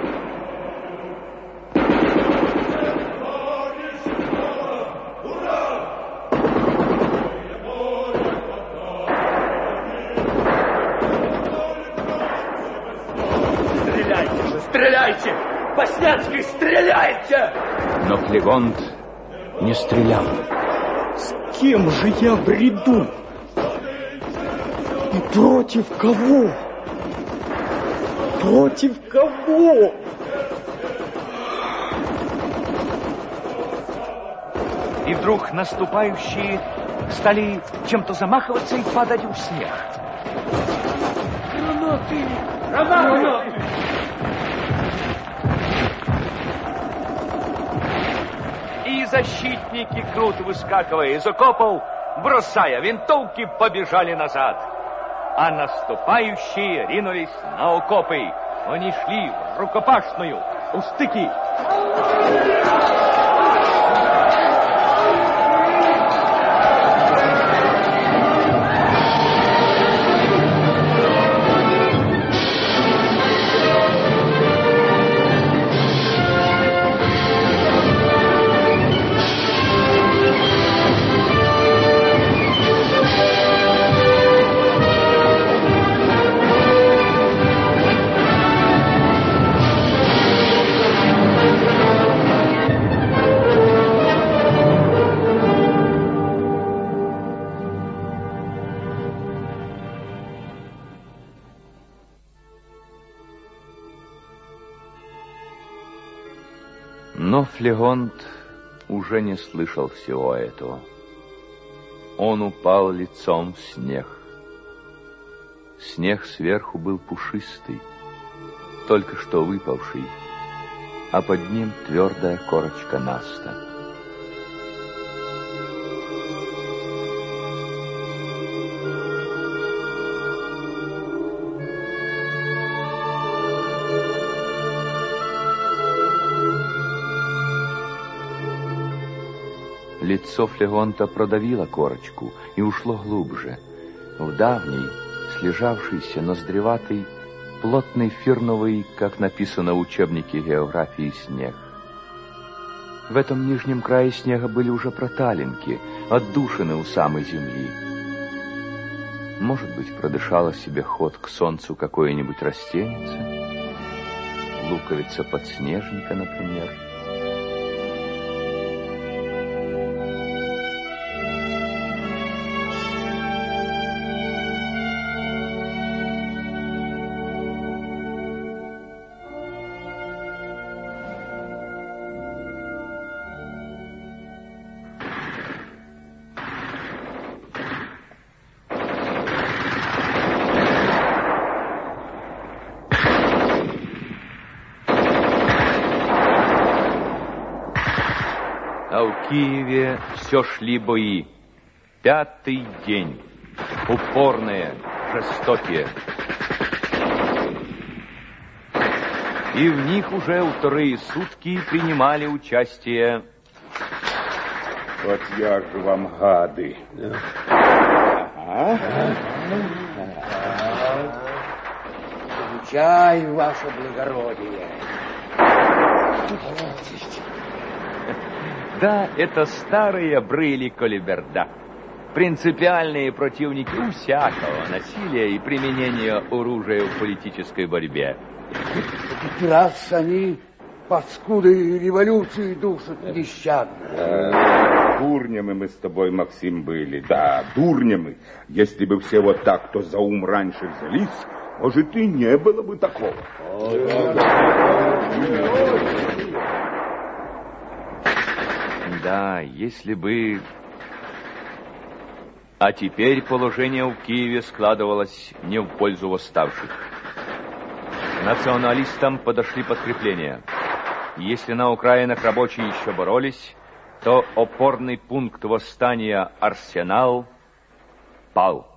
Стреляйте же, стреляйте! Босняцкий, стреляйте! Но Флегонт не стрелял. С кем же я бреду? И против кого? Против кого? И вдруг наступающие стали чем-то замахиваться и падать в снег. Гранаты! Гранаты! И защитники, круто выскакивая из окопов, бросая винтовки, побежали назад. А наступающие ринулись на окопы. Они шли в рукопашную, у стыки. Но Флегонт уже не слышал всего этого. Он упал лицом в снег. Снег сверху был пушистый, только что выпавший, а под ним твердая корочка наста. Лицо Флегонта продавило корочку и ушло глубже, в давний, слежавшийся, ноздреватый, плотный фирновый, как написано в учебнике географии, снег. В этом нижнем крае снега были уже проталинки, отдушины у самой земли. Может быть, продышало себе ход к солнцу какое-нибудь растенице? Луковица подснежника, например. А в Киеве все шли бои. 5-й день. Упорные, жестокие. И в них уже вторые сутки принимали участие... Вот я же вам гады. Получай, ваше благородие. Да, это старые брыли Колиберда. Принципиальные противники всякого насилия и применения оружия в политической борьбе. Раз они паскуды революции душат нещадно. Дурнями мы с тобой, Максим, были. Да, дурнями. Если бы все вот так, то за ум раньше взялись, может, и не было бы такого. Да, если бы... А теперь положение в Киеве складывалось не в пользу восставших. Националистам подошли подкрепления. Если на окраинах рабочие еще боролись, то опорный пункт восстания Арсенал пал.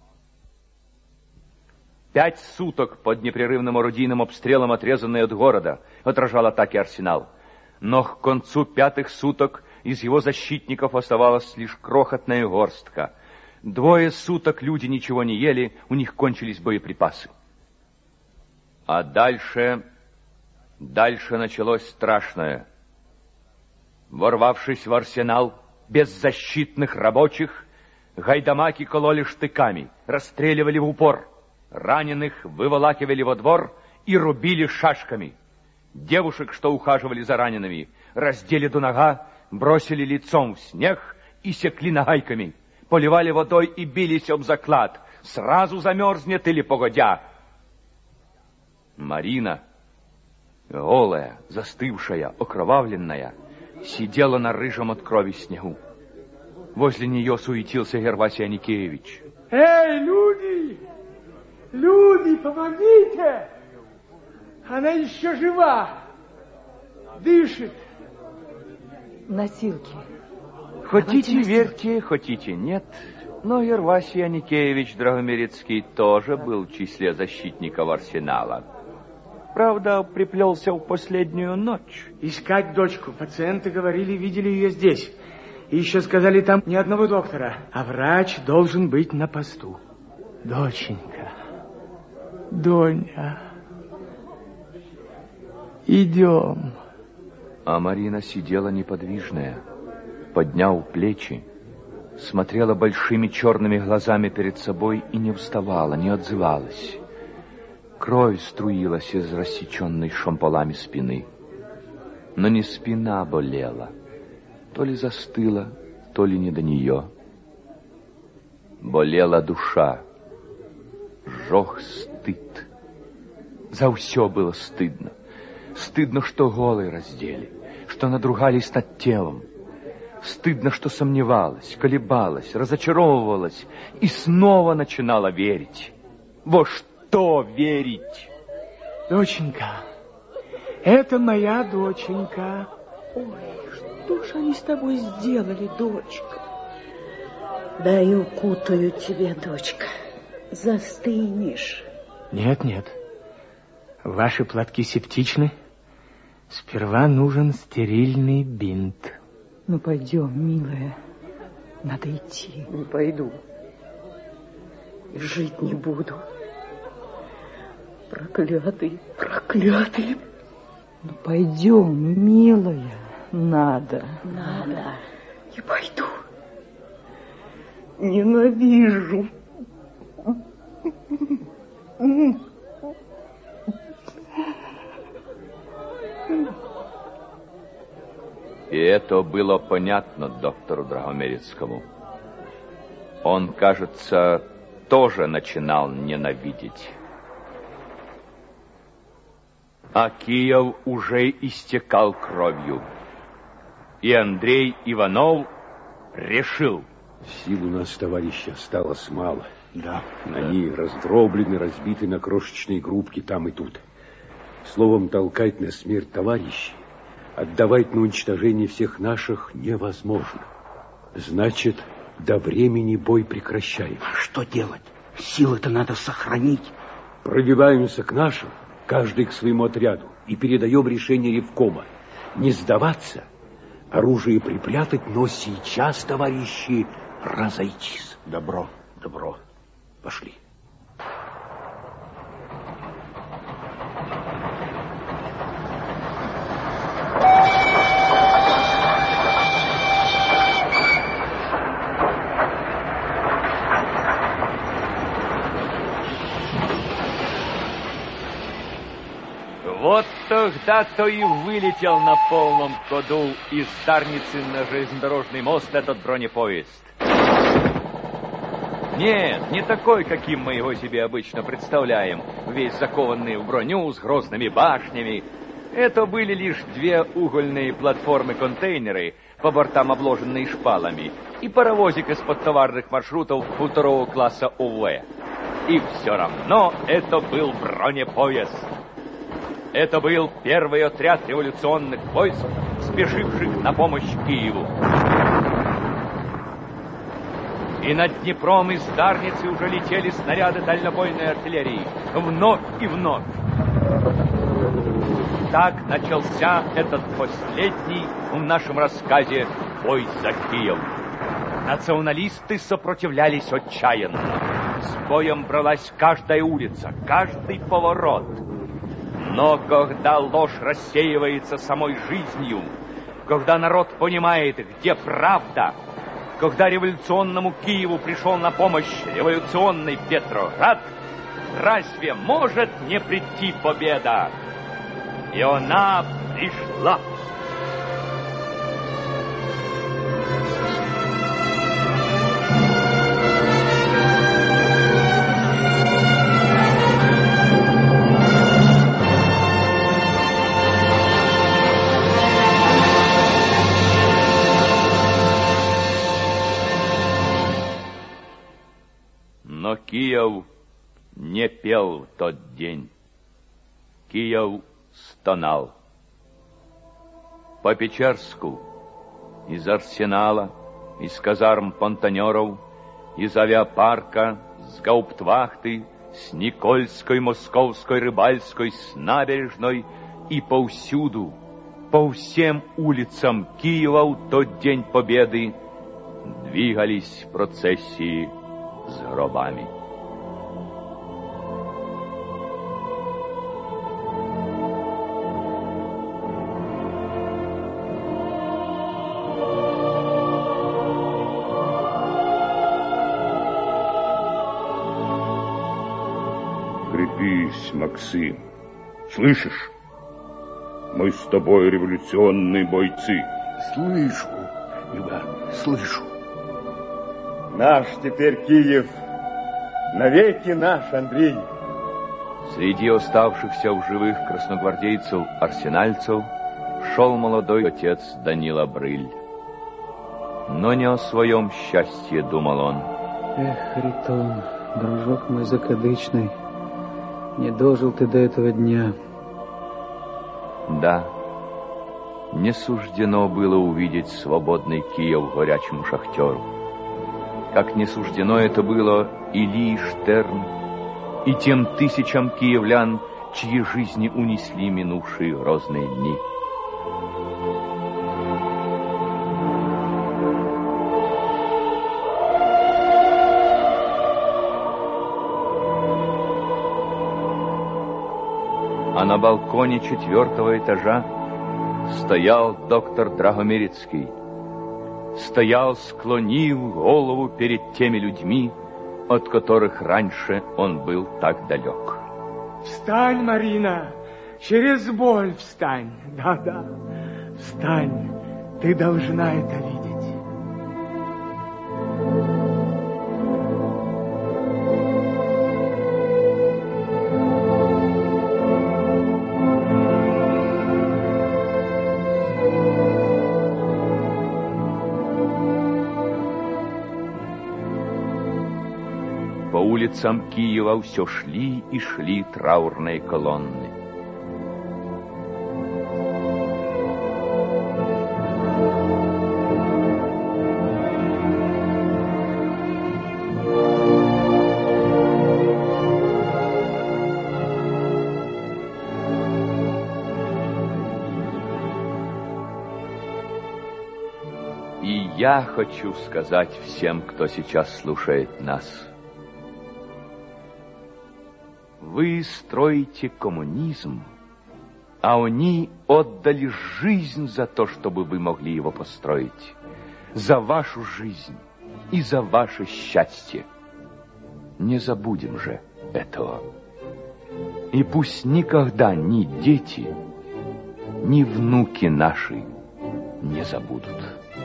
5 суток под непрерывным орудийным обстрелом, отрезанный от города, отражал атаки Арсенал. Но к концу 5-х суток из его защитников оставалась лишь крохотная горстка. 2 суток люди ничего не ели, у них кончились боеприпасы. А дальше началось страшное. Ворвавшись в Арсенал, беззащитных рабочих, гайдамаки кололи штыками, расстреливали в упор, раненых выволакивали во двор и рубили шашками. Девушек, что ухаживали за ранеными, раздели до нога, бросили лицом в снег и секли нагайками, поливали водой и бились об заклад, сразу замерзнет или погодя. Марина, голая, застывшая, окровавленная, сидела на рыжем от крови снегу. Возле нее суетился Гервасий Аникеевич. Эй, люди! Люди, помогите! Она еще жива! Дышит! Носилки. Хотите верьте, хотите нет, но Гервасий Аникеевич Драгомирецкий тоже был в числе защитников Арсенала. Правда, приплелся в последнюю ночь. Искать дочку. Пациенты говорили, видели ее здесь. И еще сказали, там ни одного доктора. А врач должен быть на посту. Доченька, Доня, идем. А Марина сидела неподвижная, подняв плечи, смотрела большими черными глазами перед собой и не вставала, не отзывалась. Кровь струилась из рассеченной шомполами спины. Но не спина болела, то ли застыла, то ли не до нее. Болела душа, жёг стыд. За все было стыдно. Стыдно, что голой раздели. что надругались над телом. Стыдно, что сомневалась, колебалась, разочаровывалась и снова начинала верить. Во что верить? Доченька, это моя доченька. Ой, что же они с тобой сделали, дочка? Дай укутаю тебе, дочка. Застынешь. Нет, нет. Ваши платки септичны. Сперва нужен стерильный бинт. Ну, пойдем, милая. Надо идти. Не пойду. И жить не буду. Проклятый, проклятый. Ну, пойдем, милая. Надо. Надо. Не пойду. Ненавижу. И это было понятно доктору Драгомерецкому. Он, кажется, тоже начинал ненавидеть. А Киев уже истекал кровью. И Андрей Иванов решил. Сил у нас, товарищи, осталось мало. Да. Они раздроблены, разбиты на крошечные группки там и тут. Словом, толкать на смерть товарищей, отдавать на уничтожение всех наших невозможно. Значит, до времени бой прекращаем. А что делать? Силы-то надо сохранить. Пробиваемся к нашим, каждый к своему отряду, и передаем решение ревкома. Не сдаваться, оружие припрятать, но сейчас, товарищи, разойтись. Добро, добро. Пошли. Вот тогда-то и вылетел на полном ходу из Дарницы на железнодорожный мост этот бронепоезд. Нет, не такой, каким мы его себе обычно представляем, весь закованный в броню с грозными башнями. Это были лишь две угольные платформы-контейнеры, по бортам обложенные шпалами, и паровозик из-под товарных маршрутов второго класса ОВ. И все равно это был бронепоезд. Это был первый отряд революционных войск, спешивших на помощь Киеву. И над Днепром из Дарницы уже летели снаряды дальнобойной артиллерии. Вновь и вновь. Так начался этот последний в нашем рассказе бой за Киев. Националисты сопротивлялись отчаянно. С боем бралась каждая улица, каждый поворот. Но когда ложь рассеивается самой жизнью, когда народ понимает, где правда, когда революционному Киеву пришел на помощь революционный Петроград, разве может не прийти победа? И она пришла. Но Киев не пел в тот день. Киев стонал. По Печерску, из Арсенала, из казарм понтонеров, из авиапарка, с гауптвахты, с Никольской, Московской, Рыбальской, с набережной и повсюду, по всем улицам Киева в тот день победы двигались процессии с гробами. Крепись, Максим. Слышишь? Мы с тобой революционные бойцы. Слышу, Иван, слышу. Наш теперь Киев, навеки наш, Андрей. Среди оставшихся в живых красногвардейцев-арсенальцев шел молодой отец Данила Брыль. Но не о своем счастье думал он. Эх, Харитон, дружок мой закадычный, не дожил ты до этого дня. Да, не суждено было увидеть свободный Киев горячему шахтеру. Как не суждено это было Илии Штерн и тем тысячам киевлян, чьи жизни унесли минувшие грозные дни. А на балконе 4-го этажа стоял доктор Драгомирицкий. Стоял, склонив голову перед теми людьми, от которых раньше он был так далек. Встань, Марина, через боль встань. Да-да, встань, ты должна это видеть. По улицам Киева все шли и шли траурные колонны. И я хочу сказать всем, кто сейчас слушает нас. Вы строите коммунизм, а они отдали жизнь за то, чтобы вы могли его построить. За вашу жизнь и за ваше счастье. Не забудем же этого. И пусть никогда ни дети, ни внуки наши не забудут.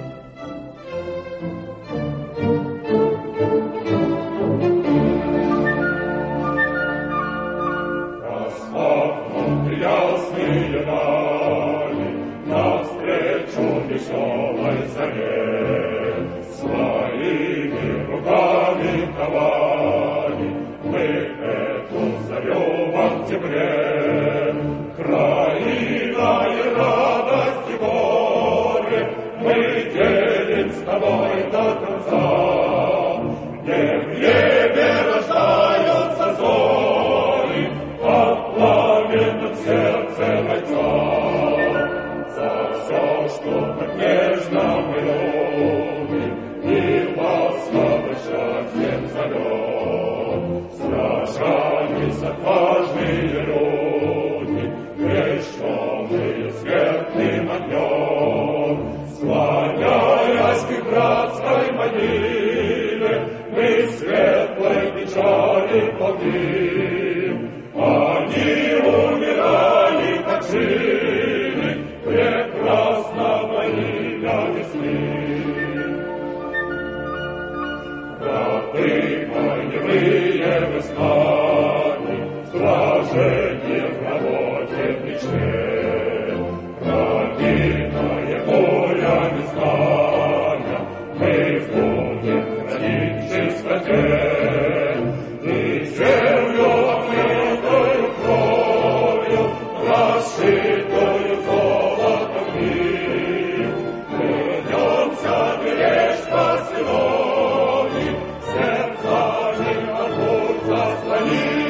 Ясные дали, навстречу веселой заре, своими руками ковали мы эту зарю в октябре. Краина и радость и горе мы делим с тобой до конца. Не в небе рождаются зори, а пламенном сердце бойца. За все, что так нежно мы любим, и ласково счастьем зовем. Сражались отважные люди, крещенные светлым огнем. Склоняясь к братской могиле, мы светлой печали плодим. Они умирали, как жили, прекрасно во имя весны. Браты боевые вы с нами, сражение в работе в мечте. Родина воля не знамя, мы будем хранить в чистоте. И землю объятую кровью, расшитую золотом мир, клянемся беречь после войны, сердцами от бурь заслонить.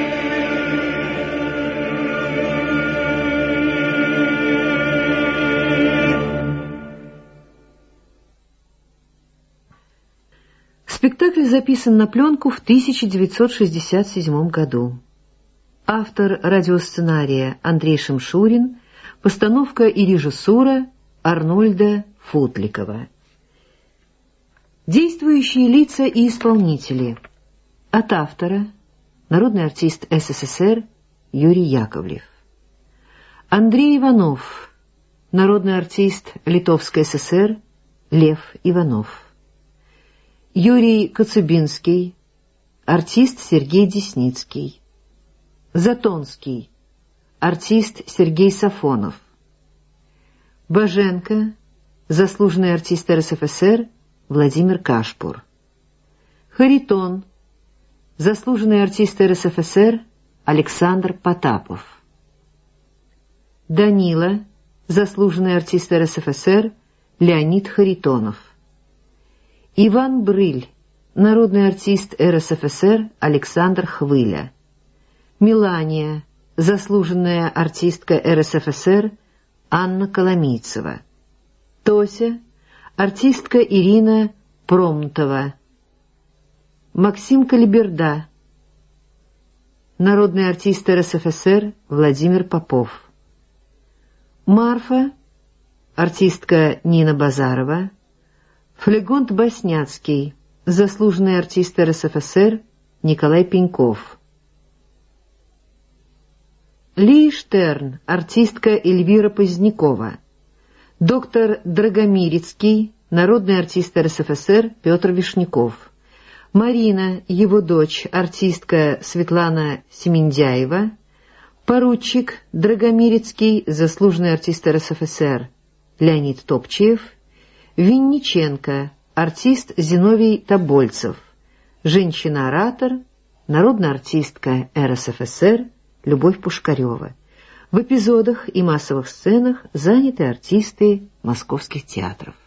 Спектакль записан на пленку в 1967 году. Автор радиосценария Андрей Шемшурин, постановка и режиссура Арнольда Футликова. Действующие лица и исполнители. От автора народный артист СССР Юрий Яковлев. Андрей Иванов, народный артист Литовской ССР Лев Иванов. Юрий Коцюбинский, артист Сергей Десницкий. Затонский, артист Сергей Сафонов. Боженко, заслуженный артист РСФСР Владимир Кашпур. Харитон, заслуженный артист РСФСР Александр Потапов. Данила, заслуженный артист РСФСР Леонид Харитонов. Иван Брыль, народный артист РСФСР Александр Хвыля. Мелания, заслуженная артистка РСФСР Анна Коломийцева. Тося, артистка Ирина Промтова. Максим Калиберда, народный артист РСФСР Владимир Попов. Марфа, артистка Нина Базарова. Флегонт Басняцкий, заслуженный артист РСФСР Николай Пеньков. Ли Штерн, артистка Эльвира Позднякова. Доктор Драгомирицкий, народный артист РСФСР Петр Вишняков. Марина, его дочь, артистка Светлана Семендяева. Поручик Драгомирицкий, заслуженный артист РСФСР Леонид Топчиев. Винниченко, артист Зиновий Тобольцев. Женщина-оратор, народная артистка РСФСР Любовь Пушкарева. В эпизодах и массовых сценах заняты артисты московских театров.